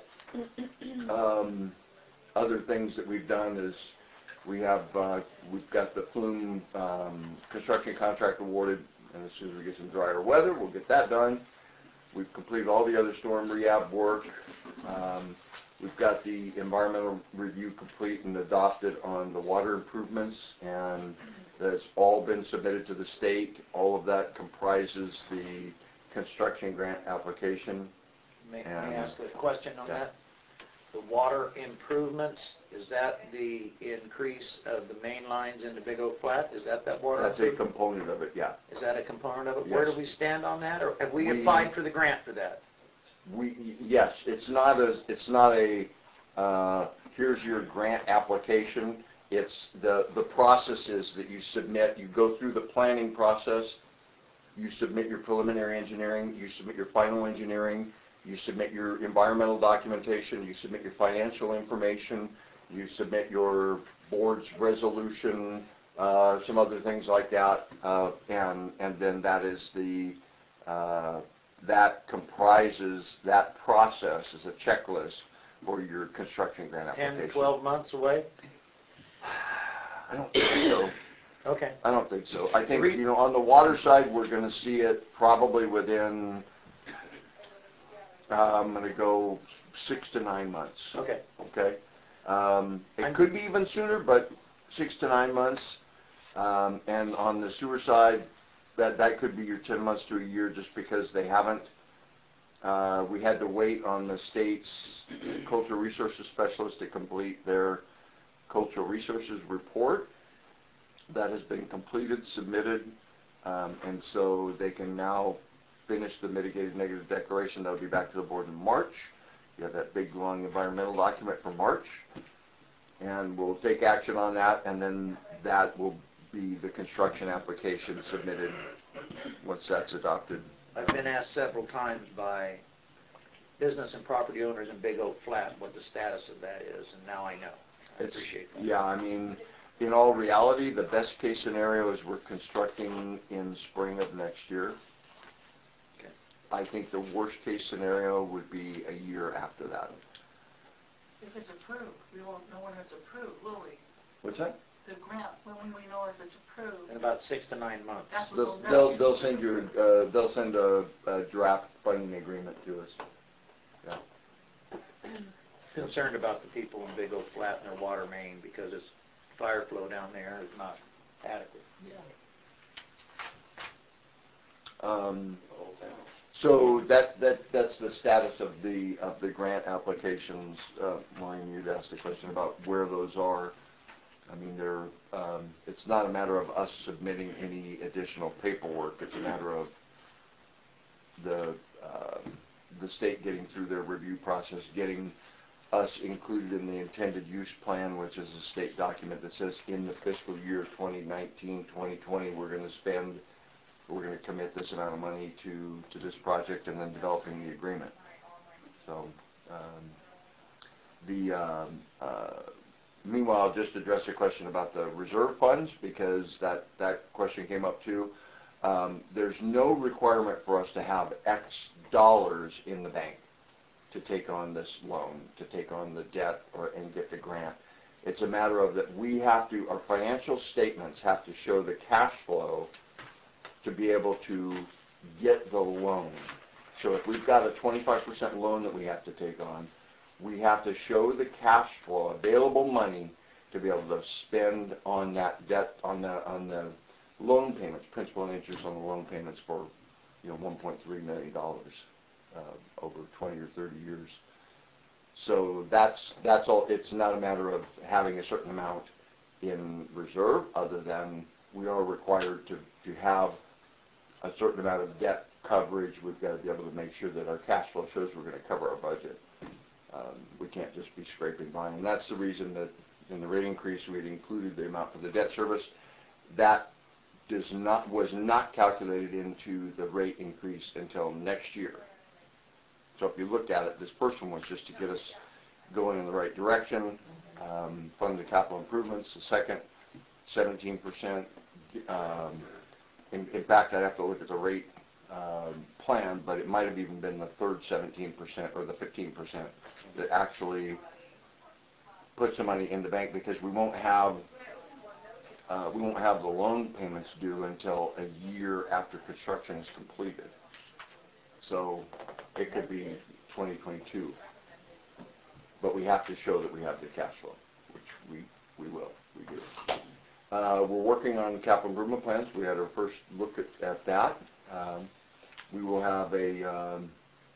um, other things that we've done is we have uh, we've got the Flume um, construction contract awarded, and as soon as we get some drier weather, we'll get that done. We've completed all the other storm rehab work. Um, we've got the environmental review complete and adopted on the water improvements, and that's all been submitted to the state. All of that comprises the construction grant application. May, may And- I ask a question on Yeah. that? The water improvements, is that the increase of the main lines into Big Oak Flat? Is that that water That's a improvement? component of it, yeah. Is that a component of it? Where do Yes. we stand on that, or have we We- applied for the grant for that? We, yes, it's not a, it's not a uh, here's your grant application. It's the, the process is that you submit, you go through the planning process, you submit your preliminary engineering, you submit your final engineering, you submit your environmental documentation, you submit your financial information, you submit your board's resolution, uh, some other things like that, uh, and, and then that is the, uh, that comprises, that process is a checklist for your construction grant application. ten to twelve months away? I don't think so. Okay. I don't think so. I think, you know, on the water side, we're going to see it probably within, uh, I'm going to go six to nine months. Okay. Okay? Um, I'm- it could be even sooner, but six to nine months. Um, and on the sewer side, that, that could be your ten months to a year just because they haven't. Uh, we had to wait on the state's cultural resources specialist to complete their cultural resources report. That has been completed, submitted, um, and so they can now finish the mitigated negative declaration. That'll be back to the board in March. You have that big, long environmental document for March, and we'll take action on that, and then that will be the construction application submitted once that's adopted. I've been asked several times by business and property owners in Big Oak Flat what the status of that is, and now I know. I It's- appreciate that. Yeah, I mean, in all reality, the best case scenario is we're constructing in spring of next year. Okay. I think the worst case scenario would be a year after that. If it's approved, we won't know when it's approved, will we? What's that? The grant, when will we know if it's approved? In about six to nine months. That's what They'll, we'll know. they'll, they'll send you, uh, they'll send a, a draft funding agreement to us. Yeah. Concerned about the people in Big Oak Flat and their water main because its fire flow down there is not adequate. Um, so that, that, that's the status of the, of the grant applications. Uh, Maureen, you'd asked a question about where those are. I mean, they're, um, it's not a matter of us submitting any additional paperwork. It's a matter of the, uh, the state getting through their review process, getting us included in the intended use plan, which is a state document that says in the fiscal year twenty nineteen, twenty twenty, we're going to spend, we're going to commit this amount of money to, to this project, and then developing the agreement. So, um, the, um, uh, meanwhile, just address a question about the reserve funds, because that, that question came up too. Um, there's no requirement for us to have X dollars in the bank to take on this loan, to take on the debt or, and get the grant. It's a matter of that we have to, our financial statements have to show the cash flow to be able to get the loan. So if we've got a twenty-five percent loan that we have to take on, we have to show the cash flow, available money, to be able to spend on that debt, on the, on the loan payments, principal and interest on the loan payments for, you know, one point three million dollars. Uh, over twenty or thirty years. So that's, that's all. It's not a matter of having a certain amount in reserve, other than we are required to, to have a certain amount of debt coverage. We've got to be able to make sure that our cash flow shows we're going to cover our budget. Um, we can't just be scraping by. And that's the reason that in the rate increase we had included the amount for the debt service. That does not, was not calculated into the rate increase until next year. So if you looked at it, this first one was just to get us going in the right direction, um, fund the capital improvements. The second, seventeen percent. Um, in, in fact, I'd have to look at the rate um, plan, but it might have even been the third seventeen percent or the fifteen percent that actually put some money in the bank, because we won't have uh, we won't have the loan payments due until a year after construction is completed. So it could be twenty twenty-two, but we have to show that we have the cash flow, which we, we will, we do. Uh, we're working on capital improvement plans. We had our first look at, at that. Um, we will have a, um,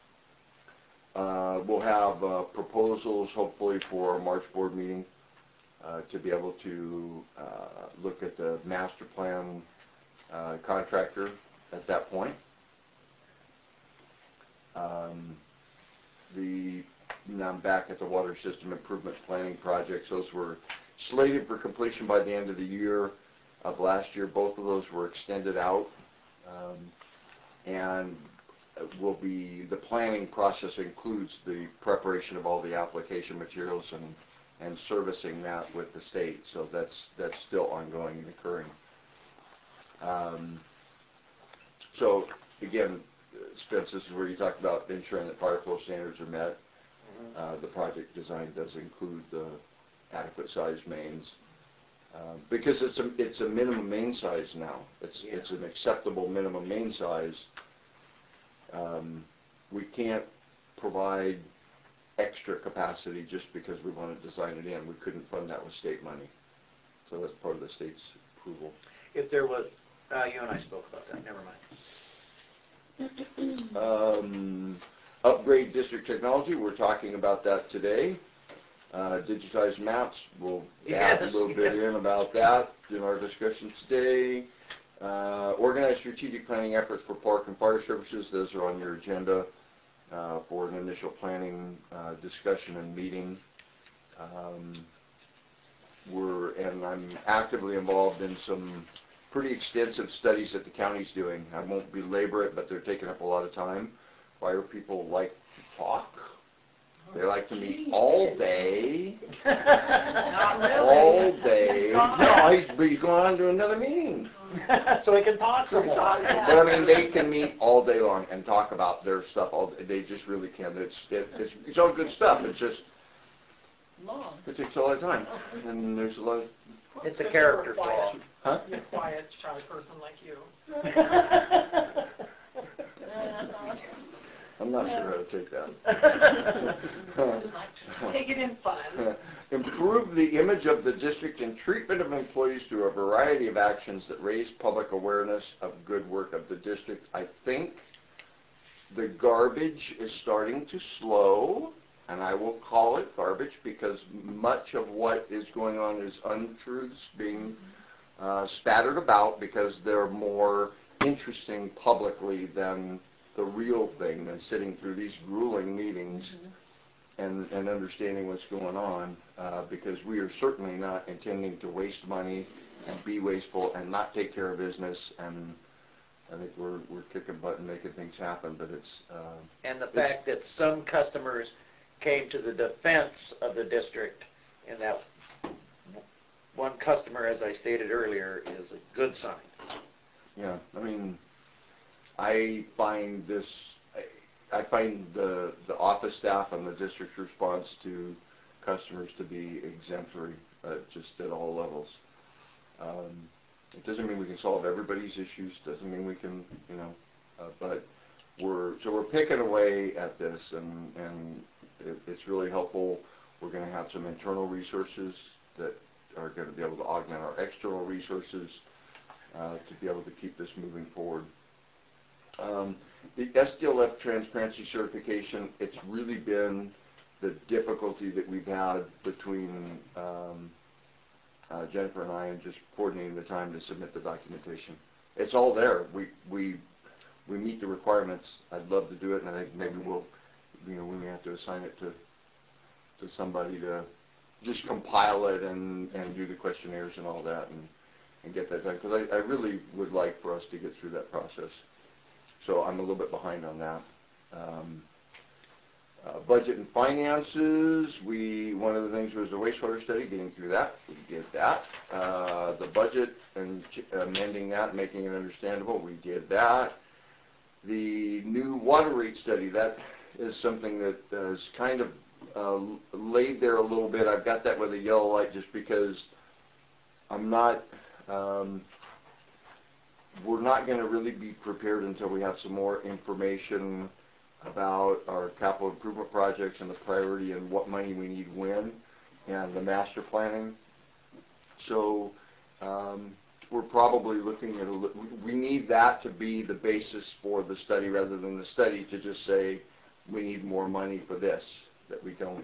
uh, we'll have uh, proposals hopefully for our March board meeting uh, to be able to uh, look at the master plan uh, contractor at that point. Um, the now I'm back at the water system improvement planning projects. Those were slated for completion by the end of the year of last year. Both of those were extended out, um, and will be, the planning process includes the preparation of all the application materials and and servicing that with the state. So that's that's still ongoing and occurring. Um, so again, Spence, this is where you talked about ensuring that fire flow standards are met. Uh, the project design does include the adequate size mains, uh, because it's a it's a minimum main size now. It's Yeah. it's an acceptable minimum main size. Um, we can't provide extra capacity just because we want to design it in. We couldn't fund that with state money, so that's part of the state's approval. If there was, uh, you and I spoke about that, never mind. Um, upgrade district technology, we're talking about that today. Uh, digitized maps, we'll add a Yes, little bit yes. in about that in our discussion today. Uh, organized strategic planning efforts for park and fire services, those are on your agenda uh, for an initial planning uh, discussion and meeting. Um, we're, and I'm actively involved in some pretty extensive studies that the county's doing. I won't belabor it, but they're taking up a lot of time. Fire people like to talk. They like to meet all day. Not really. All day. No, he's, but he's going on to another meeting. So we can talk some more. But I mean, they can meet all day long and talk about their stuff all day. They just really can. It's, it, it's, it's all good stuff. It's just, Long. it takes a lot of time. And there's a lot of, It's a If character you're quiet- flaw. huh? You're a quiet, shy person like you. I'm not sure how to take that. Take it in fun. Improve the image of the district and treatment of employees through a variety of actions that raise public awareness of good work of the district. I think the garbage is starting to slow, and I will call it garbage because much of what is going on is untruths being uh, spattered about because they're more interesting publicly than the real thing, than sitting through these grueling meetings and, and understanding what's going on, uh, because we are certainly not intending to waste money and be wasteful and not take care of business, and I think we're, we're kicking butt and making things happen, but it's... Uh, And the it's- fact that some customers came to the defense of the district, and that one customer, as I stated earlier, is a good sign. Yeah, I mean, I find this, I, I find the, the office staff and the district's response to customers to be exemplary, uh, just at all levels. Um, it doesn't mean we can solve everybody's issues, doesn't mean we can, you know, uh, but we're, so we're picking away at this, and, and it, it's really helpful. We're going to have some internal resources that are going to be able to augment our external resources uh, to be able to keep this moving forward. Um, the S D L F transparency certification, it's really been the difficulty that we've had between um, uh, Jennifer and I and just coordinating the time to submit the documentation. It's all there. We we we meet the requirements. I'd love to do it, and I think maybe we'll, you know, we may have to assign it to to somebody to just compile it and and do the questionnaires and all that and and get that done, because I, I really would like for us to get through that process. So I'm a little bit behind on that. Um, uh, budget and finances, we, one of the things was the wastewater study, getting through that. We did that. Uh, the budget and ch- amending that, making it understandable, we did that. The new water rate study, that is something that is kind of uh, laid there a little bit. I've got that with a yellow light just because I'm not, um, we're not going to really be prepared until we have some more information about our capital improvement projects and the priority and what money we need when and the master planning. So um, we're probably looking at a, li- we need that to be the basis for the study rather than the study to just say we need more money for this that we don't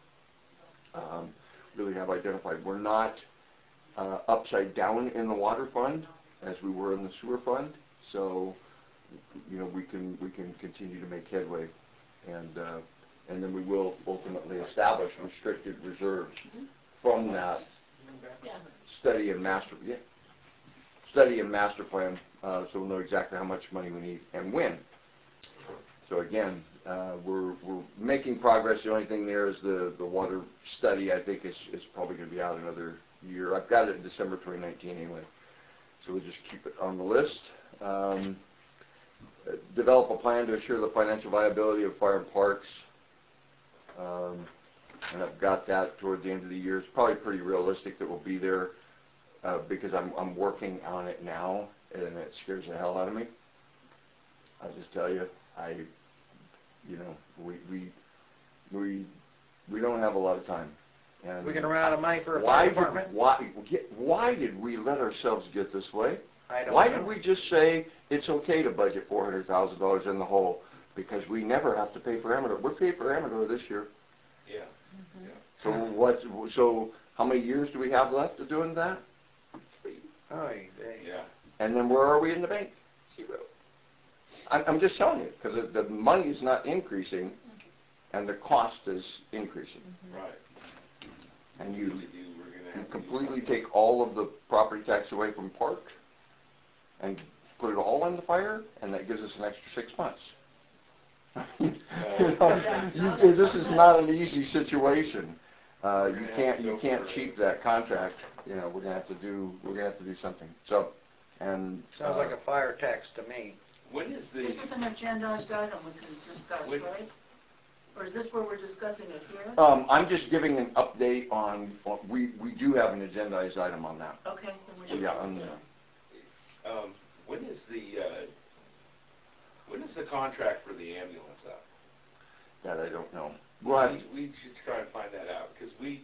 um, really have identified. We're not uh, upside down in the water fund as we were in the sewer fund, so you know we can we can continue to make headway, and uh, and then we will ultimately establish restricted reserves from that Yeah. study and master, yeah, study and master plan, uh, so we'll know exactly how much money we need and when. So again, uh, we're, we're making progress. The only thing there is the, the water study, I think, is, is probably going to be out another year. I've got it in December twenty nineteen anyway, so we'll just keep it on the list. Um, uh, develop a plan to assure the financial viability of fire and parks. Um, and I've got that toward the end of the year. It's probably pretty realistic that we'll be there uh, because I'm, I'm working on it now, and it scares the hell out of me. I'll just tell you, I, you know, we we we we don't have a lot of time. And We're gonna run out of money for a why fire did, department? why why did we let ourselves get this way? I don't Why know. did we just say it's okay to budget four hundred thousand dollars in the hole? Because we never have to pay for Amador. We're paid for Amador this year. Yeah. So what? So how many years do we have left of doing that? Three. Oh, they- Yeah. And then where are we in the bank? Zero. I'm, I'm just telling you, because the, the money is not increasing, and the cost is increasing. Right. And you, What to do, we're gonna you have to do completely something. take all of the property tax away from park, and put it all in the fire, and that gives us an extra six months. you know, you- this is not an easy situation. Uh, you can't you can't cheat that contract. You know, we're gonna have to do we're gonna have to do something. So, and Sounds uh, like a fire tax to me. When is the, This is an agendized item we can discuss, Wait. right? Or is this where we're discussing it here? Um, I'm just giving an update on, on- we, we do have an agendized item on that. Okay, then we should. Yeah, on, um, when is the, uh, when is the contract for the ambulance up? that I don't know. We'll have, We, we should try and find that out, because we,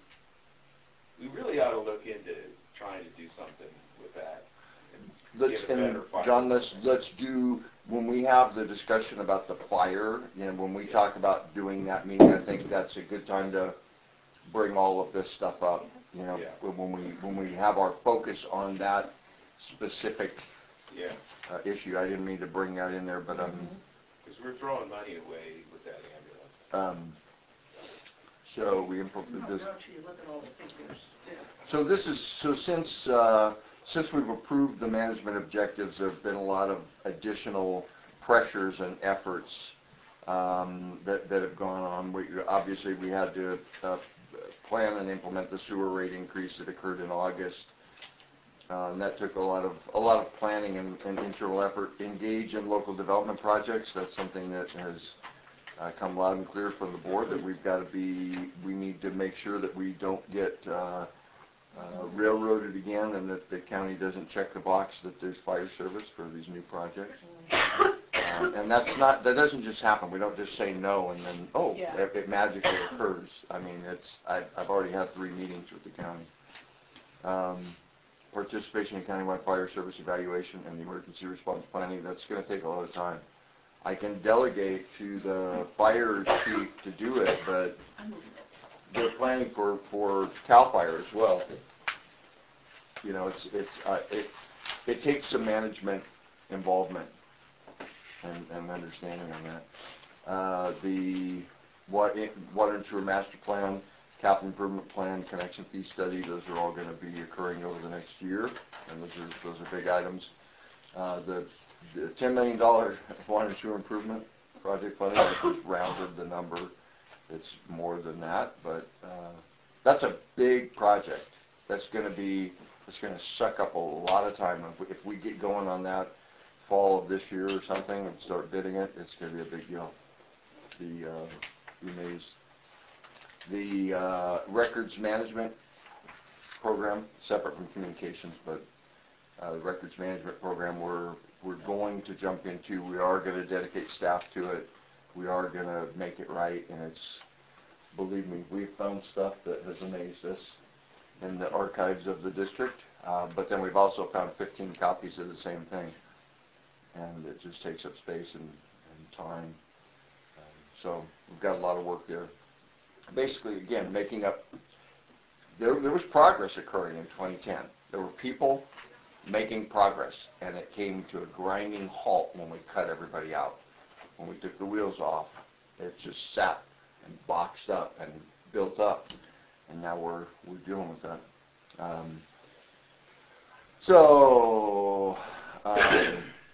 we really ought to look into trying to do something with that. and let's, get a and better fire John, let's, department. let's do, when we have the discussion about the fire, you know, when we talk about doing that meeting, I think that's a good time to bring all of this stuff up, you know, Yeah. when we, when we have our focus on that specific Yeah, uh, issue. I didn't mean to bring that in there, but, um, because we're throwing money away with that ambulance. um, so we No, implement no, this. you look at all the figures. Yeah. So this is, so since, uh, since we've approved the management objectives, there have been a lot of additional pressures and efforts um, that, that have gone on. We, obviously, we had to uh, plan and implement the sewer rate increase that occurred in August. Uh, and that took a lot of, a lot of planning and, and internal effort. Engage in local development projects. That's something that has uh, come loud and clear from the board, that we've got to be, we need to make sure that we don't get uh, uh, railroaded again, and that the county doesn't check the box that there's fire service for these new projects. Uh, and that's not, that doesn't just happen. We don't just say no and then, oh, Yeah. it, it magically occurs. I mean, it's, I've, I've already had three meetings with the county. Um, participation in countywide fire service evaluation and the emergency response planning, that's going to take a lot of time. I can delegate to the fire chief to do it, but they're planning for, for CAL FIRE as well. You know, it's, it's, uh, it, it takes some management involvement and, and understanding on that. Uh, the water, water and sewer master plan, capital improvement plan, connection fee study, those are all going to be occurring over the next year, and those are, those are big items. Uh, the, the ten million dollars water and sewer improvement project funding, I just rounded the number. It's more than that, but uh, that's a big project. That's going to be, it's going to suck up a lot of time. If we, if we get going on that fall of this year or something and start bidding it, it's going to be a big deal. The, uh, be amazed. The uh, records management program, separate from communications, but uh, the records management program we're, we're going to jump into. We are going to dedicate staff to it. We are going to make it right, and it's, believe me, we've found stuff that has amazed us in the archives of the district, uh, but then we've also found fifteen copies of the same thing, and it just takes up space and, and time. Um, so we've got a lot of work there. Basically, again, making up, there, there was progress occurring in twenty ten. There were people making progress, and it came to a grinding halt when we cut everybody out. When we took the wheels off, it just sat and boxed up and built up, and now we're we're dealing with that. Um, so um,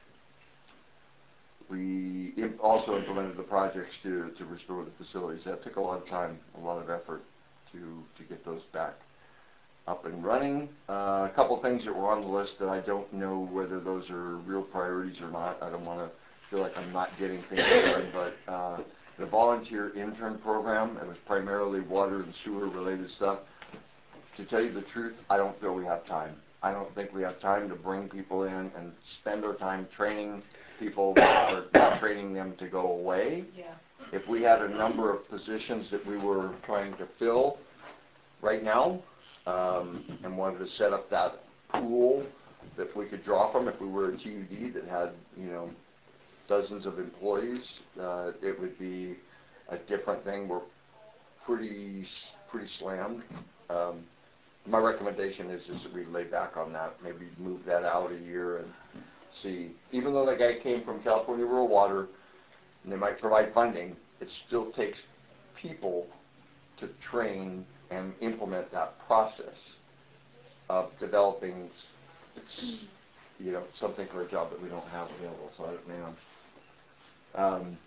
we im- also implemented the projects to to restore the facilities. That took a lot of time, a lot of effort to to get those back up and running. Uh, a couple things that were on the list that I don't know whether those are real priorities or not. I don't want to feel like I'm not getting things done, but uh, the volunteer intern program, it was primarily water and sewer related stuff. To tell you the truth, I don't feel we have time. I don't think we have time to bring people in and spend our time training people or not training them to go away. Yeah. If we had a number of positions that we were trying to fill right now, um, and wanted to set up that pool that we could draw from, if we were a T U D that had, you know, dozens of employees, uh, it would be a different thing. We're pretty pretty slammed. Um, my recommendation is, is that we lay back on that, maybe move that out a year and see. Even though that guy came from California Rural Water, and they might provide funding, it still takes people to train and implement that process of developing, you know, something for a job that we don't have available. So I don't know. Um,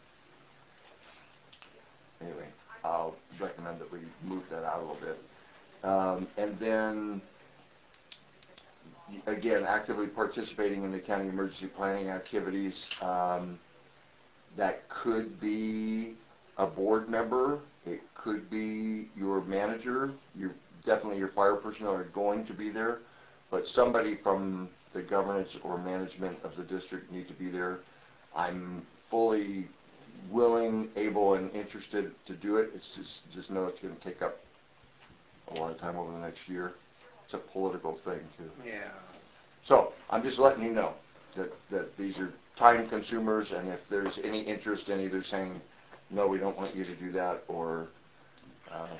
anyway, I'll recommend that we move that out a little bit. Um, and then, again, actively participating in the county emergency planning activities. Um, that could be a board member. It could be your manager. Your, definitely your fire personnel are going to be there. But somebody from the governance or management of the district need to be there. I'm fully willing, able, and interested to do it. It's just, just know it's going to take up a lot of time over the next year. It's a political thing, too. Yeah. So I'm just letting you know that, that these are time consumers, and if there's any interest in either saying, no, we don't want you to do that, or um,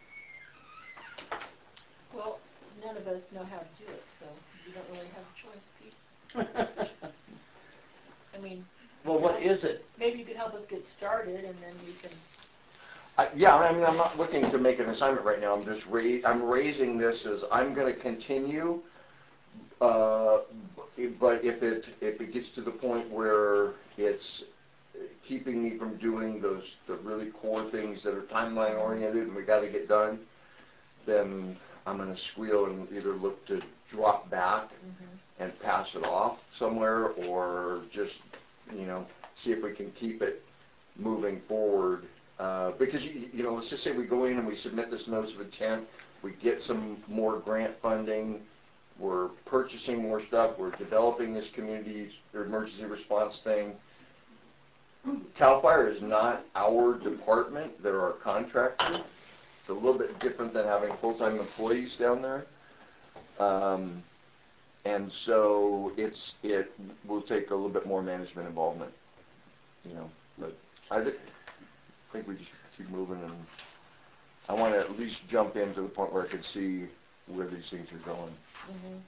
Well, none of us know how to do it, so you don't really have a choice, Pete. I mean, Well, what is it? maybe you could help us get started, and then we can. I, yeah, I mean, I'm not looking to make an assignment right now. I'm just ra- I'm raising this as I'm going to continue. Uh, but if it if it gets to the point where it's keeping me from doing those the really core things that are timeline oriented and we got to get done, then I'm going to squeal and either look to drop back mm-hmm. and pass it off somewhere, or just, you know, see if we can keep it moving forward. Uh, because, you, you know, let's just say we go in and we submit this notice of intent, we get some more grant funding, we're purchasing more stuff, we're developing this community emergency response thing. CAL FIRE is not our department, they're our contractor. It's a little bit different than having full-time employees down there. Um, and so it's it will take a little bit more management involvement, you know. But I think I think we just keep moving, and I want to at least jump in to the point where I can see where these things are going. Mm-hmm.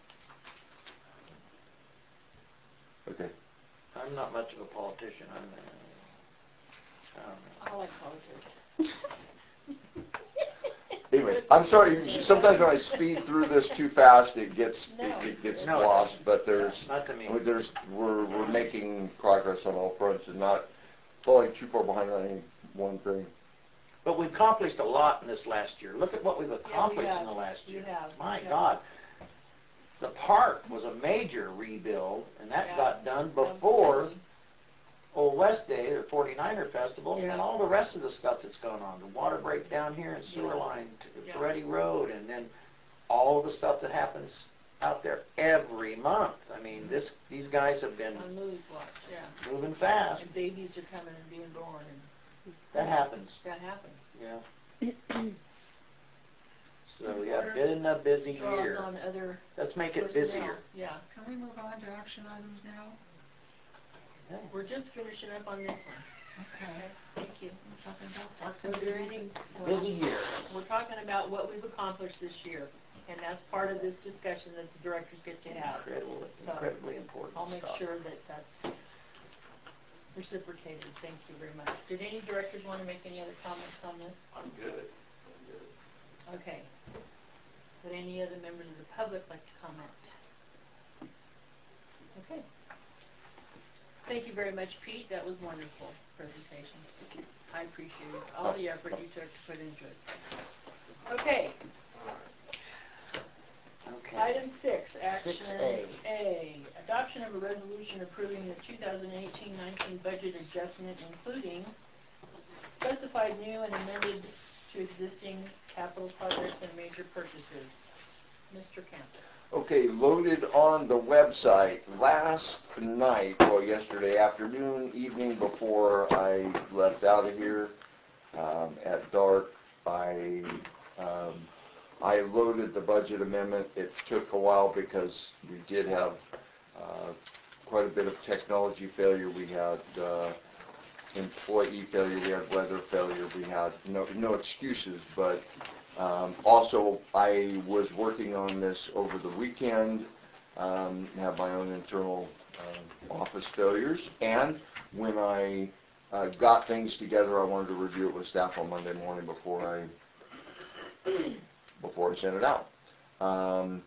Okay. I'm not much of a politician. I'm. Uh, I don't know. I like politics. Anyway, I'm sorry. Sometimes when I speed through this too fast, it gets no. it, it gets no, lost. But there's not to me. there's we're we're making progress on all fronts and not falling too far behind on any one thing. But we've accomplished a lot in this last year. Look at what we've accomplished yeah, we in the last year. have. My yeah. God. The park was a major rebuild, and that yes, got done before absolutely. Old West Day, or forty-niner Festival, yeah. and then all the rest of the stuff that's going on. The water break down here in Sewer yeah. Line to yeah. Ferretti Road, and then all of the stuff that happens out there every month. I mean, this these guys have been on Louis Watch, yeah. moving fast. And babies are coming and being born. And that happens. That happens. Yeah. So yeah, been a busy Draws year. on other Let's make it personnel. busier. Yeah. Can we move on to action items now? Yeah. We're just finishing up on this one. Okay. Thank you. We're talking about parks So and is there any, Busy year. we're talking about what we've accomplished this year, and that's part of this discussion that the directors get to have. Incredible, So incredibly important I'll make stuff. sure that that's reciprocated. Thank you very much. Did any directors want to make any other comments on this? I'm good. I'm good. Okay. Would any other members of the public like to comment? Okay. Thank you very much, Pete. That was wonderful presentation. I appreciate all the effort you took to put into it. Okay. Okay. Item six, action Six A. A, adoption of a resolution approving the two thousand eighteen nineteen budget adjustment, including specified new and amended to existing capital projects and major purchases. Mister Campbell. Okay, loaded on the website last night, well, yesterday afternoon, evening before I left out of here um, at dark, I um, I loaded the budget amendment. It took a while because we did have uh, quite a bit of technology failure. We had uh, employee failure, we had weather failure, we had no, no excuses, but um, also I was working on this over the weekend, um, have my own internal uh, office failures, and when I uh, got things together, I wanted to review it with staff on Monday morning before I before I sent it out. Um,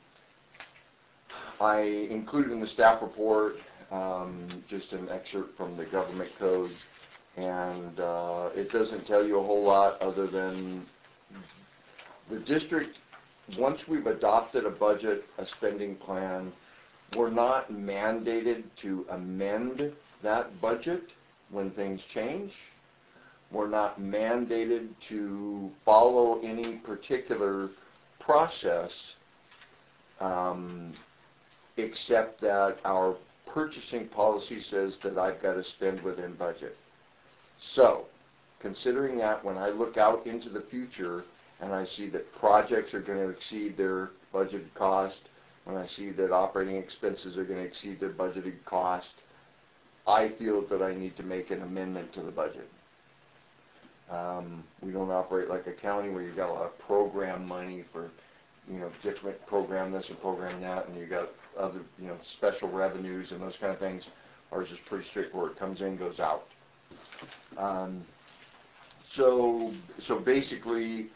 I included in the staff report um, just an excerpt from the government code, and uh, it doesn't tell you a whole lot other than the district, once we've adopted a budget, a spending plan, we're not mandated to amend that budget when things change. We're not mandated to follow any particular process, um, except that our purchasing policy says that I've got to spend within budget. So, considering that, when I look out into the future and I see that projects are going to exceed their budgeted cost, when I see that operating expenses are going to exceed their budgeted cost, I feel that I need to make an amendment to the budget. Um, we don't operate like a county where you've got a lot of program money for, you know, different program this and program that, and you got other, you know, special revenues and those kind of things. Ours is pretty straightforward. It comes in, goes out. Um, so, so basically,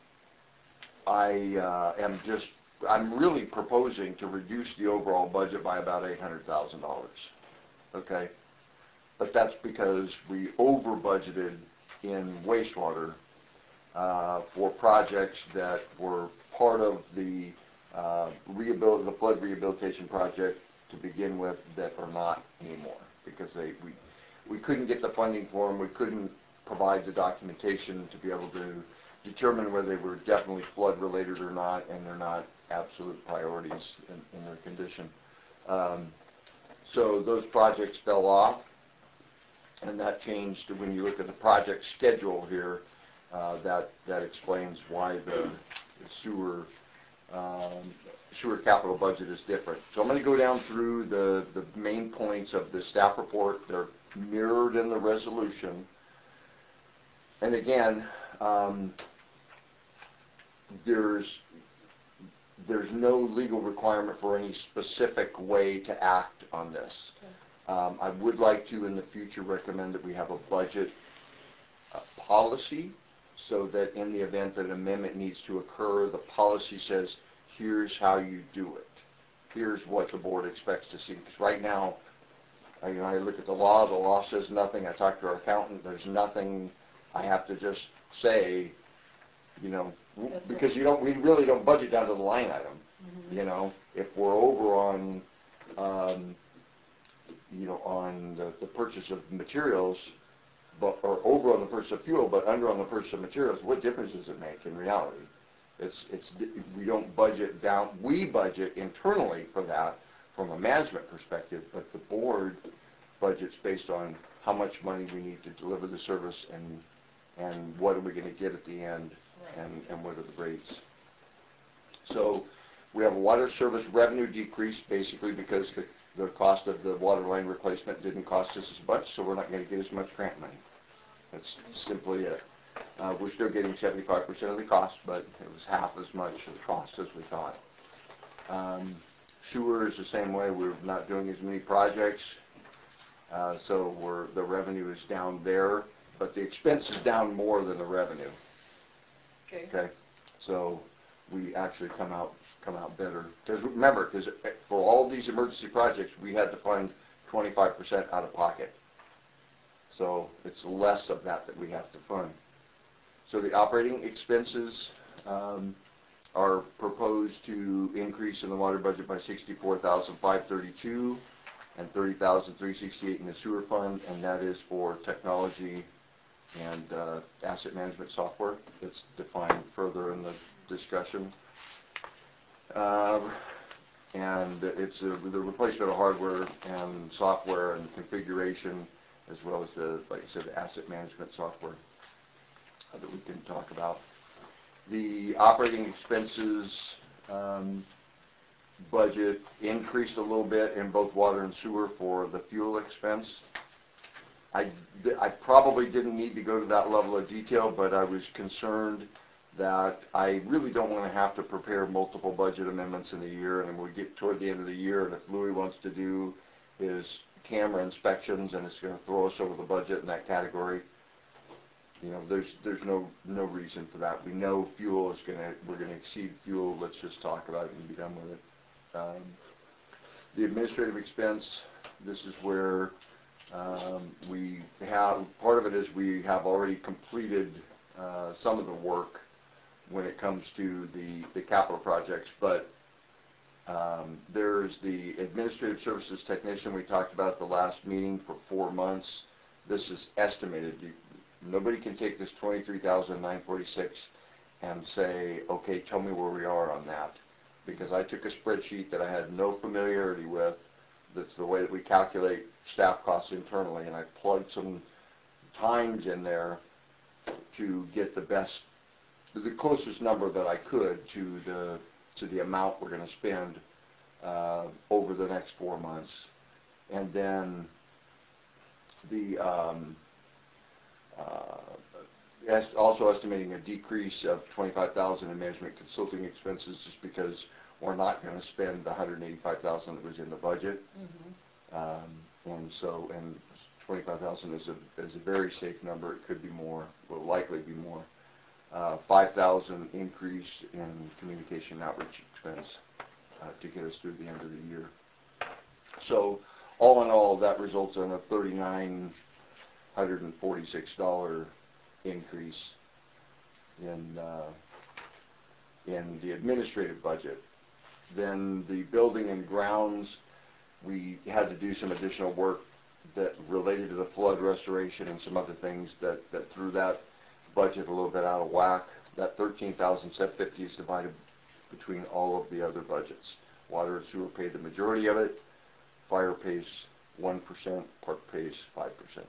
I uh, am just, I'm really proposing to reduce the overall budget by about eight hundred thousand dollars. Okay? But that's because we over budgeted in wastewater uh, for projects that were part of the uh, rehabil- the flood rehabilitation project to begin with that are not anymore because they we we couldn't get the funding for them. We couldn't provide the documentation to be able to determine whether they were definitely flood related or not, and they're not absolute priorities in, in their condition. Um, so those projects fell off. And that changed when you look at the project schedule here. Uh, that that explains why the, the sewer um, sewer capital budget is different. So I'm going to go down through the the main points of the staff report. They're mirrored in the resolution. And again, um, there's there's no legal requirement for any specific way to act on this. Okay. Um, I would like to, in the future, recommend that we have a budget uh, policy so that in the event that an amendment needs to occur, the policy says, here's how you do it. Here's what the board expects to see. Because right now, I, you know, I look at the law, the law says nothing. I talk to our accountant, there's nothing. I have to just say, you know, w- because you don't, we really don't budget down to the line item. Mm-hmm. You know, if we're over on, um, you know, on the, the purchase of materials, but or over on the purchase of fuel, but under on the purchase of materials, what difference does it make in reality? It's it's we don't budget down. We budget internally for that from a management perspective, but the board budgets based on how much money we need to deliver the service and and what are we going to get at the end, and and what are the rates. So we have a water service revenue decrease basically because the the cost of the water line replacement didn't cost us as much, so we're not going to get as much grant money. That's simply it. Uh, we're still getting seventy-five percent of the cost, but it was half as much of the cost as we thought. Um, sewer is the same way. We're not doing as many projects. Uh, so we're, the revenue is down there, but the expense is down more than the revenue. Okay. Okay, so we actually come out come out better. Because remember, because for all these emergency projects, we had to find twenty-five percent out of pocket. So it's less of that that we have to fund. So the operating expenses um, are proposed to increase in the water budget by sixty-four thousand five hundred thirty-two and thirty thousand three hundred sixty-eight in the sewer fund, and that is for technology and uh, asset management software. That's defined further in the discussion. Um, and it's a, the replacement of hardware and software and configuration, as well as the, like I said, the asset management software uh, that we can talk about. The operating expenses um, budget increased a little bit in both water and sewer for the fuel expense. I, I probably didn't need to go to that level of detail, but I was concerned that I really don't want to have to prepare multiple budget amendments in the year, and we get toward the end of the year, and if Louis wants to do his camera inspections and it's going to throw us over the budget in that category, you know, there's there's no no reason for that. We know fuel is going to, we're going to exceed fuel. Let's just talk about it and be done with it. Um, the administrative expense, this is where Um, we have, part of it is we have already completed uh, some of the work when it comes to the, the capital projects, but um, there's the administrative services technician we talked about at the last meeting for four months. This is estimated. You, nobody can take this twenty-three thousand nine hundred forty-six and say, okay, tell me where we are on that, because I took a spreadsheet that I had no familiarity with. That's the way that we calculate staff costs internally, and I plugged some times in there to get the best, the closest number that I could to the to the amount we're going to spend uh, over the next four months, and then the um, uh, also estimating a decrease of twenty-five thousand in management consulting expenses, just because we're not going to spend the one hundred eighty-five thousand that was in the budget. Mm-hmm. Um, and so, and twenty-five thousand is a is a very safe number. It could be more, will likely be more. Uh, five thousand increase in communication outreach expense uh, to get us through the end of the year. So, all in all, that results in a three thousand nine hundred forty-six dollars increase in uh, in the administrative budget. Then the building and grounds, we had to do some additional work that related to the flood restoration and some other things that, that threw that budget a little bit out of whack. That thirteen thousand seven hundred fifty is divided between all of the other budgets. Water and sewer pay the majority of it. Fire pays one percent, park pays five percent.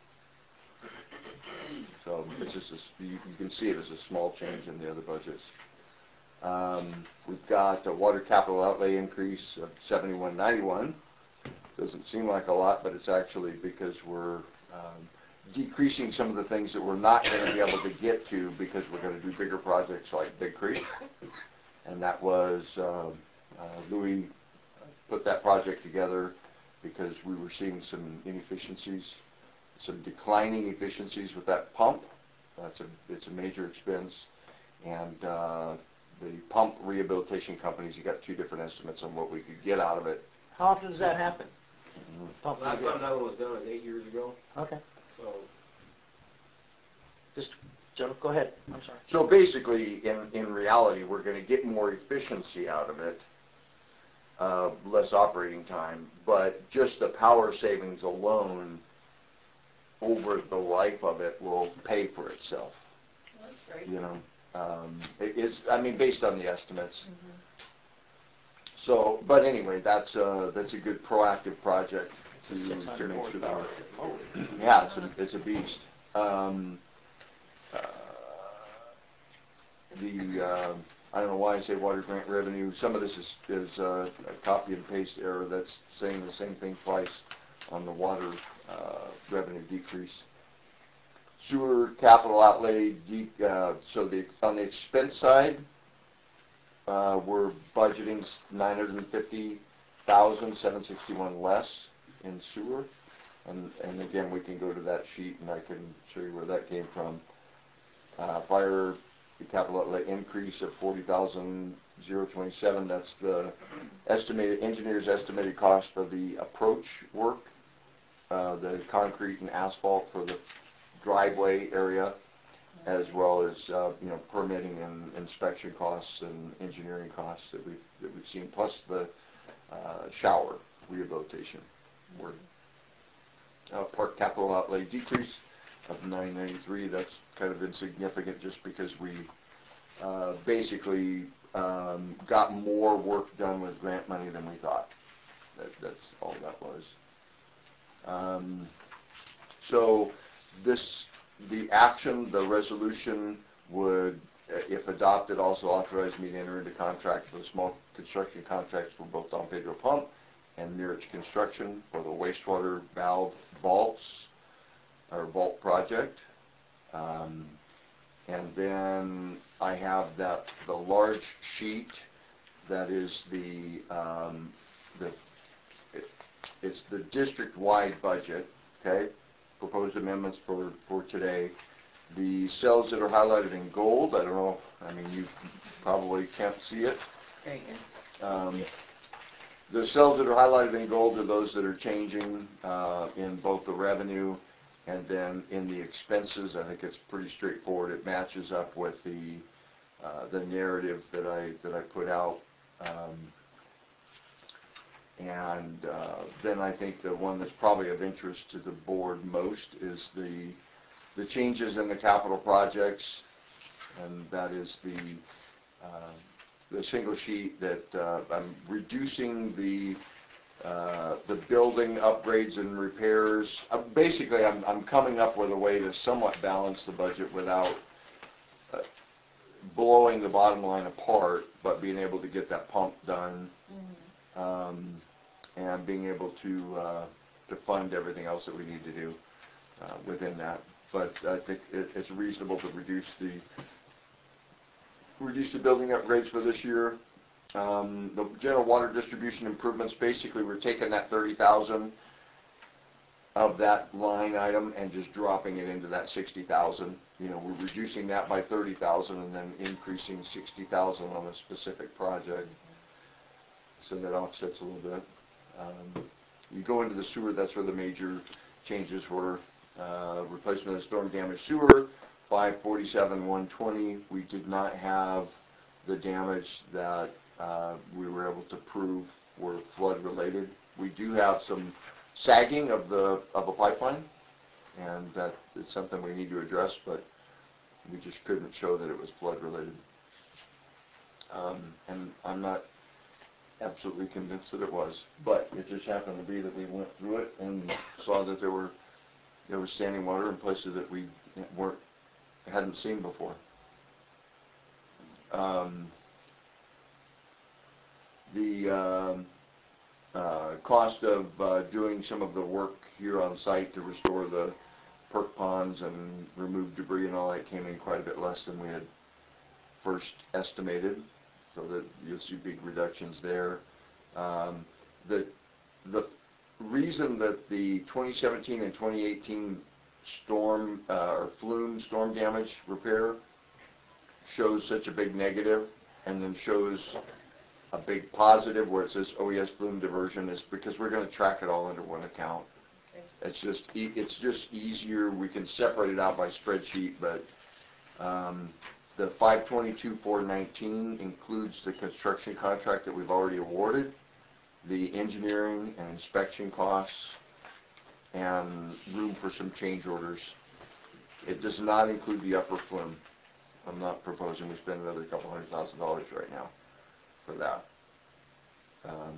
So it's just a, you, you can see it as a small change in the other budgets. Um, we've got a water capital outlay increase of seventy-one ninety-one. Doesn't seem like a lot, but it's actually because we're um, decreasing some of the things that we're not going to be able to get to because we're going to do bigger projects like Big Creek. And that was, uh, uh, Louis put that project together because we were seeing some inefficiencies, some declining efficiencies with that pump. That's a, it's a major expense. And uh, the pump rehabilitation companies, you got two different estimates on what we could get out of it. How often does that happen? Mm-hmm. Pump Last time that one was done was eight years ago, Okay. so. Just, Joe, go ahead. I'm sorry. So basically, in, in reality, we're going to get more efficiency out of it, uh, less operating time, but just the power savings alone over the life of it will pay for itself. That's great. You know, um, it, it's, I mean, based on the estimates. Mm-hmm. So, but anyway, that's a, that's a good proactive project to, to make sure that we're, Oh. yeah, it's a, it's a beast. Um, uh, the, uh, I don't know why I say water grant revenue. Some of this is, is uh, a copy and paste error that's saying the same thing twice on the water uh, revenue decrease. Sewer capital outlay, de uh, so the on the expense side, uh, we're budgeting nine hundred fifty thousand seven hundred sixty-one less in sewer. And, and again, we can go to that sheet and I can show you where that came from. Uh, fire capital outlay increase of forty thousand twenty-seven. That's the estimated, engineer's estimated cost for the approach work, uh, the concrete and asphalt for the driveway area, as well as, uh, you know, permitting and inspection costs and engineering costs that we've, that we've seen, plus the uh, shower rehabilitation work. Uh, park capital outlay decrease of nine ninety-three. That's kind of insignificant just because we uh, basically um, got more work done with grant money than we thought. That, that's all that was. Um, so this, the action, the resolution would, if adopted, also authorize me to enter into contract for the small construction contracts for both Don Pedro Pump and Mirich Construction for the wastewater valve vaults, or vault project. Um, and then I have that, the large sheet that is the, um, the it, it's the district-wide budget, okay? Proposed amendments for, for today. The cells that are highlighted in gold, I don't know, I mean, you probably can't see it. Um, the cells that are highlighted in gold are those that are changing uh, in both the revenue and then in the expenses. I think it's pretty straightforward. It matches up with the uh, the narrative that I that I put out. Um, and uh, then I think the one that's probably of interest to the board most is the the changes in the capital projects, and that is the uh, the single sheet that uh, I'm reducing the uh, the building upgrades and repairs. Uh, basically, I'm I'm coming up with a way to somewhat balance the budget without uh, blowing the bottom line apart, but being able to get that pump done, mm-hmm. um, and being able to uh, to fund everything else that we need to do uh, within that. But I think it, it's reasonable to reduce the reduce the building upgrades for this year. Um, the general water distribution improvements, basically we're taking that thirty thousand of that line item and just dropping it into that sixty thousand. You know, we're reducing that by thirty thousand and then increasing sixty thousand on a specific project. So that offsets a little bit. Um, you go into the sewer, that's where the major changes were. Uh, replacement of storm damaged sewer, five forty-seven one twenty. We did not have the damage that uh, we were able to prove were flood related. We do have some sagging of the of a pipeline, and that is something we need to address, but we just couldn't show that it was flood related. Um, and I'm not absolutely convinced that it was, but it just happened to be that we went through it and saw that there were there was standing water in places that we weren't hadn't seen before. Um, the um, uh, cost of uh, doing some of the work here on site to restore the perk ponds and remove debris and all that came in quite a bit less than we had first estimated, so that you'll see big reductions there. Um, the the reason that the twenty seventeen and twenty eighteen storm uh, or flume storm damage repair shows such a big negative and then shows a big positive where it says O E S flume diversion is because we're going to track it all under one account. Okay. It's just e it's just easier. We can separate it out by spreadsheet, but um, the five twenty-two four nineteen includes the construction contract that we've already awarded, the engineering and inspection costs, and room for some change orders. It does not include the upper flume. I'm not proposing we spend another couple hundred thousand dollars right now for that. Um,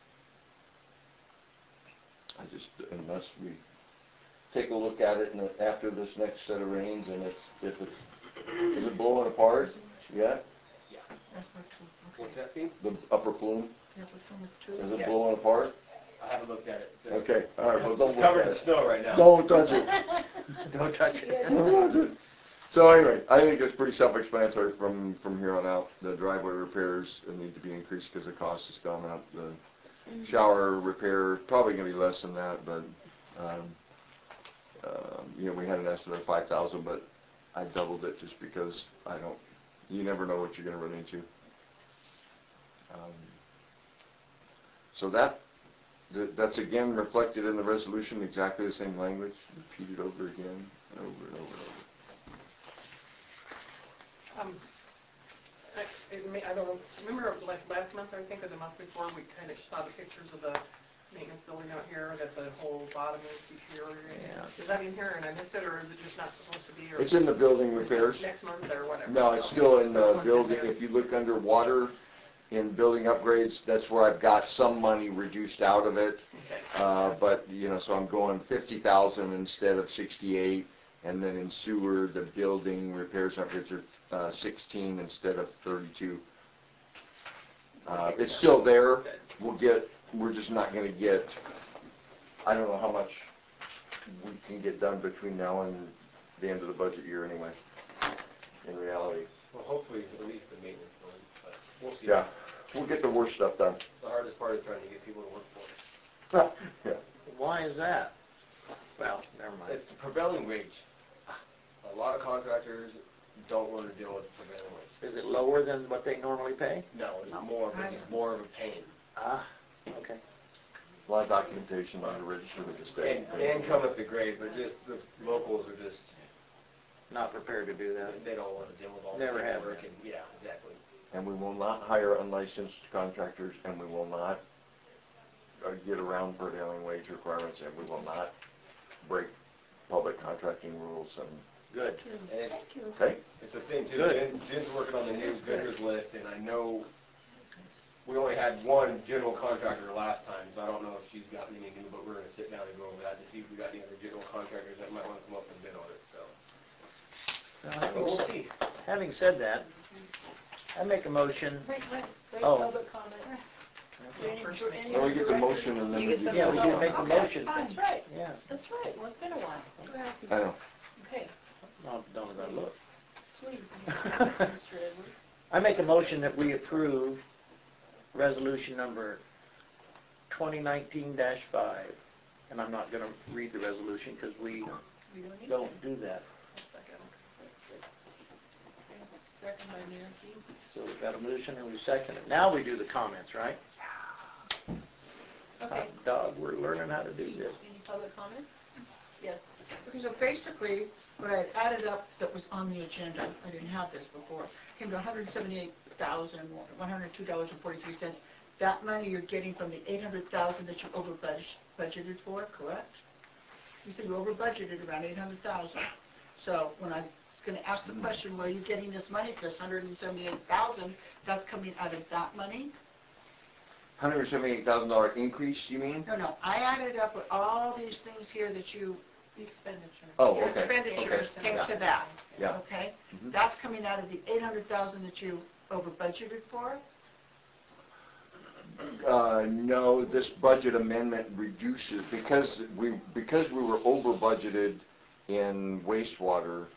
I just, unless we take a look at it and after this next set of rains, and it's, if it's, is it blowing apart yet? Yeah. What's that mean? The upper flume? Is it Yeah. blowing apart? I haven't looked at it. So. Okay, all right, well, don't it's look covered at in it. snow right now. Don't touch it. Don't touch it. Don't touch it. So anyway, I think it's pretty self-explanatory from, from here on out. The driveway repairs need to be increased because the cost has gone up. The shower repair, probably going to be less than that, but Um, um, You know, we had an estimate of five thousand, but I doubled it just because I don't, you never know what you're gonna run into. Um, So that, th- that's again reflected in the resolution, exactly the same language, repeated over again, and over and over and over. Um, I, it may, I don't know, remember like last month, I think, or the month before, we kind of saw the pictures of the maintenance building out here, that the whole bottom is deteriorating. Yeah. Is that in here and I missed it, or is it just not supposed to be? Or It's in the building repairs. next month or whatever? No, it's still in the building. If you look under water in building upgrades, that's where I've got some money reduced out of it. Okay. Uh, but, you know, so I'm going fifty thousand instead of sixty-eight. And then in sewer, the building repairs upgrades are uh, sixteen instead of thirty-two. Uh, it's still there. We'll get, we're just not going to get, I don't know how much we can get done between now and the end of the budget year anyway, in reality. Well, hopefully at least the maintenance one, but we'll see. Yeah, we'll get the worst stuff done. The hardest part is trying to get people to work for us. Yeah. Why is that? Well, never mind. It's the prevailing wage. A lot of contractors don't want to deal with prevailing wage. Is it lower than what they normally pay? No, it's more, but it's more of a pain. Ah, okay. A lot of documentation on the register with the state. And, and coming up the grade, but just the locals are just, Not prepared to do that. they don't want to deal with all the Never have paperwork been. and, yeah, exactly. And we will not hire unlicensed contractors, and we will not uh, get around prevailing wage requirements, and we will not break public contracting rules. And Good. And it's, okay, it's a thing too, Good. Jen, Jen's working on the new vendors list, and I know we only had one general contractor last time, so I don't know if she's gotten any new, but we're gonna sit down and go over that to see if we got any other general contractors that might wanna come up and bid on it, so. But we'll see. Having said that, I make a motion. Wait, wait, there's Oh. public comment. Any- any well, we get the directors? motion, and then You we get do the Yeah, we the did make the Okay, motion. That's right, Yeah, that's right, well, it's been a while. Go ahead. I know. Okay, no, don't let look. please, Mister Edwards. I make a motion that we approve resolution number twenty nineteen dash five. And I'm not gonna read the resolution because we We don't need don't do that. a second. Okay, second by Nancy. So we've got a motion and we second it. Now we do the comments, right? Okay, Hot dog, we're learning how to do this. any public comments? Yes. Okay, so basically, what I had added up that was on the agenda, I didn't have this before, came to one hundred seventy-eight thousand, one hundred two dollars and forty-three cents. That money you're getting from the eight hundred thousand that you over budg- budgeted for, correct? You said you over budgeted around eight hundred thousand. So when I was gonna ask the question, where are you getting this money, this one hundred seventy-eight thousand, that's coming out of that money? one hundred seventy-eight thousand dollars increase, you mean? No, no, I added up with all these things here that you, The expenditure. Oh, your okay. expenditures Okay. came Yeah. to that. Yeah. Okay? Mhm. That's coming out of the eight hundred thousand that you over budgeted for? Uh, no, this budget amendment reduces, because we, because we were over budgeted in wastewater,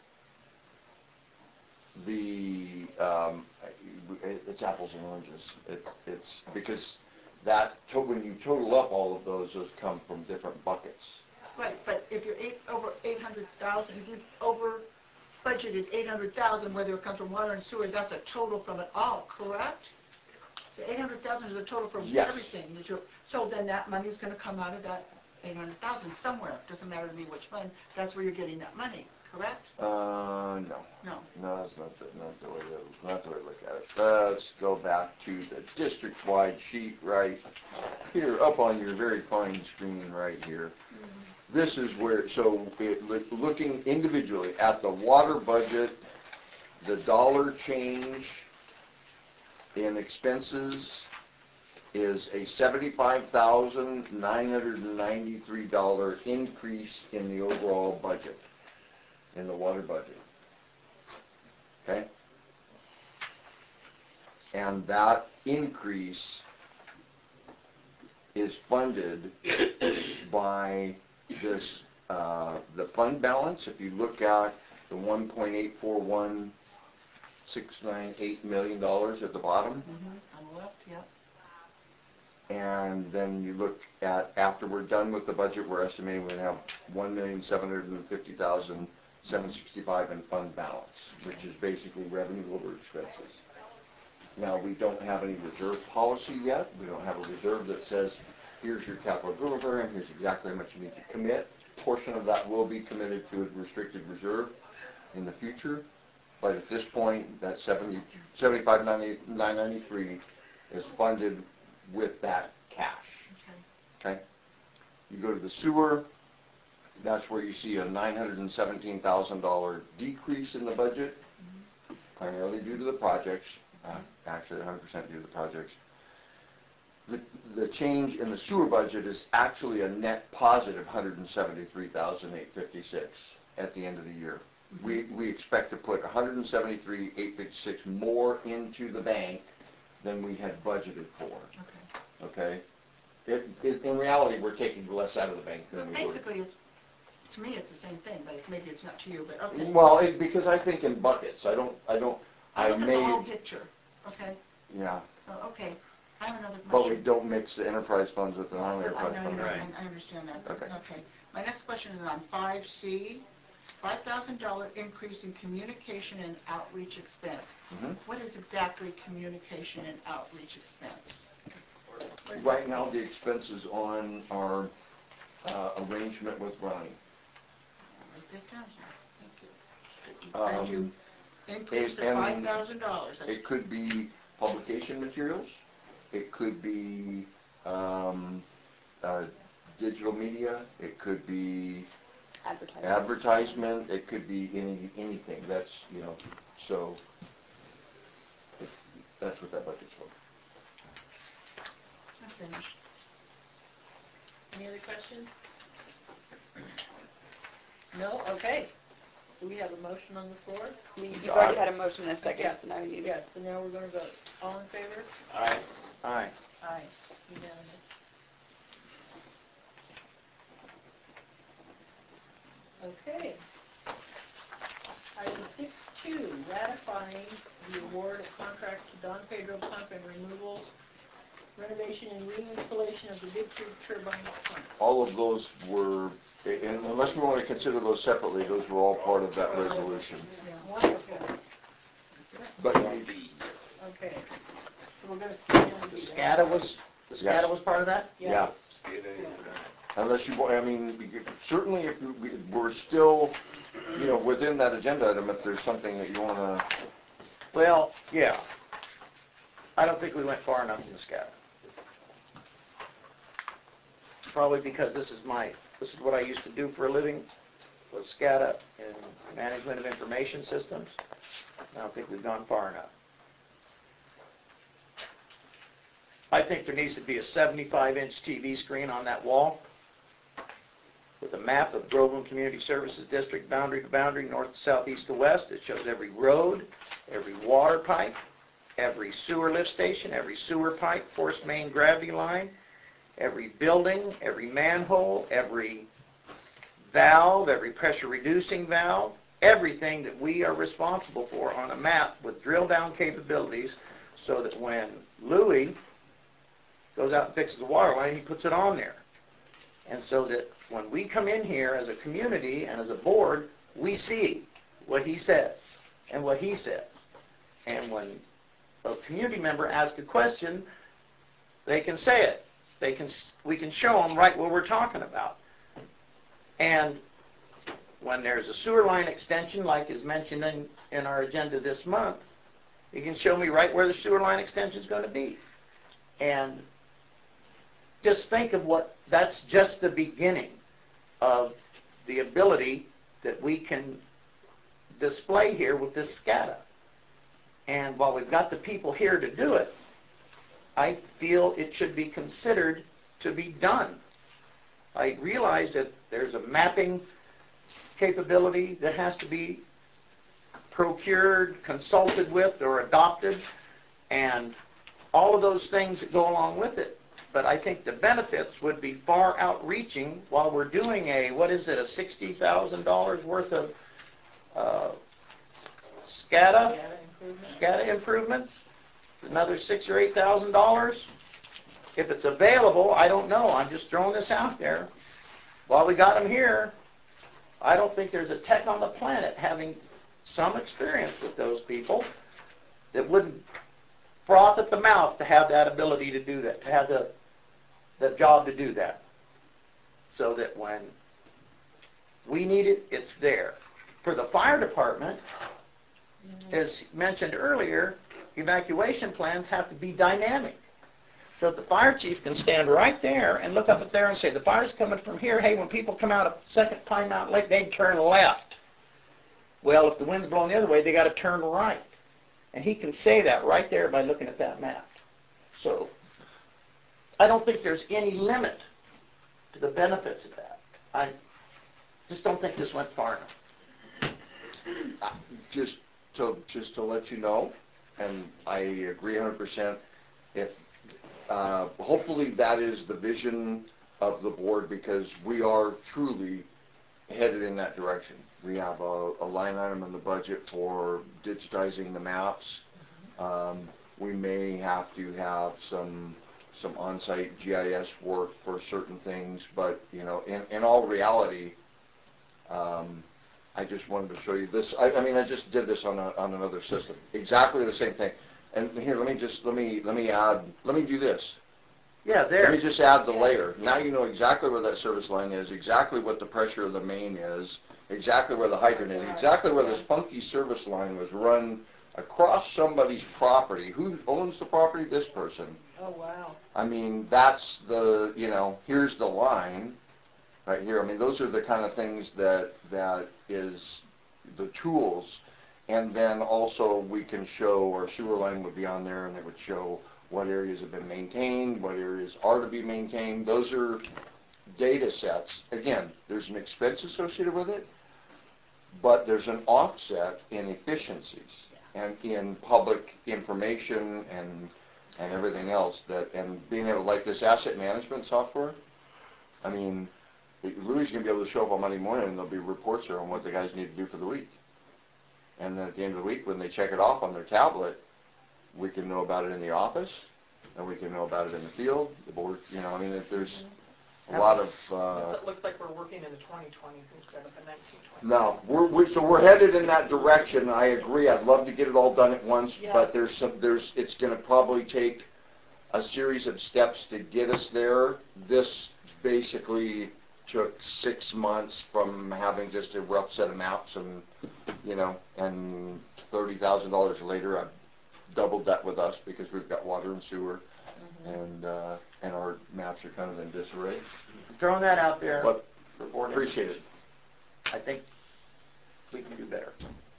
the, um, it- it's apples and oranges. It, it's, because that, to- when you total up all of those, those come from different buckets. Right, but if you're eight, over eight hundred thousand, if you over budgeted eight hundred thousand, whether it comes from water and sewer, that's a total from it all, correct? The eight hundred thousand is a total from Yes. everything that you, so then that money's gonna come out of that eight hundred thousand somewhere, doesn't matter to me which fund, that's where you're getting that money, correct? Uh, no. No. No, that's not the, not the way to, not the way to look at it. Let's go back to the district-wide sheet right here, up on your very fine screen right here. This is where, so it, loo- looking individually at the water budget, the dollar change in expenses is a seventy-five thousand nine hundred ninety-three dollar increase in the overall budget, in the water budget. Okay? And that increase is funded by this, uh, the fund balance. If you look at the one point eight four one six nine eight million dollars at the bottom, Mm-hmm, on the left, yep. and then you look at, after we're done with the budget, we're estimating we're gonna have one million seven hundred fifty thousand seven hundred sixty-five in fund balance, which is basically revenue over expenses. Now, we don't have any reserve policy yet. We don't have a reserve that says, here's your capital improvement program, here's exactly how much you need to commit. Portion of that will be committed to a restricted reserve in the future, but at this point, that seventy, seventy-five nine ninety-three is funded with that cash. Okay? You go to the sewer, that's where you see a nine hundred seventeen thousand dollars decrease in the budget, primarily due to the projects, uh, actually one hundred percent due to the projects. The, the change in the sewer budget is actually a net positive one hundred seventy-three thousand eight hundred fifty-six at the end of the year. We, we expect to put one hundred seventy-three thousand eight hundred fifty-six more into the bank than we had budgeted for. Okay. Okay? It, it, in reality, we're taking less out of the bank So than we were. basically, it's, to me, it's the same thing, but it's, maybe it's not to you, but okay. Well, it, because I think in buckets. I don't, I don't, I Look at the whole made, picture, okay? yeah, Oh, okay. I have another question. but we don't mix the enterprise funds with the I non-enterprise know, funds. you know, I I understand that. Okay. Okay. My next question is on five C, five thousand dollars increase in communication and outreach expense. Mhm. What is exactly communication and outreach expense? Right now, the expenses on our uh, arrangement with Ronnie. Write that down here. Thank you. Um, Thank you. Increase of and five thousand dollars. It could be publication materials. It could be um, uh, digital media. It could be Advertising. advertisement. It could be any anything. That's, you know, so it, that's what that budget's for. I'm finished. Any other questions? No? Okay. Do we have a motion on the floor? You- You've already had a motion and a second, Yes. so now you need Yes, so now we're going to vote. All in favor? Aye. Aye. Aye. Unanimous. Okay. Item six two, ratifying the award of contract to Don Pedro Pump and Removal, renovation and reinstallation of the Big Creek turbine plant. All of those were, and unless we want to consider those separately, those were all part of that resolution. Yeah, wonderful. But Okay. So we're going to skip down to The the... SCADA was, the Yes. SCADA was part of that? yeah, Yes. unless you, wa- I mean, we could- certainly if we- we- we're still, you know, within that agenda item, if there's something that you want to, Well, yeah. I don't think we went far enough in the SCADA. Probably because this is my, this is what I used to do for a living, was SCADA and management of information systems. I don't think we've gone far enough. I think there needs to be a seventy-five inch T V screen on that wall with a map of Groveland Community Services District, boundary to boundary, north to south, east to west. It shows every road, every water pipe, every sewer lift station, every sewer pipe, force main gravity line, every building, every manhole, every valve, every pressure reducing valve, everything that we are responsible for on a map with drill down capabilities, so that when Louis goes out and fixes the water line, he puts it on there. And so that when we come in here as a community and as a board, we see what he says and what he says. And when a community member asks a question, they can say it. They can, we can show them right what we're talking about. And when there's a sewer line extension, like is mentioned in, in our agenda this month, you can show me right where the sewer line extension is going to be. And just think of what, that's just the beginning of the ability that we can display here with this SCADA. And while we've got the people here to do it, I feel it should be considered to be done. I realize that there's a mapping capability that has to be procured, consulted with, or adopted, and all of those things that go along with it. But I think the benefits would be far outreaching while we're doing a, what is it, a sixty thousand dollars worth of uh, SCADA, SCADA improvements, another six or eight thousand dollars. if it's available, I don't know. I'm just throwing this out there. While we got them here, I don't think there's a tech on the planet having some experience with those people that wouldn't froth at the mouth to have that ability to do that, to have the, the job to do that. So that when we need it, it's there. For the fire department, as mentioned earlier, evacuation plans have to be dynamic. So if the fire chief can stand right there and look up at there and say, the fire's coming from here, hey, when people come out of Second Pine Mountain Lake, they turn left. Well, if the wind's blowing the other way, they got to turn right. And he can say that right there by looking at that map. So I don't think there's any limit to the benefits of that. I just don't think this went far enough. Uh, Just to, just to let you know, and I agree one hundred percent, if, uh, hopefully that is the vision of the board, because we are truly headed in that direction. We have a, a line item in the budget for digitizing the maps. Um, we may have to have some some on-site G I S work for certain things, but you know, in, in all reality, um, I just wanted to show you this. I, I mean, I just did this on a, on another system, exactly the same thing. And here, let me just let me let me add. Let me do this. Yeah, there. Let me just add the layer. Now you know exactly where that service line is, exactly what the pressure of the main is, exactly where the hydrant is, exactly where this funky service line was run across somebody's property. Who owns the property? This person. Oh, wow. I mean, that's the, you know, here's the line right here. I mean, those are the kind of things that, that is the tools. And then also we can show, our sewer line would be on there, and it would show what areas have been maintained, what areas are to be maintained. Those are data sets. Again, there's an expense associated with it, but there's an offset in efficiencies and in public information and and everything else that, and being able, like this asset management software, I mean, Louis is going to be able to show up on Monday morning and there'll be reports there on what the guys need to do for the week. And then at the end of the week, when they check it off on their tablet, we can know about it in the office, and we can know about it in the field, the board, you know, I mean, there's a lot of... Uh, It looks like we're working in the twenty twenties instead of the nineteen twenties. No, we're, we so we're headed in that direction. I agree. I'd love to get it all done at once, Yeah. but there's some, there's, it's going to probably take a series of steps to get us there. This basically took six months from having just a rough set of maps, and you know, and thirty thousand dollars later, I've doubled that with us because we've got water and sewer, mm-hmm. and uh, and our maps are kind of in disarray. Throwing that out there. But for board appreciate it. I think we can do better.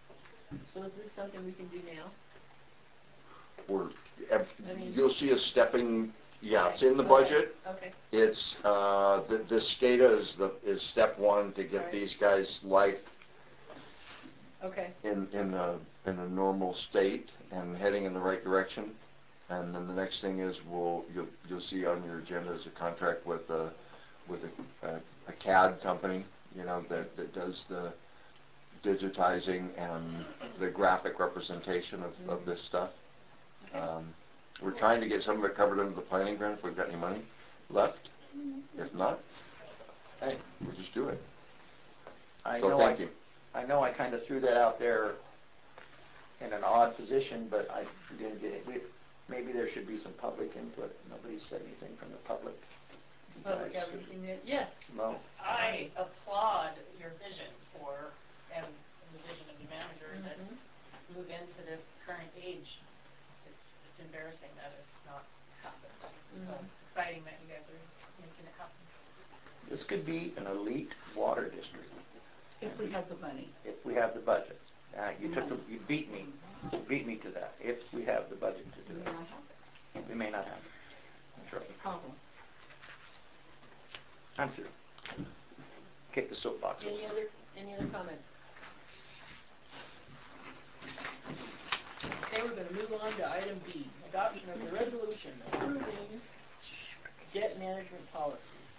So is this something we can do now? We're, I mean- you'll see us stepping. Yeah, it's in the Okay. budget. Okay. It's uh, the the SCADA is the is step one to get Right. these guys' life Okay. in in the in a normal state and heading in the right direction. And then the next thing is we'll you'll you'll see on your agenda is a contract with a with a, a, a C A D company, you know, that that does the digitizing and the graphic representation of, mm-hmm. of this stuff. Okay. Um, we're trying to get some of it covered under the planning grant if we've got any money left. Mm-hmm. If not, hey, we'll just do it. I so know thank I, you. I know I kind of threw that out there in an odd position, but I didn't get it. We, maybe there should be some public input. Nobody said anything from the public. You Public guys have should- anything yet? Yes. No. I applaud your vision for, and the vision of the manager that Mhm. move into this current age. It's it's embarrassing that it's not happened. So Mhm. it's exciting that you guys are making it happen. This could be an elite water district If we have the money. if we have the budget. Uh, you took the, you beat me, you beat me to that. If we have the budget to do We it, may not have it. we may not have it. That's right. That's the problem. I'm through. Kick the soapbox. Any other, any other comments? Okay, we're going to move on to item B, adoption of the resolution approving debt management policy.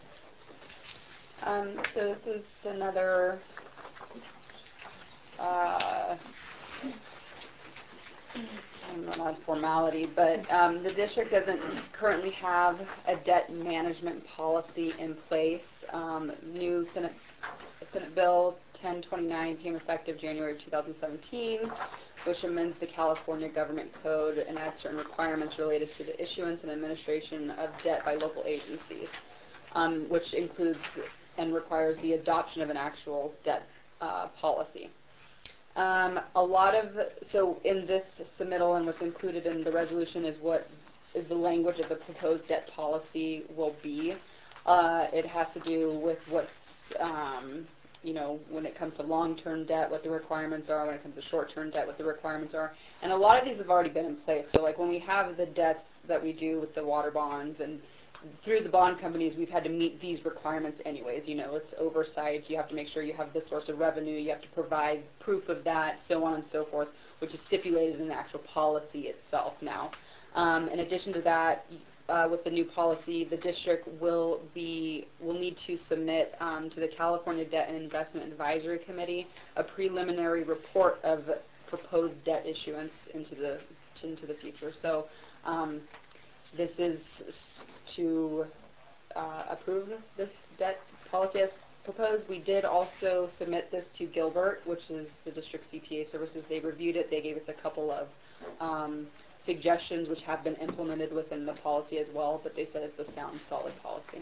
Um, so this is another, uh, um, not a formality, but um, the district doesn't currently have a debt management policy in place. Um, new Senate Senate Bill ten twenty-nine became effective January two thousand seventeen, which amends the California Government Code and adds certain requirements related to the issuance and administration of debt by local agencies, um, which includes and requires the adoption of an actual debt uh, policy. Um, a lot of, so in this submittal and what's included in the resolution is what is the language of the proposed debt policy will be. Uh, it has to do with what's, um, you know, when it comes to long-term debt, what the requirements are, when it comes to short-term debt, what the requirements are. And a lot of these have already been in place. So like when we have the debts that we do with the water bonds and through the bond companies, we've had to meet these requirements anyways. You know, it's oversight. You have to make sure you have the source of revenue. You have to provide proof of that, so on and so forth, which is stipulated in the actual policy itself now. Um, in addition to that, uh, with the new policy, the district will be will need to submit um, to the California Debt and Investment Advisory Committee a preliminary report of proposed debt issuance into the into the future. So. Um, This is to uh, approve this debt policy as proposed. We did also submit this to Gilbert, which is the district C P A services. They reviewed it. They gave us a couple of um, suggestions which have been implemented within the policy as well, but they said it's a sound, solid policy.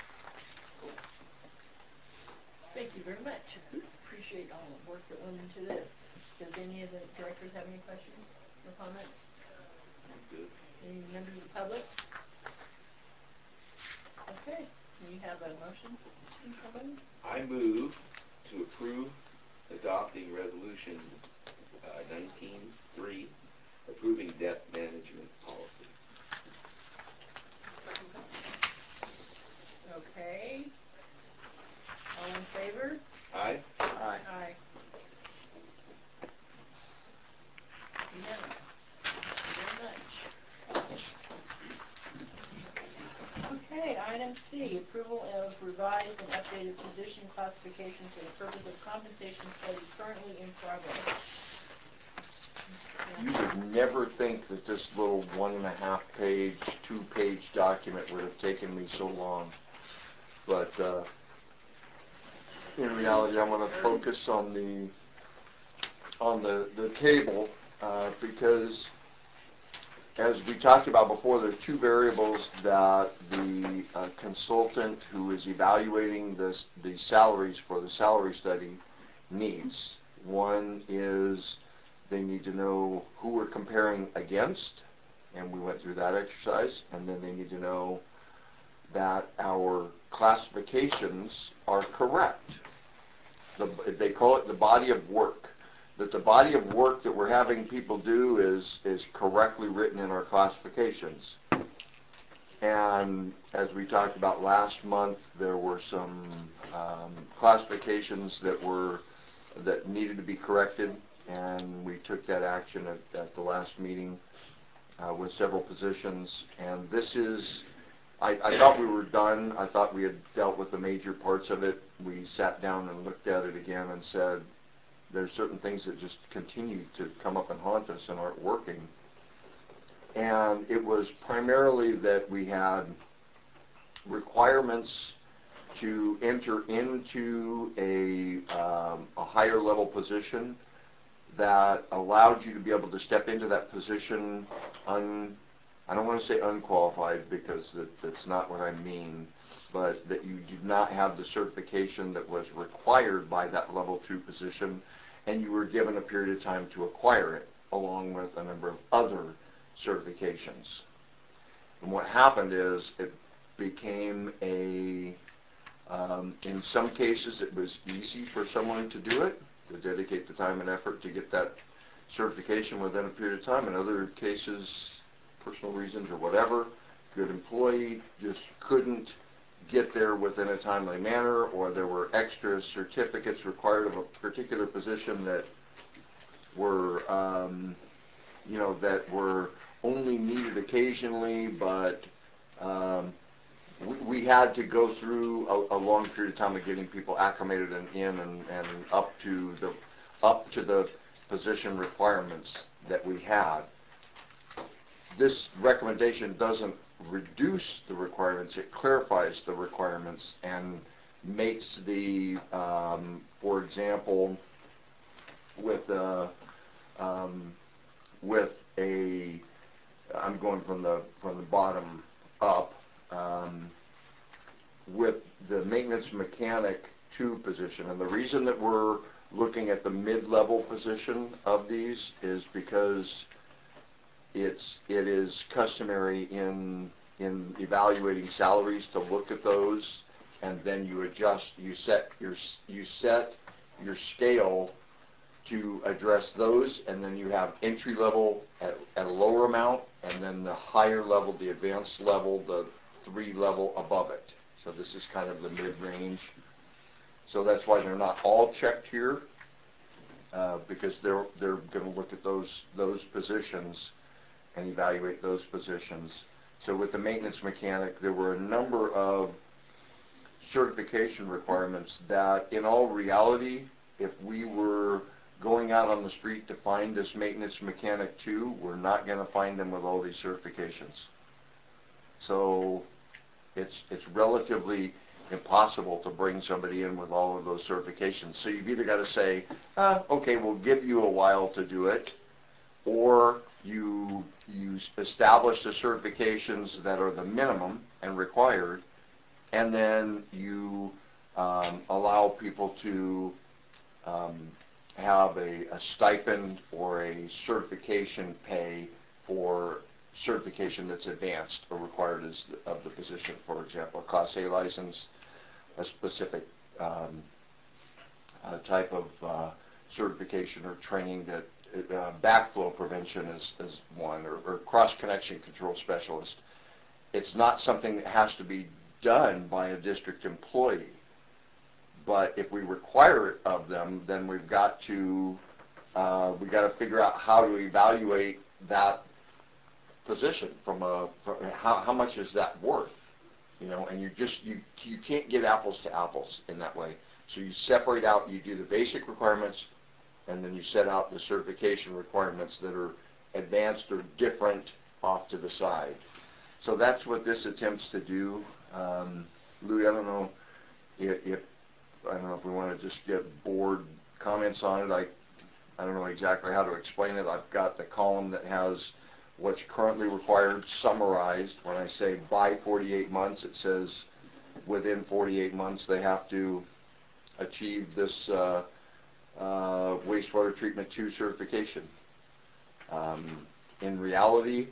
Thank you very much. Appreciate all the work that went into this. Does any of the directors have any questions or comments? Good. Any members of the public? Okay, can you have a motion from somebody? I move to approve adopting resolution uh, nineteen three, approving debt management policy. Okay. All in favor? Aye. Aye. Aye. Unanimous. Thank you very much. Okay, item C, approval of revised and updated position classification for the purpose of compensation study currently in progress. You would never think that this little one and a half page, two page document would have taken me so long. But uh, in reality, I'm going to focus on the on the, the table uh, because as we talked about before, there's two variables that the uh, consultant who is evaluating this, the salaries for the salary study needs. One is they need to know who we're comparing against, and we went through that exercise, and then they need to know that our classifications are correct. The, they call it the body of work. That the body of work that we're having people do is is correctly written in our classifications. And as we talked about last month, there were some um, classifications that were that needed to be corrected, and we took that action at, at the last meeting uh, with several positions. And this is, I, I thought we were done. I thought we had dealt with the major parts of it. We sat down and looked at it again and said, there's certain things that just continue to come up and haunt us and aren't working. And it was primarily that we had requirements to enter into a, um, a higher level position that allowed you to be able to step into that position un, I don't want to say unqualified because that, that's not what I mean, but that you did not have the certification that was required by that level two position, and you were given a period of time to acquire it, along with a number of other certifications. And what happened is it became a, um, in some cases it was easy for someone to do it, to dedicate the time and effort to get that certification within a period of time. In other cases, personal reasons or whatever, good employee just couldn't get there within a timely manner, or there were extra certificates required of a particular position that were, um, you know, that were only needed occasionally, but um, we, we had to go through a, a long period of time of getting people acclimated and in and, and up to the up to the position requirements that we had. this recommendation doesn't reduce the requirements, it clarifies the requirements and makes the, um, for example, with a, um, with a, I'm going from the, from the bottom up, um, with the maintenance mechanic two position, and the reason that we're looking at the mid-level position of these is because it's, it is customary in, in evaluating salaries to look at those, and then you adjust, you set your, you set your scale to address those, and then you have entry level at, at a lower amount, and then the higher level, the advanced level, the three level above it. So this is kind of the mid-range. So that's why they're not all checked here, uh, because they're they're going to look at those those positions and evaluate those positions. So with the maintenance mechanic, there were a number of certification requirements that, in all reality, if we were going out on the street to find this maintenance mechanic two, we're not going to find them with all these certifications. So it's it's relatively impossible to bring somebody in with all of those certifications. So you've either got to say, uh, okay, we'll give you a while to do it, or you you establish the certifications that are the minimum and required, and then you um, allow people to um, have a, a stipend or a certification pay for certification that's advanced or required as the, of the position. For example, a Class A license, a specific um, uh, type of uh, certification or training that uh, backflow prevention is, is one, or, or cross-connection control specialist. It's not something that has to be done by a district employee, but if we require it of them, then we've got to uh, we've got to figure out how to evaluate that position from a from how, how much is that worth, you know, and you just you you can't get apples to apples in that way. So you separate out, you do the basic requirements, and then you set out the certification requirements that are advanced or different off to the side. So that's what this attempts to do. Um, Louis, I don't know if, if I don't know if we want to just get board comments on it. I I don't know exactly how to explain it. I've got the column that has what's currently required summarized. When I say by forty-eight months, it says within forty-eight months they have to achieve this uh, uh, wastewater treatment two certification. Um, in reality,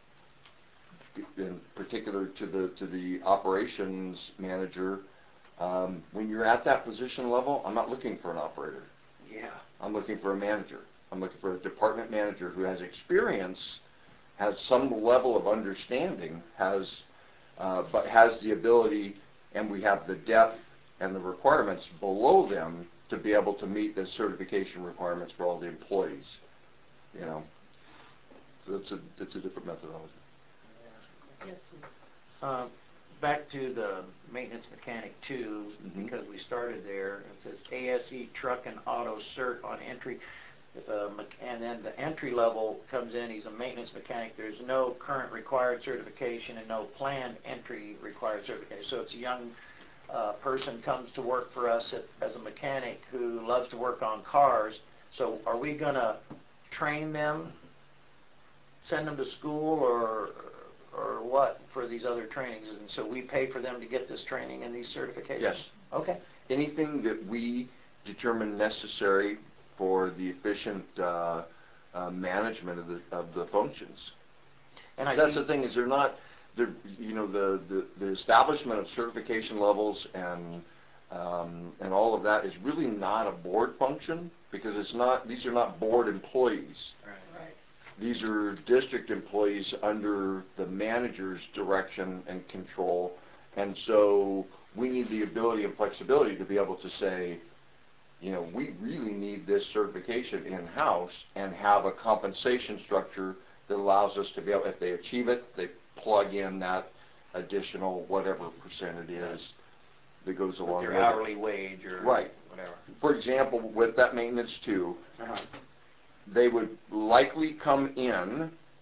in particular to the to the operations manager, um, when you're at that position level, I'm not looking for an operator. Yeah. I'm looking for a manager. I'm looking for a department manager who has experience, has some level of understanding, has uh, but has the ability, and we have the depth and the requirements below them to be able to meet the certification requirements for all the employees. You know, so it's a it's a different methodology. Yes, please. Uh, back to the maintenance mechanic two, Mhm. because we started there. It says A S E truck and auto cert on entry. If a mech- and then the entry level comes in, he's a maintenance mechanic. There's no current required certification and no planned entry required certification. So it's a young uh, person comes to work for us at, as a mechanic who loves to work on cars. So are we going to train them, send them to school, or or what for these other trainings? And so we pay for them to get this training and these certifications? Yes. Okay. Anything that we determine necessary for the efficient uh, uh, management of the of the functions. And I That's see- the thing, is they're not, they're, you know, the, the, the establishment of certification levels and um, and all of that is really not a board function, because it's not, these are not board employees. Right. These are district employees under the manager's direction and control, and so we need the ability and flexibility to be able to say, you know, we really need this certification in-house and have a compensation structure that allows us to be able, if they achieve it, they plug in that additional whatever percent it is that goes along with their it. hourly wage or Right. whatever. For example, with that maintenance too, Uh-huh. they would likely come in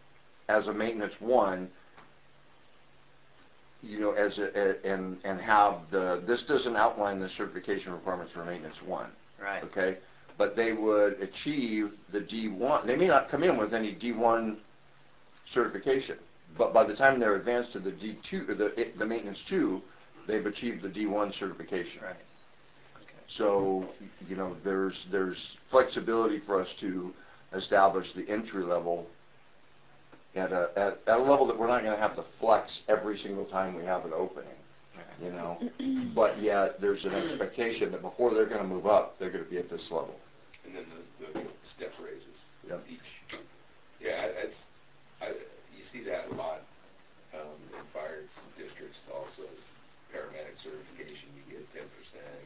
as a maintenance one, you know, as a, a, and, and have the, this doesn't outline the certification requirements for maintenance one. Right. Okay? But they would achieve the D one. They may not come in with any D one certification, but by the time they're advanced to the D two, the, the maintenance two, they've achieved the D one certification. Right. So, you know, there's, there's flexibility for us to establish the entry level at a, at, at a level that we're not going to have to flex every single time we have an opening, you know. But yet, there's an expectation that before they're going to move up, they're going to be at this level. And then the, the step raises Yep. each. Yeah, it's, I, you see that a lot um, in fire districts also. Paramedic certification, you get ten percent.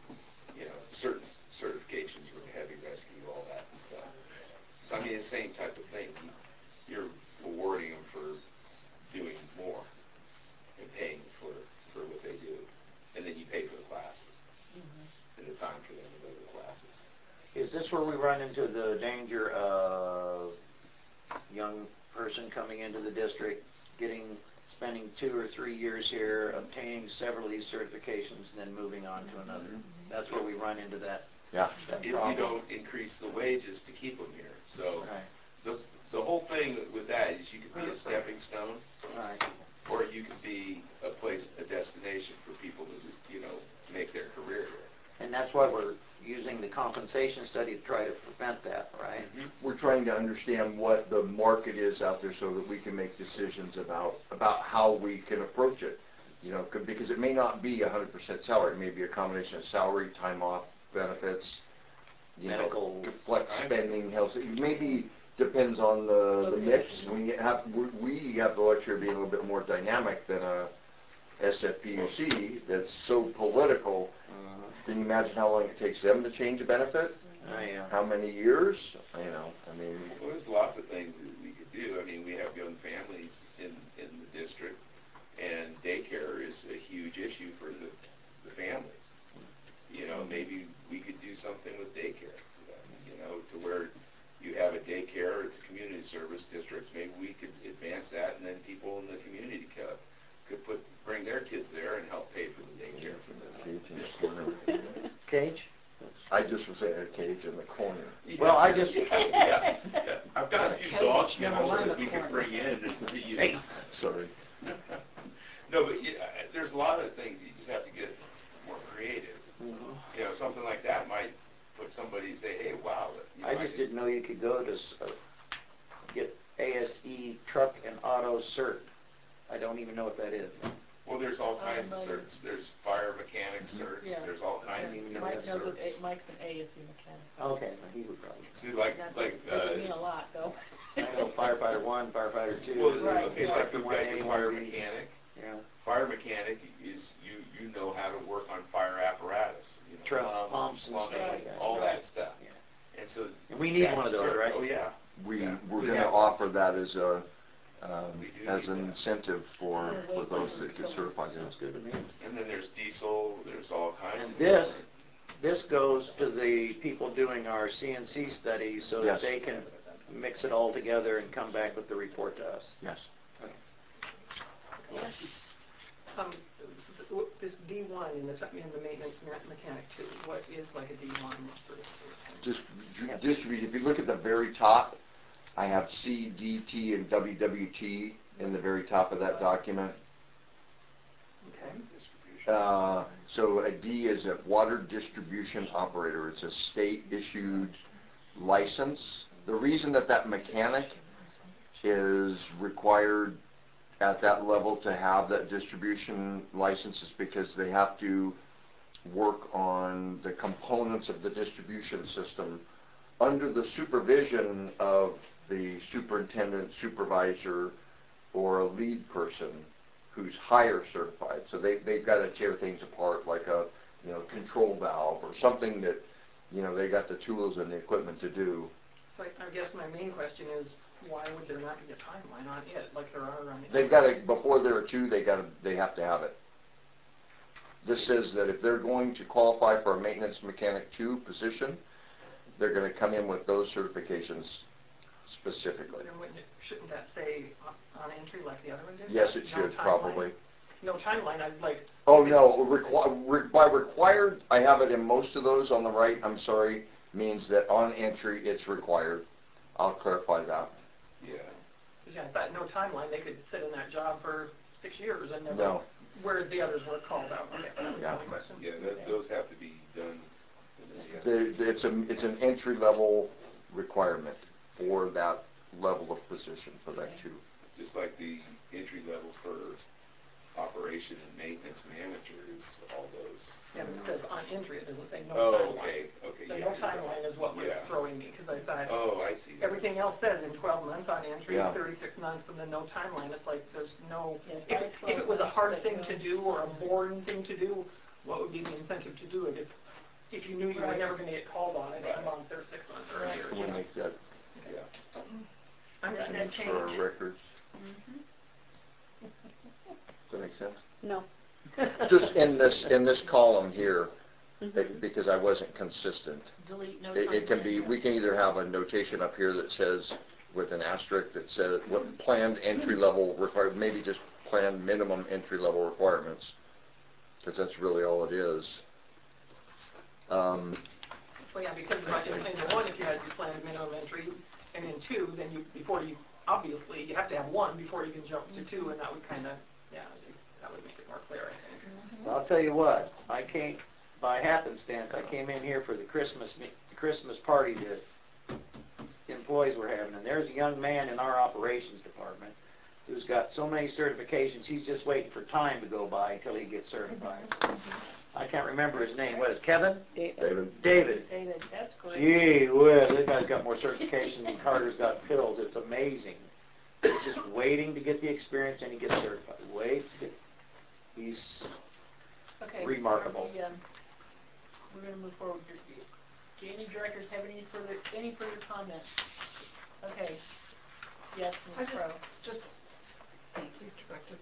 You know, certain certifications for heavy rescue, all that stuff. So, I mean, the same type of thing. You're awarding them for doing more and paying for, for what they do. And then you pay for the classes mm-hmm. and the time for them to go to the classes. Is this where we run into the danger of young person coming into the district, getting, spending two or three years here, obtaining several of these certifications, and then moving on to another? That's where we run into that. Yeah. that If problem. you don't increase the wages to keep them here. So Right. the, the whole thing with that is you could be a stepping stone. Right. Or you could be a place, a destination for people to, you know, make their career here. And that's why we're using the compensation study to try to prevent that, right? We're trying to understand what the market is out there so that we can make decisions about, about how we can approach it. You know, c- because it may not be one hundred percent salary. It may be a combination of salary, time off, benefits, you Medical. know, flex spending, health. It maybe depends on the, the mix. We have, we- we have the luxury of being a little bit more dynamic than a S F P U C that's so political. Uh, Can you imagine how long it takes them to change a benefit? I am. How many years? You know, I mean, Well, there's lots of things that we could do. I mean, we have young families in, in the district, and daycare is a huge issue for the, the families. You know, maybe we could do something with daycare, you know, to where you have a daycare, it's a community service district, maybe we could advance that, and then people in the community could, could put, bring their kids there and help pay for the daycare for them. cage in the corner. Cage? I just was saying a cage in the corner. Well, I just... Yeah, yeah, yeah. I've got a few dog Never kennels mind that the we could corner. bring in and to use. Hey. Sorry. No, but yeah, there's a lot of things you just have to get more creative. Mhm. You know, something like that might put somebody and say, hey, wow. You know, I just didn't know you could go to s- uh, get A S E truck and auto cert. I don't even know what that is. Well, there's all I kinds of don't know. certs. There's fire mechanic certs. Yeah. There's all kinds even of know Mike different knows, certs. it- Mike's an A S E mechanic. Okay, well, he would probably. See, like, That like, doesn't mean a uh, lot, though. I know firefighter one, firefighter two. well, Right, okay, yeah. like Inspector you've one got A, your one fire B. mechanic. Yeah. Fire mechanic is, you, you know how to work on fire apparatus. You know, Truck, pumps, pumps and stuff plumbing, like that. all that stuff. Yeah. And so. And we need that one of those, cert- right? Oh, yeah. We, Yeah. we're We going to have- offer that as a, um, We do as need an that. incentive for, for those that get certified. Sounds good to me. And then there's diesel, there's all kinds And of. this, different- this goes to the people doing our C N C studies so Yes. that they can mix it all together and come back with the report to us. Yes. Um, th- w- this D one in the, t- in the maintenance me- mechanic too, what is like a D one certification? Just distribute, if you look at the very top, I have C, D, T, and W W T in the very top of that document. Okay. Uh, so a D is a water distribution operator. It's a state-issued license. The reason that that mechanic is required at that level to have that distribution license is because they have to work on the components of the distribution system under the supervision of the superintendent, supervisor, or a lead person who's higher certified. So they, they've got to tear things apart like a, you know, control valve or something that, you know, they got the tools and the equipment to do. So I I guess my main question is, why would there not be a timeline on it, like there are on it? They've got to, before there are two, they got to, they have to have it. This says that if they're going to qualify for a maintenance mechanic two position, they're going to come in with those certifications specifically. Then wouldn't it, shouldn't that say on- on entry like the other one did? Yes, it No should, timeline? probably. No timeline, I was like. Oh, no, requi- re- by required, I have it in most of those on the right, I'm sorry, means that on entry, it's required. I'll clarify that. Yeah. Yeah, I thought no timeline, they could sit in that job for six years and never, No. whereas the others were called out. Okay, that was the Yeah. only question. Yeah, that, those have to be done. And then you have to- The- It's a, it's an entry-level requirement for that level of position, for that two. Just like the entry level for operation and maintenance manager is all those. Yeah, but it says on entry, it doesn't say no Oh, timeline. okay, okay. The yeah, no you're right. timeline is what was Yeah. throwing me, because I thought, Oh, I see. everything else says in twelve months on entry, Yeah. thirty-six months, and then no timeline. It's like, there's no, Yeah, if, by it- twelve if it was a months, hard but thing no- to do or a boring thing to do, what would be the incentive to do it if, if you knew you were Right. never gonna get called on it Right. a month or six months or a year? you We'll know? make that Yeah. I'm just gonna for our change. records. Mm-hmm. Does that make sense? No. Just in this, in this column here, Mhm. it- because I wasn't consistent. Delete no It, it can timeline. be, we can either have a notation up here that says, with an asterisk that says, what planned entry-level required, maybe just planned minimum entry-level requirements, because that's really all it is. Um, Well, yeah, because like in, in the one, if you had your planned minimum entry, and in two, then you, before you, obviously, you have to have one before you can jump to two, and that would kind of, yeah, I think that would make it more clear, I think. I'll tell you what, I came, by happenstance, I came in here for the Christmas, me- the Christmas party that employees were having, and there's a young man in our operations department who's got so many certifications, he's just waiting for time to go by until he gets certified. I can't remember his name, what is Kevin? David? David. David, that's great. Gee whiz, that guy's got more certifications than Carter's got pills, it's amazing. He's just waiting to get the experience and he gets certified, waits, to- he's Okay. remarkable. are we, um, We're gonna move forward. Do do any directors have any further, any further comments? Okay. Yes, I Miz just, Crowe. just, thank you, Director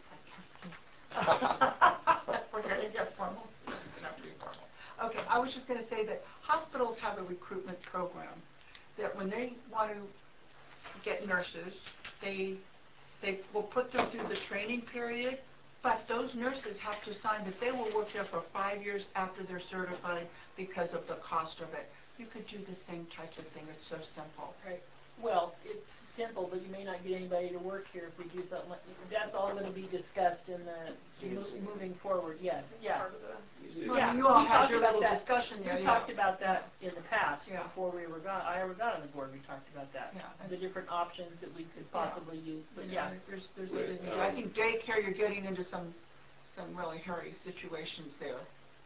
Podkowski. We're going to get formal. Not to be formal. Okay, I was just going to say that hospitals have a recruitment program that when they want to get nurses, they, they will put them through the training period, but those nurses have to sign that they will work there for five years after they're certified because of the cost of it. You could do the same type of thing. It's so simple. Right. Well, it's simple, but you may not get anybody to work here if we do something like, that's all gonna be discussed in the, mo- moving forward, yes, yeah. Well, Yeah, you all we had talked your about little that. discussion there, We yeah. talked about that in the past, Yeah. before we ever got, I ever got on the board, we talked about that. Yeah. The different options that we could Yeah. possibly use, but You yeah, know, there's, there's Right, other things. um, I think daycare, you're getting into some, some really hairy situations there.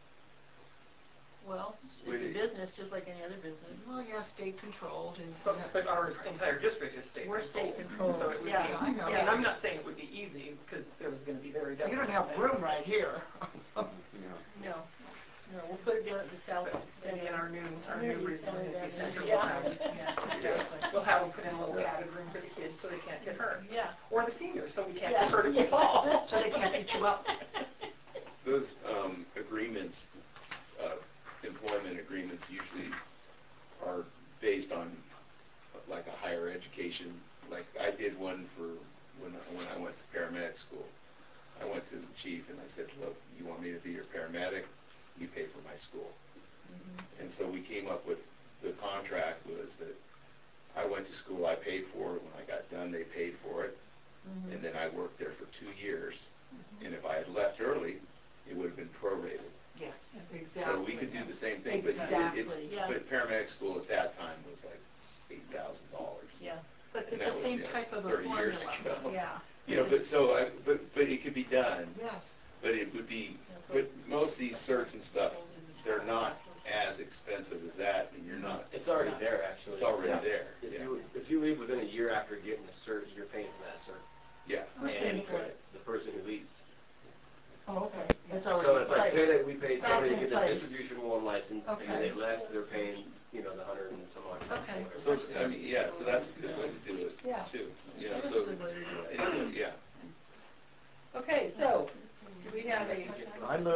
Well, it's Would a it- business, just like any other business. Well, yeah, state controlled and. So, but our entire district is state We're controlled. state controlled, So it would be, yeah, I know. I mean, I'm not saying it would be easy, because there's gonna be very You definite. don't have things. room right here. No, no, we'll put it down at the south. Maybe in our new, our Community new regional center community down center, there. we'll have, Yeah, exactly. we'll have them put in a little padded room for the kids so they can't get hurt. Yeah. Or the seniors, so we can't Yeah. get hurt if we fall. So they can't beat you up. Those um, agreements, uh, employment agreements usually are based on uh, like a higher education. Like I did one for when I, when I went to paramedic school. I went to the chief and I said, look, you want me to be your paramedic? You pay for my school. Mm-hmm. And so we came up with, the contract was that I went to school, I paid for it. When I got done, they paid for it. Mm-hmm. And then I worked there for two years. Mm-hmm. And if I had left early, it would have been prorated. Yes, So exactly. we could do the same thing, but it- it's, Exactly, yeah. but paramedic school at that time was like eight thousand dollars. Yeah. But And it's that the was, same you know, type of a thirty years formula. ago. Yeah. You know, but so, I- but, but it could be done, Yes. but it would be, but most of these certs and stuff, they're not as expensive as that, and you're not. It's already there, actually. It's already Yeah. there, If yeah. you, if you leave within a year after getting the cert, you're paying for that cert. Yeah. Who's paying And for it? the person who leaves. Oh, okay. It's already So in it's like, place. say that we paid That's somebody to in get the place. distribution one license, and then Okay. they left, they're paying, you know, the hundred and some odd. Okay. So, I mean, yeah, so that's a good way to do it, Yeah. too. You know, That is a so, good way to do it. anyway, yeah. Okay, so, do we have a, I move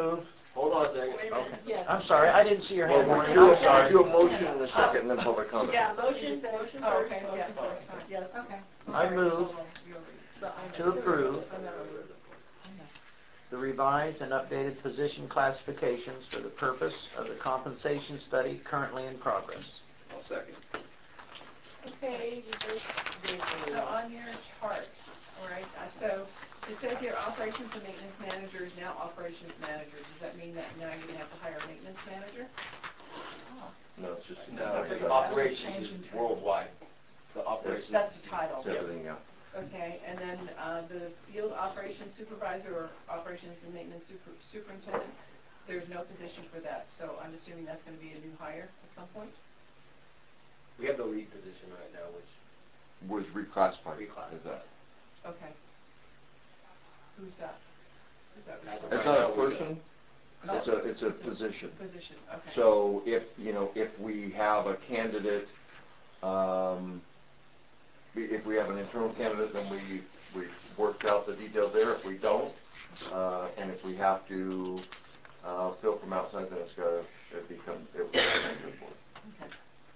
Hold on a second. Wait a Okay. minute, yes. I'm sorry, I didn't see your Well, hand, we Maureen, do, I'm sorry. we do a motion and a second, and then public comment. Yeah, motion, motion Oh, first, okay, motion yeah. first, yes. Okay. I move But I know- to approve I know. I know. the revised and updated position classifications for the purpose of the compensation study currently in progress. I'll second. Okay, so on your chart, all right, uh, so it says here operations and maintenance manager is now operations manager. Does that mean that now you're gonna have to hire a maintenance manager? No, it's just. No, it's the operations is worldwide. The operations. That's the title. everything, yeah. Okay, and then uh, the field operations supervisor or operations and maintenance super- superintendent, there's no position for that, so I'm assuming that's gonna be a new hire at some point? We have the lead position right now, which Was reclassified. Reclassified. Is that? Okay. Who's that? Who's that? As of It's right not a now, we person, Oh. it's a, it's a position. Position, okay. So if, you know, if we have a candidate, um, we- if we have an internal candidate, then we, we worked out the details there. If we don't, uh, and if we have to, uh, fill from outside, then it's gotta, it becomes, it will come to the board. Okay.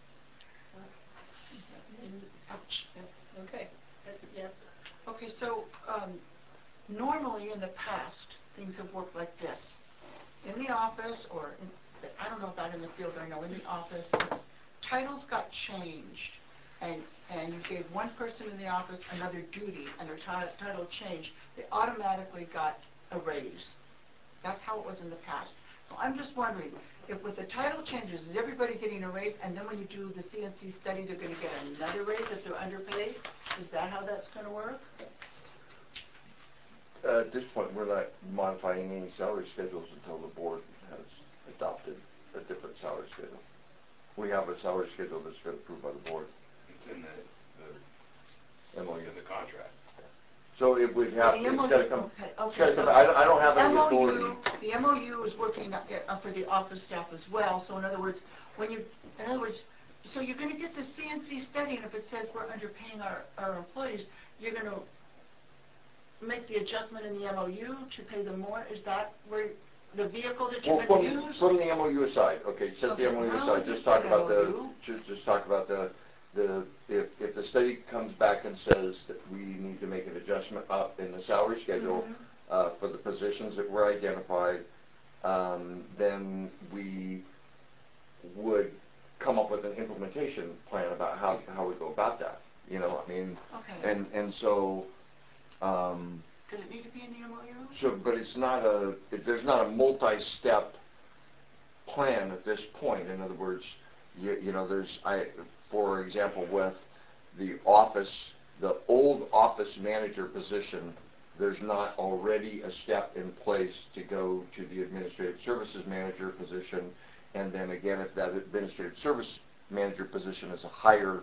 Okay, That's- yes. Okay, so, um, normally in the past, things have worked like this. In the office, or in, I don't know about in the field, I know in the office, titles got changed, and, and you gave one person in the office another duty, and their ti- title changed, they automatically got a raise. That's how it was in the past. So I'm just wondering, if with the title changes, is everybody getting a raise, and then when you do the C N C study, they're gonna get another raise if they're underpaid? Is that how that's gonna work? Uh, At this point, we're not modifying any salary schedules until the board has adopted a different salary schedule. We have a salary schedule that's been approved by the board. It's in the, the, M O U. it's in the contract. So it would have, The it's M O U, gotta come, okay, it's okay, gotta come, so I don't, I don't have any M O U authority. The M O U is working uh, for the office staff as well, so in other words, when you, in other words, so you're gonna get the C N C study, and if it says we're underpaying our, our employees, you're gonna make the adjustment in the M O U to pay them more? Is that where, the vehicle that you're Well, gonna from, use? from the M O U aside, okay, set Okay, the M O U now aside, you just talk said about the, M O U. just, just talk about the, the, if, if the study comes back and says that we need to make an adjustment up in the salary schedule, Mhm. uh, for the positions that were identified, um, then we would come up with an implementation plan about how, how we go about that, you know, I mean, Okay. and, and so, um, Does it need to be in the M O U? so, but it's not a, it- there's not a multi-step plan at this point. In other words, you, you know, there's, I, for example, with the office, the old office manager position, there's not already a step in place to go to the administrative services manager position. And then again, if that administrative service manager position is a higher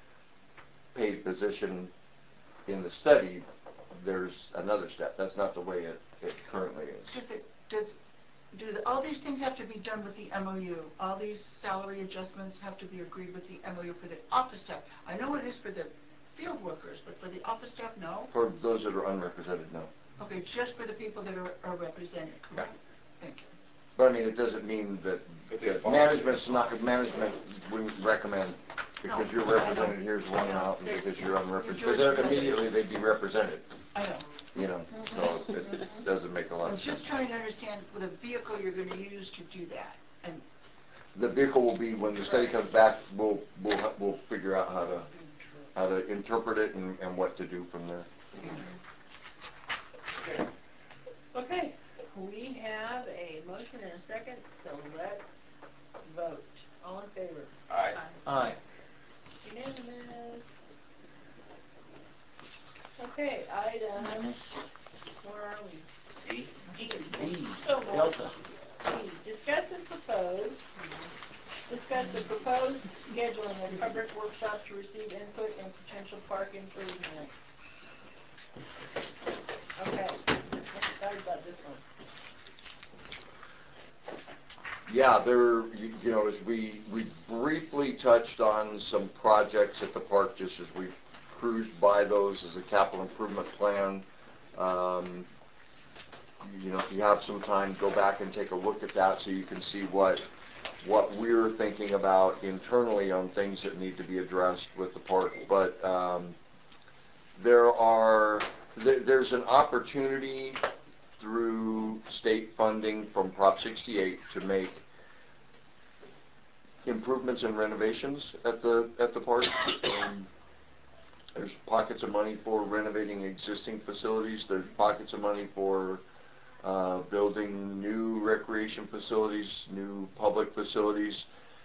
paid position in the study, there's another step. That's not the way it, it currently is. Does it, does, do the, all these things have to be done with the M O U? All these salary adjustments have to be agreed with the M O U for the office staff? I know it is for the field workers, but for the office staff, no? For those that are unrepresented, no. Okay, just for the people that are, are represented, correct? Thank you. But I mean, it doesn't mean that, that management's not, management wouldn't recommend, because you're represented, here's one amount, and because you're unrepresented, because then immediately they'd be represented, I know. you know, so it it doesn't make a lot I'm of sense. just trying to understand with a vehicle you're gonna use to do that, and, The vehicle will be, when the study comes back, we'll, we'll, ha- we'll figure out how to, how to interpret it and, and what to do from there. Okay, we have a motion and a second, so let's vote. All in favor? Aye. Aye. Unanimous. Okay, item, where are we? E? E. B, Oh, boy. Delta. E, discuss and propose, discuss the proposed scheduling of public workshops to receive input and potential park improvements. Okay, I'm excited about this one. Yeah, there, you you know, as we, we briefly touched on some projects at the park, just as we cruised by those as a capital improvement plan. Um, you know, if you have some time, go back and take a look at that so you can see what what we're thinking about internally on things that need to be addressed with the park. But um, there are th- there's an opportunity through state funding from Prop sixty-eight to make improvements and renovations at the at the park. Um, there's pockets of money for renovating existing facilities. There's pockets of money for uh, building new recreation facilities, new public facilities.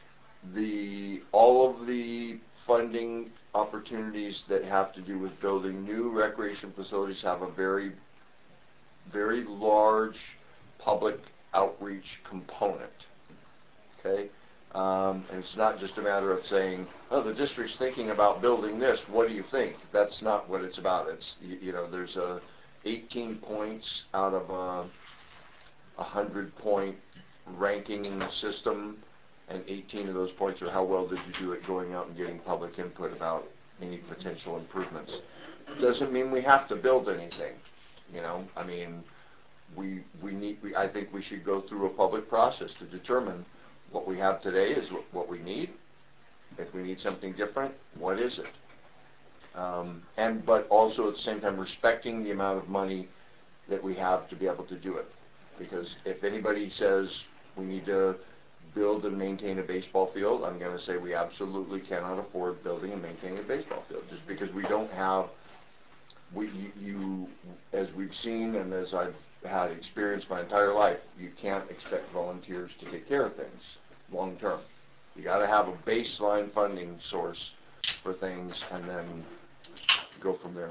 The all of the funding opportunities that have to do with building new recreation facilities have a very, very large public outreach component. Okay? Um, and it's not just a matter of saying, oh, the district's thinking about building this, what do you think? That's not what it's about. It's, you, you know, there's a eighteen points out of a one hundred point ranking system, and eighteen of those points are how well did you do at going out and getting public input about any potential improvements. Doesn't mean we have to build anything, you know. I mean, we, we need, we, I think we should go through a public process to determine what we have today is what we need. If we need something different, what is it? Um, and but also at the same time respecting the amount of money that we have to be able to do it. Because if anybody says we need to build and maintain a baseball field, I'm going to say we absolutely cannot afford building and maintaining a baseball field. Just because we don't have, we you, you as we've seen and as I've had experience my entire life, you can't expect volunteers to take care of things long term. You got to have a baseline funding source for things and then go from there.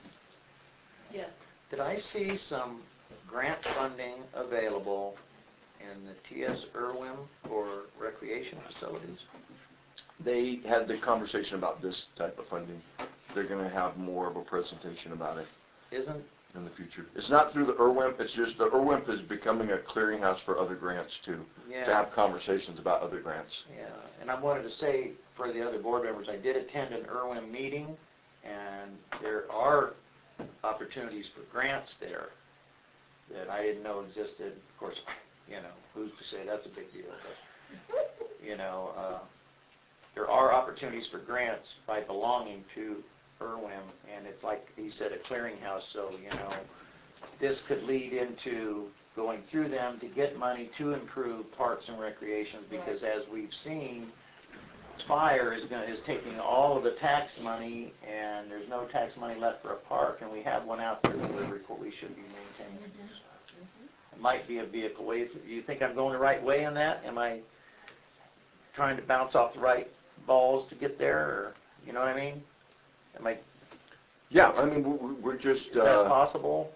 Yes. Did I see some grant funding available in the T S Irwin for recreation facilities? They had the conversation about this type of funding. They're going to have more of a presentation about it. Isn't in the future. It's not through the I R W I M P, it's just the I R W I M P is becoming a clearinghouse for other grants too, yeah. to have conversations about other grants. Yeah, and I wanted to say for the other board members, I did attend an I R W I M meeting, and there are opportunities for grants there that I didn't know existed. Of course, you know, who's to say that's a big deal, but, you know, uh, there are opportunities for grants by belonging to I R W I M, and it's like he said, a clearinghouse, so, you know, this could lead into going through them to get money to improve parks and recreations, because as we've seen, fire is going is taking all of the tax money, and there's no tax money left for a park, and we have one out there that we, we should be maintaining. It might be a vehicle. Way. You think I'm going the right way in that? Am I trying to bounce off the right balls to get there, or, you know what I mean? Am I, yeah, I mean, we're, we're just... Is that uh, possible?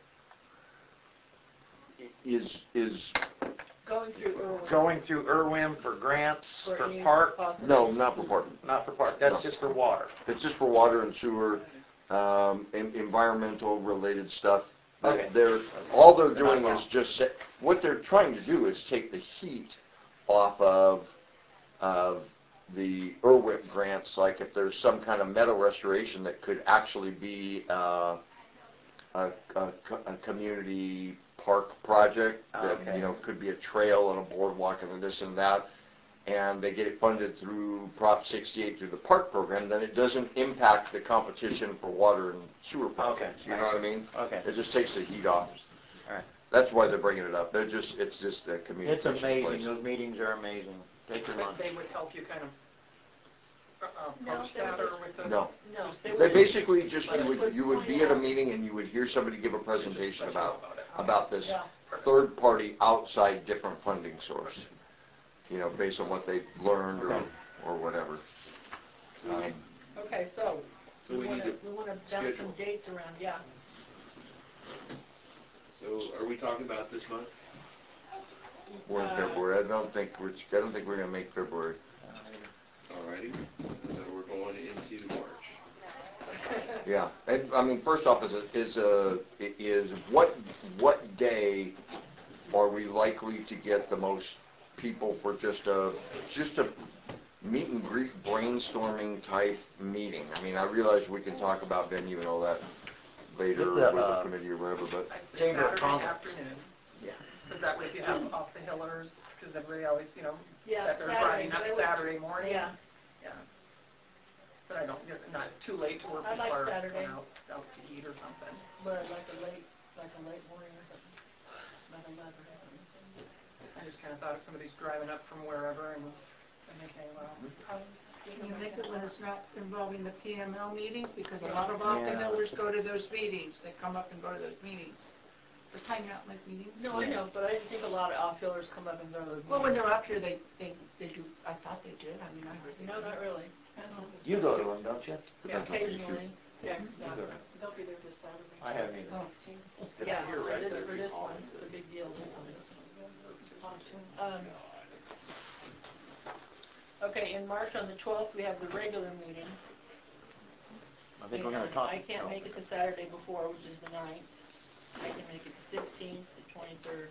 Is, is... Going through Irwin. Going through I R W I M for grants, For for any park? possible- No, not for park. Not for park, that's No. just for water. It's just for water and sewer, um, en- environmental related stuff. They're- Okay. They're, all they're They're not doing is wrong. just, set, what they're trying to do is take the heat off of, of the I R W I M P grants, like if there's some kind of meadow restoration that could actually be uh, a, a, co- a community park project that, Okay. you know, could be a trail and a boardwalk and this and that, and they get it funded through Prop sixty-eight through the park program, then it doesn't impact the competition for water and sewer projects. Okay. You know what I mean? Okay. It just takes the heat off. All right. That's why they're bringing it up. They're just, it's just a It's communication amazing, place. those meetings are amazing. Take your But lunch. they would help you kind of uh, No, post they would that or just- with the... No. No. They They would- basically just, you But would, would you would point be at a out- meeting and you would hear somebody give a presentation about, about this Yeah. third-party outside different funding source, you know, based on what they've learned or, Okay. or whatever. Um, Okay, so, So we we want need to, to we want to bounce some schedule. dates around, yeah. So are we talking about this month? We're in Uh, February. I don't think we're, I don't think we're gonna make February. Alrighty, so we're going into March. Yeah, and, I mean, first off, is, a- is, a- is what, what day are we likely to get the most people for just a, just a meet and greet brainstorming type meeting? I mean, I realize we can talk about venue and all that later With the, with the uh, committee or whatever, but, Chamber of Saturday Commerce. afternoon. Yeah, because that way if you have off the hillers, because everybody always, you know, Yeah, that they're Saturday, riding up but I would- Saturday morning. Yeah, Yeah. But I don't get, not too late to work I as like far as Saturday. going out, out to eat or something. but like a late, like a late morning or something, like eleven or something. I just kind of thought if somebody's driving up from wherever and, and they say, well, Can you make it when it's not involving the P M L meetings? Because a lot of off-the-hillers go to those meetings. They come up and go to those meetings. The time out like meetings. No, I know, but I didn't think a lot of outfielders come up and go to those Well, when meetings. they're up here, they, they, they do, I thought they did. I mean, I heard they No, did. not really. You go to them, don't you? Yeah. Occasionally. Yeah, You go to 'em. they'll be there this Saturday. I haven't either. sixteenth. Yeah, You're for right this, there. for this one, it's a big deal, this one. Um, Okay, in March on the twelfth, we have the regular meeting. I think we're gonna And talk. I can't make it the Saturday before, which is the ninth. I can make it the sixteenth, the twenty-third.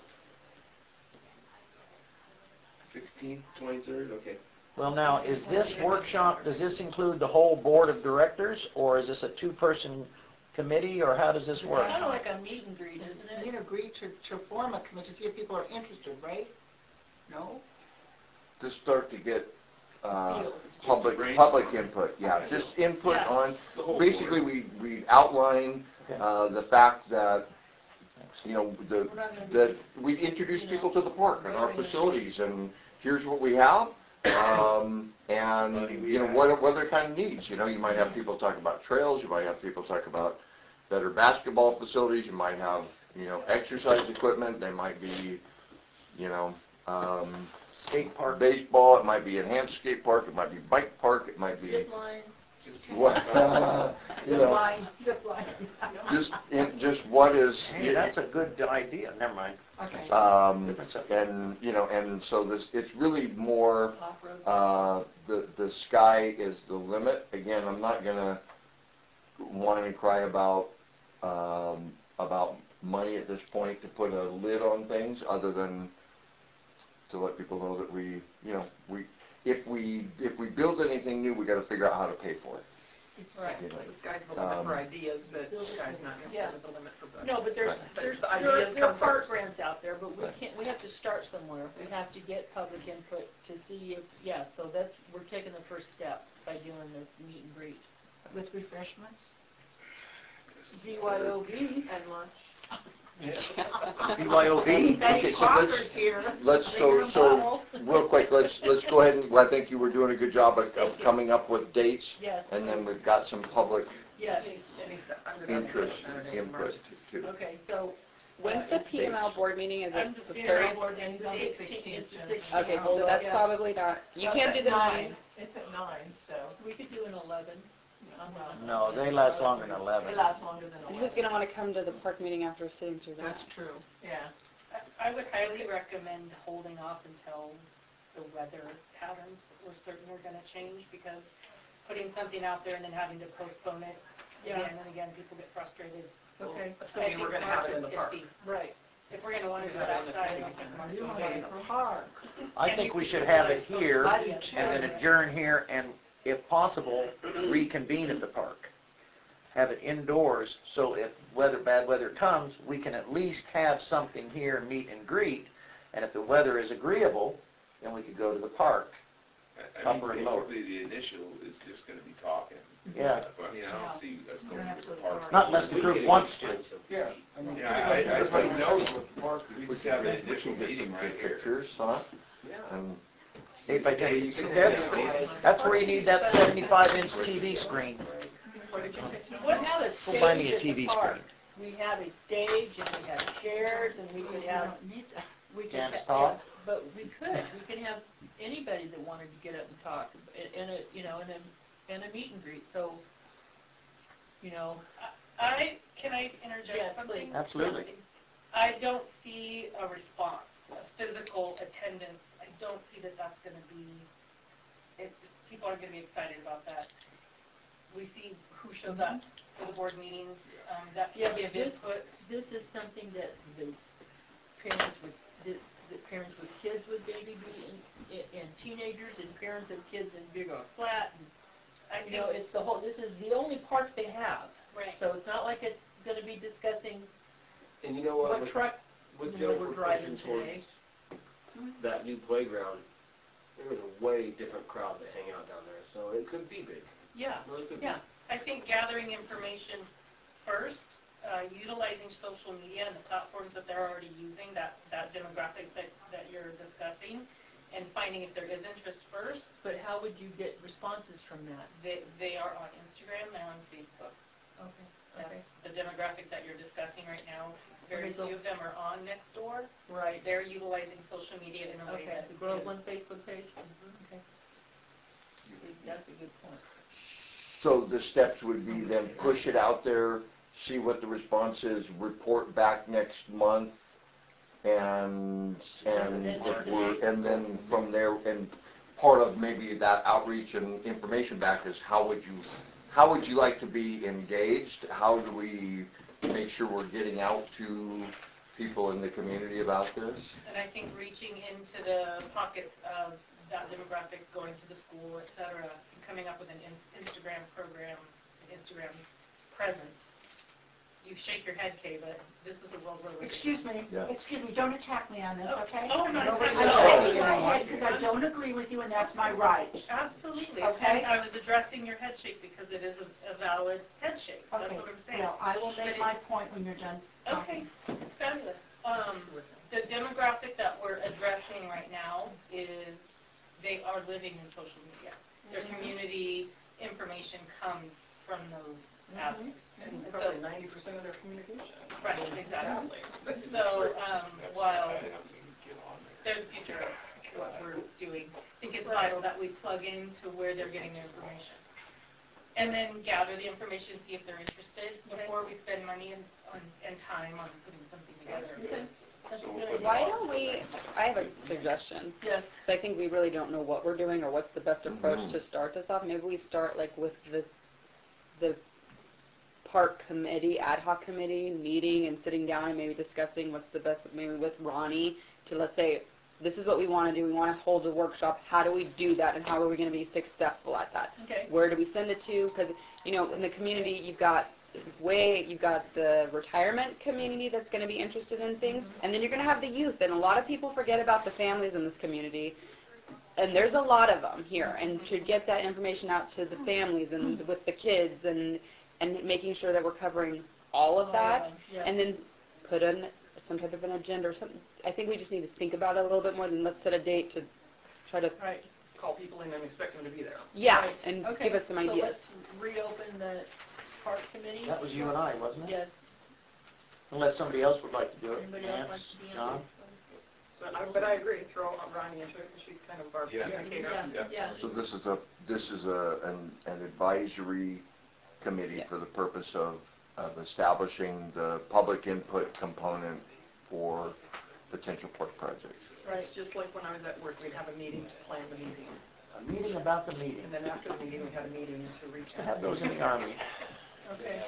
Sixteenth, twenty-third, okay. Well, now, is this workshop, does this include the whole board of directors, or is this a two-person committee, or how does this work? Kind of like a meet and greet, isn't You it? can agree to, to form a committee to see if people are interested, right? No? To start to get uh, Feel. public, brainstorm. public input, yeah, just input Yeah. on, It's the whole basically, board. we, we outline Okay. uh, the fact that, you know, the, We're not gonna be that just, we introduce you know, people to the park and our voting. facilities, and here's what we have, um, and, you know, what, what are their kind of needs, you know, you might have people talk about trails, you might have people talk about better basketball facilities, you might have, you know, exercise equipment, they might be, you know, um, Skate park? baseball, it might be enhanced skate park, it might be bike park, it might be, zip line, Just what, you Zip know, line, zip line. just, in- just what is, Hey, that's a good idea, never mind. Okay. um, Different subject. and, you know, and so this, it's really more, off-road. uh, the, the sky is the limit. Again, I'm not gonna whine and cry about, um, about money at this point to put a lid on things, other than to let people know that we, you know, we, if we, if we build anything new, we gotta figure out how to pay for it. right, You know, the sky's the limit for um, ideas, but the sky's not Yeah. necessarily the limit for budget. No, but there's, Right. there's, The there are, ideas there are come park first. grants out there, but we Right. can't, we have to start somewhere. We have to get public input to see if, yeah, so that's, we're taking the first step by doing this meet and greet. With refreshments? B Y O B. And lunch. B Y O B? Betty Okay, so let's- Crocker's here. Let's, Bring your so, so, bottle. real quick, let's, let's go ahead and, well, I think you were doing a good job of, of Thank you. coming up with dates, Yes, and then we've got some public yes. interest input too. Okay, so. When's uh, the P M L board meeting? Is I'm it just the being third? on board, and it's the sixteenth, it's the sixteenth. Okay, so that's probably not, you can't do the nine. It's at nine, so. We could do an eleven. I'm not- No, they last longer than eleven. It lasts longer than And eleven. who's gonna wanna come to the park meeting after sitting through that? That's true. Yeah. I would highly recommend holding off until the weather patterns we're certain are gonna change, because putting something out there and then having to postpone it Yeah. again and again, people get frustrated. Okay, Assuming we're gonna have it in the park. right. If we're gonna wanna do it outside, I don't think March You will want be. it in the park. I think we should have it here, I do and too. then adjourn here, and if possible, reconvene at the park. Have it indoors, so if weather, bad weather comes, we can at least have something here, meet and greet, and if the weather is agreeable, then we could go to the park. I Upper mean, and lower. basically, the initial is just gonna be talking. Yeah. I mean, I Yeah. don't see us going You're to the absolutely park. right. Not unless the group wants to. Yeah, I mean, Yeah, I, I, I everybody think knows what the park, we just can have an get, we initial can get meeting some right good here. pictures, huh? Yeah. And, Eight by ten. See, that's, that's where you need that seventy-five inch T V screen. What have a Go buy me stage a at T the V park? screen. We have a stage and we have chairs and we could We have, don't need that. we could Dance have, talk? yeah, but we could, we could have anybody that wanted to get up and talk in in a, you know, in a, in a meet and greet, so, you know, I, can I interject Yes, something? please. Absolutely. I don't see a response, a physical attendance. I don't see that that's gonna be, if, people aren't gonna be excited about that. We see who shows up for the board meetings, um, that Yeah, people but give this- input. this is something that the parents with, that that parents with kids with baby be, and, and teenagers and parents of kids in Big Rock Flat, and, I you know, think, it's the whole, this is the only park they have. right. So it's not like it's gonna be discussing And you know what, what with, truck with You know, Jennifer we're driving pushing towards today. that new playground, there's a way different crowd that hang out down there, so it could be big. Yeah, Really could yeah. I think gathering information first, uh, utilizing social media and the platforms that they're already using, that, that demographic that, that you're discussing, and finding if there is interest first. But how would you get responses from that? They, they are on Instagram, they're on Facebook. Okay, okay. That's the demographic that you're discussing right now. Very Okay, so- few of them are on Nextdoor. Right. They're utilizing social media in a way Okay, that the is- Groveland Facebook page? Okay. That's a good point. So the steps would be then push it out there, see what the response is, report back next month, and, and if we're, and then from there, and part of maybe that outreach and information back is how would you, how would you like to be engaged? How do we make sure we're getting out to people in the community about this? And I think reaching into the pockets of that demographic, going to the school, et cetera, and coming up with an in- Instagram program, an Instagram presence. You shake your head, Kay, but this is the world we're living in. Excuse me, Yeah. excuse me, don't attack me on this, Oh, okay? oh, I'm not I'm attacking shaking you. my head because I don't agree with you and that's my right. Absolutely. Okay. And I was addressing your head shake because it is a, a valid head shake. That's Okay, what I'm saying. well, I will But make it- my point when you're done Okay, talking. fabulous. Um, the demographic that we're addressing right now is they are living in social media. Their community information comes from those avenues. And so, Probably ninety percent of their communication. right, exactly. So, um, while they're the future of what we're doing, I think it's vital that we plug into where they're getting their information. And then gather the information, see if they're interested before we spend money and, on, and time on putting something together. Okay. That's a good idea. Why don't we, I have a suggestion. Yes. So I think we really don't know what we're doing or what's the best approach Mhm. to start this off. Maybe we start like with this, the park committee, ad hoc committee, meeting and sitting down and maybe discussing what's the best, maybe with Ronnie, to let's say, this is what we want to do. We want to hold a workshop. How do we do that and how are we going to be successful at that? Okay. Where do we send it to? Because, you know, in the community, you've got way, you've got the retirement community that's going to be interested in things, and then you're going to have the youth, and a lot of people forget about the families in this community, and there's a lot of them here, and to get that information out to the families and with the kids, and and making sure that we're covering all of that, Yeah. and then put in some type of an agenda or something. I think we just need to think about it a little bit more than let's set a date to try to, Right. Call people in and expect them to be there. yeah, Right. and Okay. give us some So ideas. let's reopen the park committee. That was you and I, wasn't it? Yes. Unless somebody else would like to do it. Anybody else Nance, like to be on John? So, I- but I agree, throw Ronnie into it, because she's kind of our Yeah. communicator. Yeah, yeah. So this is a, this is a, an, an advisory committee Yes. for the purpose of, of establishing the public input component for potential park projects. Right. It's just like when I was at work, we'd have a meeting to plan the meeting. A meeting about the meeting. And then after the meeting, we had a meeting to reach To out. have those in the Army, Okay.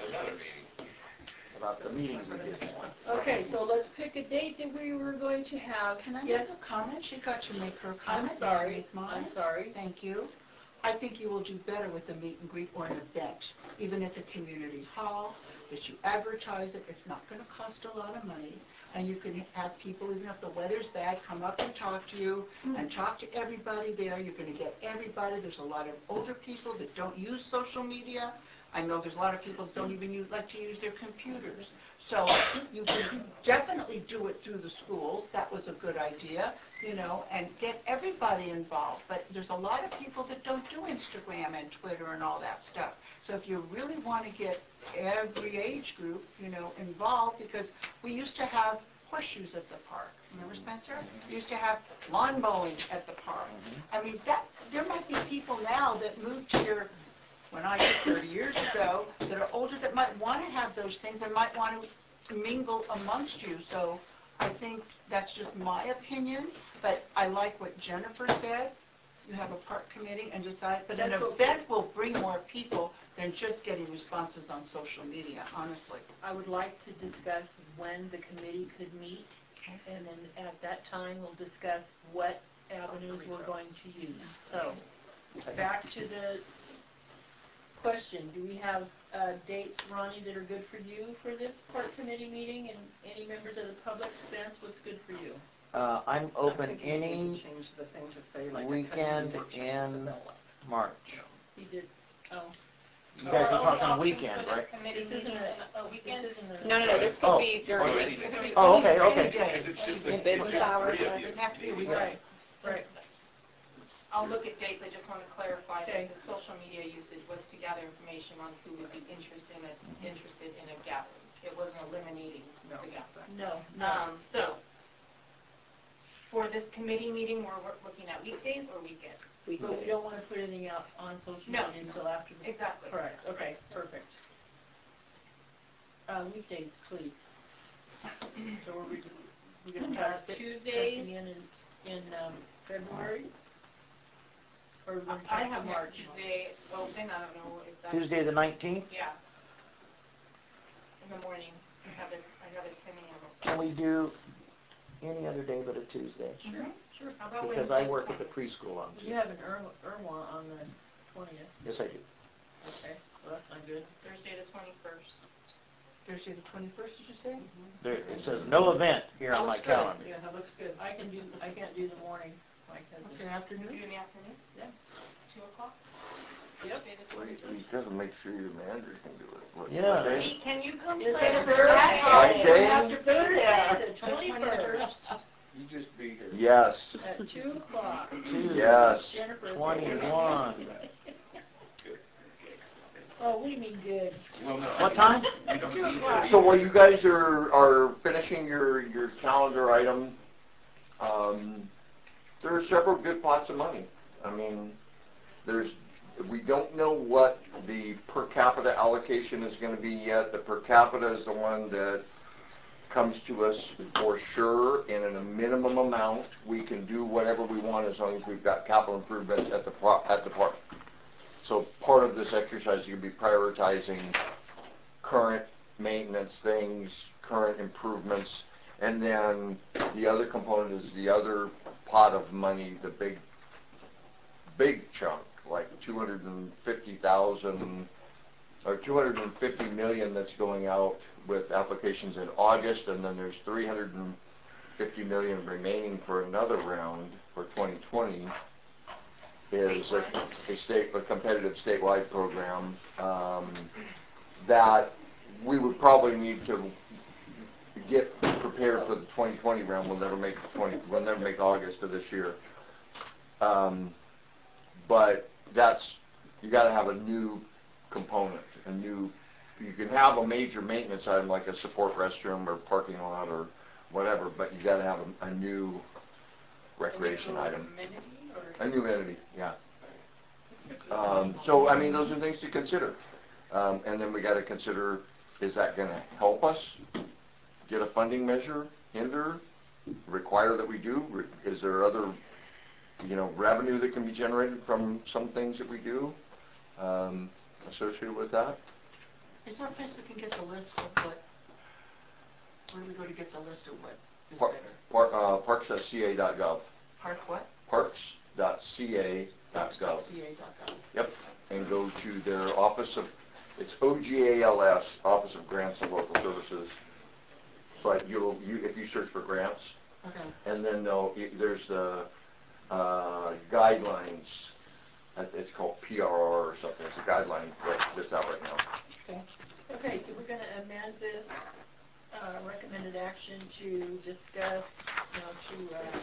about the meetings we did. Okay, so let's pick a date that we were going to have. Can I make Yes. a comment? She got to make her I'm comment. May I sorry. make mine? I'm sorry. Thank you. I think you will do better with a meet and greet or an event, even at the community hall, that you advertise it. It's not going to cost a lot of money. And you can have people, even if the weather's bad, come up and talk to you and talk to everybody there. You're going to get everybody. There's a lot of older people that don't use social media. I know there's a lot of people that don't even use, like to use their computers. So you can definitely do it through the schools. That was a good idea, you know, and get everybody involved. But there's a lot of people that don't do Instagram and Twitter and all that stuff. So if you really want to get every age group, you know, involved, because we used to have horseshoes at the park. Remember, Spencer? We used to have lawn mowing at the park. I mean, that there might be people now that moved here when I was thirty years ago that are older that might want to have those things and might want to mingle amongst you. So I think that's just my opinion, but I like what Jennifer said. You have a park committee and decide, but an That's what- event will bring more people than just getting responses on social media, honestly. I would like to discuss when the committee could meet, and then at that time, we'll discuss what avenues we're going to use. So, back to the question, do we have uh, dates, Ronnie, that are good for you for this park committee meeting, and any members of the public, Spence, what's good for you? Uh, I'm I'm open thinking we need any to change the thing to say like a weekend committee workshop in develop. March. He did, oh, You guys Our are only talking options weekend, for this right? committee this isn't meeting a, a weekend? this isn't a. No, no, no, this Oh. could be during, Already. it could be Oh, okay, any okay. day. Because it's just, In it's business just hours, three of right? you. Doesn't have to be a meeting. weekend. Right, right. I'll look at dates, I just want to clarify Okay. that the social media usage was to gather information on who would be interested in, a- interested in a gathering. It wasn't eliminating No, the gathering. No, no. Um, so, for this committee meeting, we're we're looking at weekdays or weekends? But we don't want to put anything out on social No. media until after the. Exactly. Correct, okay, perfect. Uh, weekdays, please. So we're, we- we're gonna try to fit Tuesdays. something in, in, in, um, February? Or we're gonna I try have to next March? Tuesday open, I don't know if that's... Tuesday the nineteenth? Yeah. In the morning, I have a, I have a ten a.m. Can we do any other day but a Tuesday? Sure, sure. How about Because I Wednesday, work at the twentieth? preschool on You Tuesday. have an Irma, Irma on the twentieth, Yes, I do. okay, well, that's not good. Thursday the twenty-first. Thursday the twenty-first, did you say? There, it says no event here on my Looks good. calendar. Yeah, that looks good. I can do, I can't do the morning, Mike has Okay, it. Do afternoon? in the afternoon? Yeah. Two o'clock? Yep. Thursday the Well, you, twenty-first. you gotta make sure your manager can do it. What- Yeah. what day? Pete, can you come It's play a with Thursday. us? Right day? After Thursday, the twenty-first, You just be here. Yes, at two o'clock. Two, yes. Jennifer. twenty-one. Oh, what do you mean good? Well, no, What time? You don't need to be So while you here. guys are, are finishing your, your calendar item, um, there are several good pots of money. I mean, there's, we don't know what the per capita allocation is gonna be yet. The per capita is the one that comes to us for sure, and in a minimum amount, we can do whatever we want as long as we've got capital improvement at the, pro- at the park. So part of this exercise, you'll be prioritizing current maintenance things, current improvements, and then the other component is the other pot of money, the big, big chunk, like two hundred fifty thousand, or two hundred fifty million that's going out with applications in August, and then there's three hundred fifty million remaining for another round for twenty twenty. Is a, a state, a competitive statewide program, um, that we would probably need to get prepared for the twenty twenty round. We'll never make twenty, we'll never make August of this year. Um, but that's, you gotta have a new component, a new, you can have a major maintenance item like a support restroom or parking lot or whatever, but you gotta have a, a new recreation item. A new entity, yeah. Um, so, I mean, those are things to consider. Um, and then we gotta consider, is that gonna help us get a funding measure, hinder, require that we do? Re- Is there other, you know, revenue that can be generated from some things that we do, um, associated with that? Is there a place we can get the list of what, where do we go to get the list of what is Par- better? par- uh, parks dot c a dot gov. Park what? parks dot c a dot gov. C A dot gov. Yep, and go to their Office of, it's O G A L S, Office of Grants and Local Services. But you'll, you, if you search for grants, Okay. and then they'll, it- there's the, uh, guidelines, uh, it's called P R R or something, it's a guideline that, that's out right now. Okay, okay, so we're gonna amend this, uh, recommended action to discuss, you know, to, uh,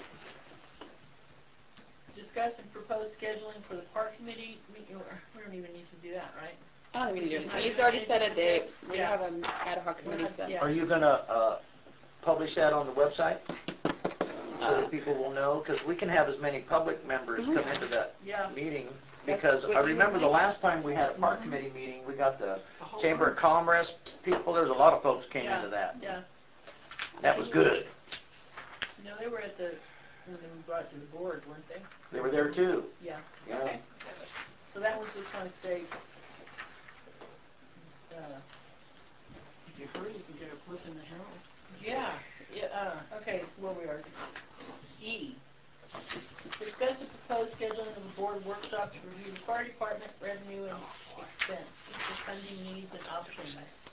discuss and propose scheduling for the park committee. We, you know, we don't even need to do that, right? I don't think we do. He's already set a date. We Yeah. have an ad hoc committee set. Yeah. Are you gonna, uh, publish that on the website? So that people will know, because we can have as many public members come into that Yeah. meeting. That's Because what I you remember would the like. last time we had a park committee meeting, we got the The whole Chamber of group. Commerce people, there's a lot of folks came Yeah, into that. Yeah, That was good. you know, they were at the, when we brought it to the board, weren't they? They were there too. Yeah, Yeah. okay. So that was just gonna stay, uh, If you hurry, you can get a flip in the Herald. yeah, yeah, uh, okay, where we are. E, Discuss the proposed scheduling of a board workshop to review the fire department revenue and expense, future funding needs and options.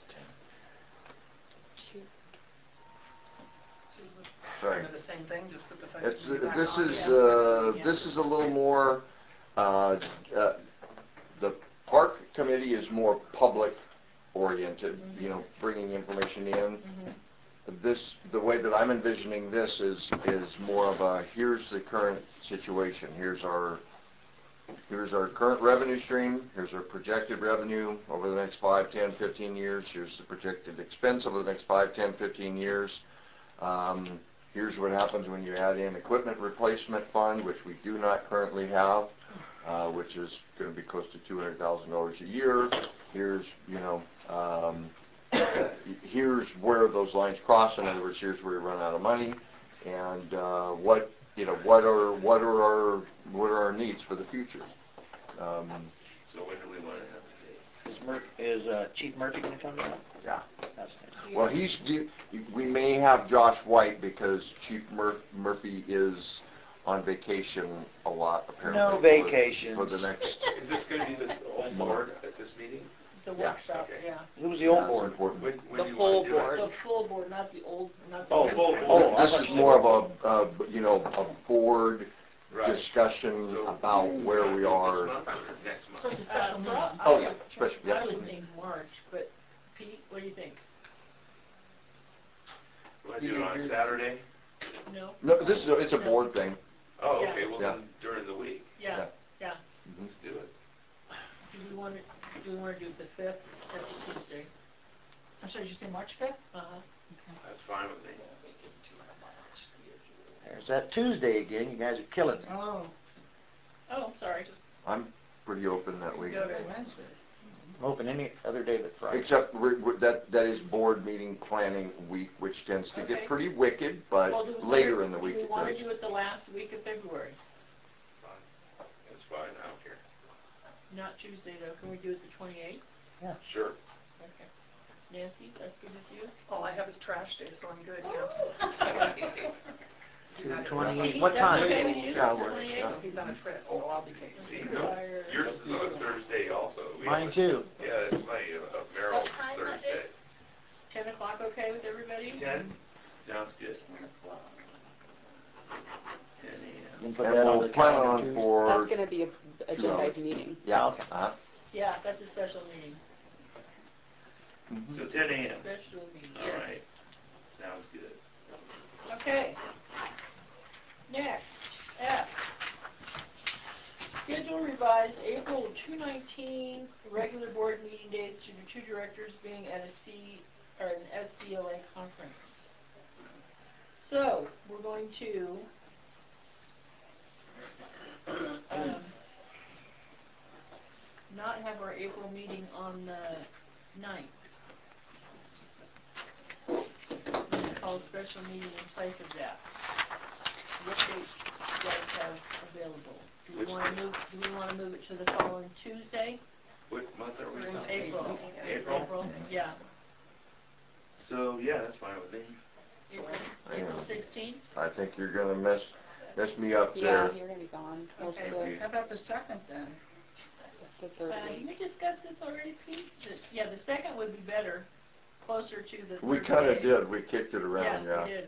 Sorry. Kind of the same thing, just put the fire. It's, uh, back this on. is, Yeah. uh, Yeah. this is a little more, uh, uh, the park committee is more public oriented, you know, bringing information in. This, the way that I'm envisioning this is, is more of a, here's the current situation, here's our, here's our current revenue stream, here's our projected revenue over the next five, ten, fifteen years, here's the projected expense over the next five, ten, fifteen years. Um, here's what happens when you add in equipment replacement fund, which we do not currently have, uh, which is going to be close to two hundred thousand dollars a year. Here's, you know, um, here's where those lines cross. In other words, here's where we run out of money, and uh, what, you know, what are what are our what are our needs for the future. Um, So when do we want to have a date? Is Mur, is, uh, Chief Murphy gonna come down? yeah. That's nice. Well, he's, we may have Josh White because Chief Mur- Murphy is on vacation a lot, apparently. No for- vacations. For the next, Is this going to be the whole board at this meeting? The Yeah. workshop, Okay. yeah. Who's the old that's board? important. When, when The do you whole want to do board. The full board, not the old, not the. Oh, old full board. board. Oh, I This thought is you more said- of a, uh, you know, a board Right. discussion So- about where we This are. month or next So month? it's a special meeting. Oh, yeah, special, yeah. I would think March, but Pete, what do you think? Want to do it on Saturday? No? No, this is, a- it's a board thing. Oh, Yeah. okay, well Yeah. then during the week, Yeah, Yeah. yeah. let's do it. Do we want to, do we want to do it the fifth? That's a Tuesday. I'm sorry, did you say March fifth? Uh-huh. That's fine with me. There's that Tuesday again, you guys are killing me. Oh. Oh, sorry. I'm pretty open that week. Go to Wednesday. I'm open any other day but Friday. Except we- we- that, that is board meeting planning week, which tends to Okay. get pretty wicked, Well, but do we later wanna- in the week Do we it want to does. do it the last week of February? Fine. That's fine, I don't care. Not Tuesday, though. Can we do it the twenty-eighth? Sure. Okay. Nancy, that's good with you? All I have is trash day, so I'm good, yeah. Two twenty-eight, what time? That's okay with you, Yeah, the we're- twenty-eighth? yeah. He's on a trip, so I'll be taking. See, no, yours is on a Thursday also. We Mine have a- too. Yeah, it's funny, uh, uh, Merrill's Thursday. ten o'clock okay with everybody? Ten? Sounds good. ten a.m. You can put And that on we'll the plan calendar on too. for. That's going to be a two hours. agendized meeting. Yeah, okay. Uh-huh. Yeah, that's a special meeting. So ten a.m. Special meeting, All yes. right. Sounds good. Okay. Next, F. Schedule revised April two nineteen regular board meeting dates to the two directors being at a C, or an S D L A conference. So, we're going to, um, not have our April meeting on the ninth. We're going to call a special meeting in place of that. What dates do you guys have available? Do we Which want to day? move, do we want to move it to the following Tuesday? What month are we Or in? April? April? April, yeah. So, yeah, that's fine with me. April, April sixteenth? I think you're gonna mess, mess me up Yeah, there. you're going to be gone most Okay. of the, How about the second then? the third Uh, week. you discussed this already, Pete? The- Yeah, the second would be better, closer to the We third kinda day. did, we kicked it around, Yes, yeah. we did.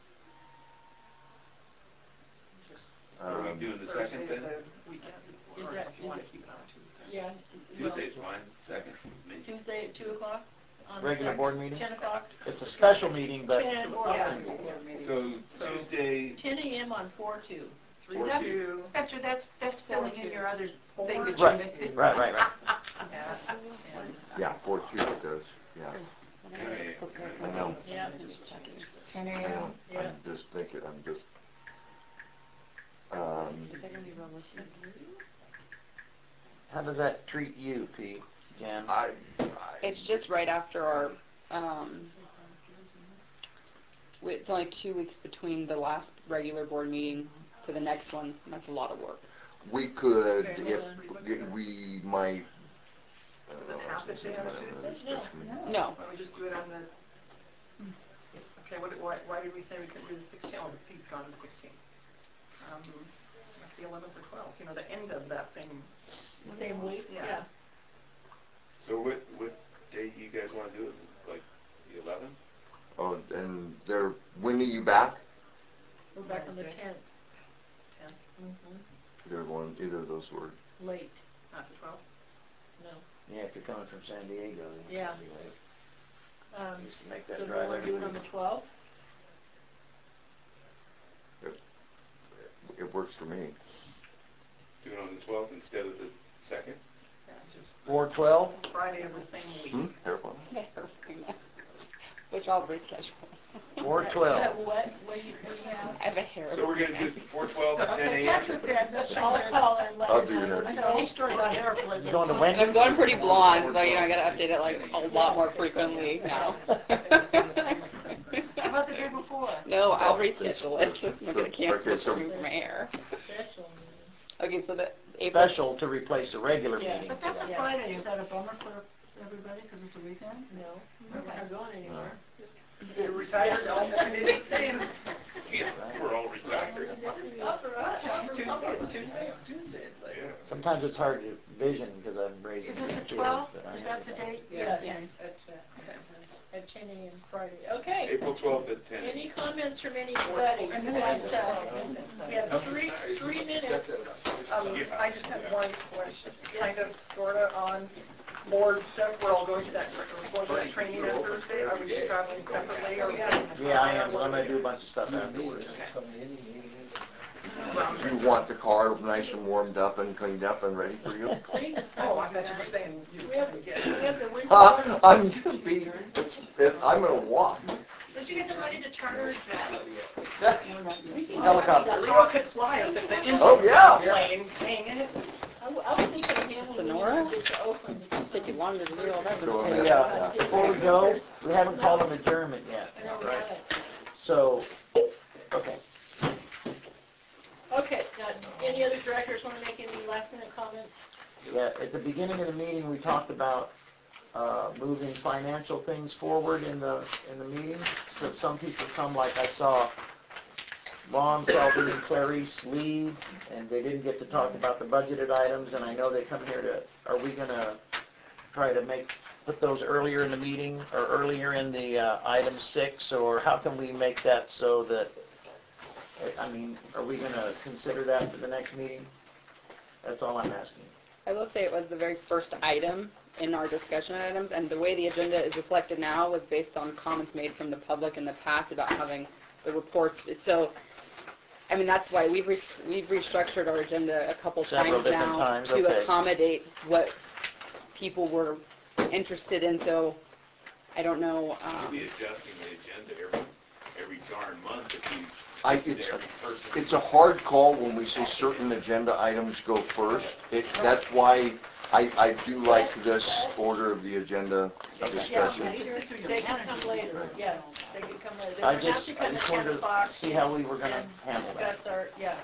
Are we Um, doing the second then? Weekend, Is or that- if you is want it- to keep it on Tuesday. Yeah. Tuesday's fine, second, me. Tuesday at two o'clock? on the Regular second, board meeting? ten o'clock? It's a special meeting, but ten, yeah, So Tuesday, ten a m on four two. Three, Four That's, two, that's, that's, that's filling in your other thing that Right, you're missing. right, right, right. yeah, ten. Yeah, four two it does, yeah. Okay. I know. Yeah. ten I a.m. know, Yeah. I'm just thinking, I'm just, um, Is that going to be realistic? How does that treat you, Pete, Jan? I, It's just right after our, um, wi- it's only two weeks between the last regular board meeting to the next one. and That's a lot of work. we could, Okay, if, hold y- we might. I don't Does it know, have to say on a Tuesday? No. No. Why don't we just do it on the, okay, what, why, why did we say we couldn't do the sixteenth? Oh, Pete's gone on the sixteenth. um, like the eleventh or twelfth, you know, the end of that same. The same week, Yeah. yeah. So what, what date you guys want to do it, like the eleventh? Oh, and they're, when are you back? We're back on the Wednesday. tenth. tenth, Mm-hmm. Either one, either of those were. Late, not the twelfth. no. Yeah, if you're coming from San Diego, then Yeah. it'll be late. Um, Used to make so that do we drive want to every do it on week. the twelfth? It works for me. Do it on the twelfth instead of the second? Yeah, just four twelve? Friday of the same week. Hmm? Careful. Which I'll reschedule. four Is twelve. that what, what do you, what do you have? I have a hair. So we're gonna do four twelve at ten Okay, a.m.? Patrick, then, that's all I call her and let I'll her do your know. hair. I got a whole story about hair for You going to Wendy's? I'm going pretty blonde, so you know I gotta update it like a lot more frequently now. How about the day before? No, I'll reschedule it. So- I'm gonna cancel okay, so- to move my hair. Special Okay, so the April. Special to replace a regular meeting. meeting. But that's a Yeah. Friday, is that a bummer for everybody, because it's a weekend? No, we're not going anywhere. You're retired, all the committees saying. Yeah, we're all retired. Not for us. Tuesday, it's Tuesday, it's Tuesday, it's like. Yeah. Sometimes it's hard to vision because I'm raising Is kids. it the twelfth? but I Is that the understand. date? Yes. Yes. Yes. At, at ten a.m. Friday. Okay. April twelfth at ten. Any comments from anybody? And then But, it's, uh, we have three, three minutes. Um, I just have one question, kind of, sorta, on board stuff. We're all going to that, we're going to that training on Thursday. Are we just traveling separately or? Yeah, I am. I'm gonna do a bunch of stuff afterwards. Do you want the car nice and warmed up and cleaned up and ready for you? Clean the Oh, I stuff. thought you were saying you. We have, we have the winter. Uh, I'm gonna be, it's, it, I'm gonna walk. Did you get the money to charter a jet? Helicopter. Leo could fly us if the engine Oh, yeah. plane, dang it. I, w- I was thinking of Hamilton. Sonora? Get to Oakland. Take you longer to do all that. Go Hey, ahead. uh, before we go, we haven't called an adjournment yet. I know we have it. So, okay. Okay, now, any other directors want to make any last minute comments? Yeah, at the beginning of the meeting, we talked about uh, moving financial things forward in the, in the meeting. Because some people come, like I saw Lon, Selby, and Clarice leave, and they didn't get to talk about the budgeted items, and I know they come here to, are we gonna try to make, put those earlier in the meeting, or earlier in the uh, item six, or how can we make that so that, I mean, are we gonna consider that for the next meeting? That's all I'm asking. I will say it was the very first item in our discussion items, and the way the agenda is reflected now was based on comments made from the public in the past about having the reports. So, I mean, that's why we've re- we've restructured our agenda a couple Several times different now times, to okay. accommodate what people were interested in. So, I don't know. We'll Um, be adjusting the agenda every, every darn month if you, I, to it's, every person. it's a hard call when we say certain agenda items go first. It, that's why I, I do like this order of the agenda discussion. Yeah, they can come later, yes, they can come later. They I don't have just, to I come at just ten wanted to o'clock see how we were gonna and handle that. discuss our, yeah.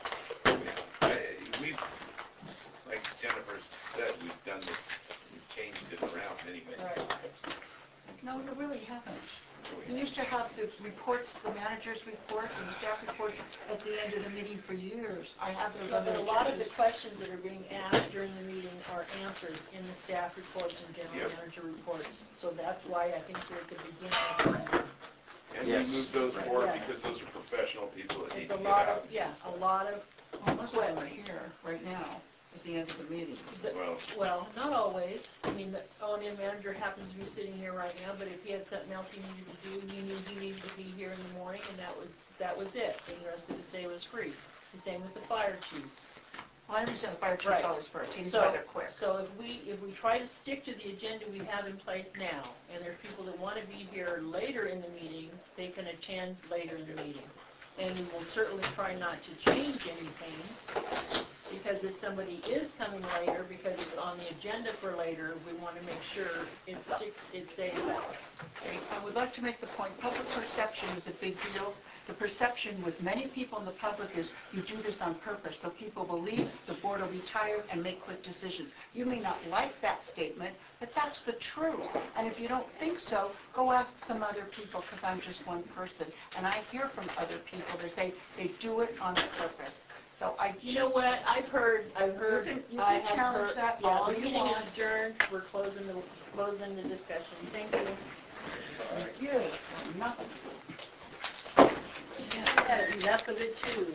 I- We've, like Jennifer said, we've done this, we've changed it around many, many Right. times. No, you really haven't. We You used to have the reports, the manager's report and the staff report at the end of the meeting for years. I have those But on a the lot of the agendas. questions that are being asked during the meeting are answered in the staff reports and general Yep. manager reports. So that's why I think we're at the beginning of the meeting. And Yes. we moved those forward Yes. because those are professional people that need It's to a get lot out. of, yeah, a lot of, Well, most of them are here, right now, at the end of the meeting. the- Well, well, not always. I mean, the O and M manager happens to be sitting here right now, but if he had something else he needed to do, he knew he needed to be here in the morning, and that was, that was it. And the rest of his day was free. The same with the fire chief. Well, I understand the fire chief's Right. always first. He's So, rather quick. so if we, if we try to stick to the agenda we have in place now, and there's people that want to be here later in the meeting, they can attend later in the meeting. And we will certainly try not to change anything, because if somebody is coming later, because it's on the agenda for later, we want to make sure it sticks, it stays that way. I would like to make the point, public perception is a big deal. The perception with many people in the public is you do this on purpose, so people believe the board will be tired and make quick decisions. You may not like that statement, but that's the truth. And if you don't think so, go ask some other people, because I'm just one person. And I hear from other people that say they do it on purpose. So I You know what, I've heard, I've heard, You can- you I can have challenge heard. that Yeah, all the you meeting is want. adjourned, we're closing the, closing the discussion. Thank you. Good, nothing. Yeah, enough of it too.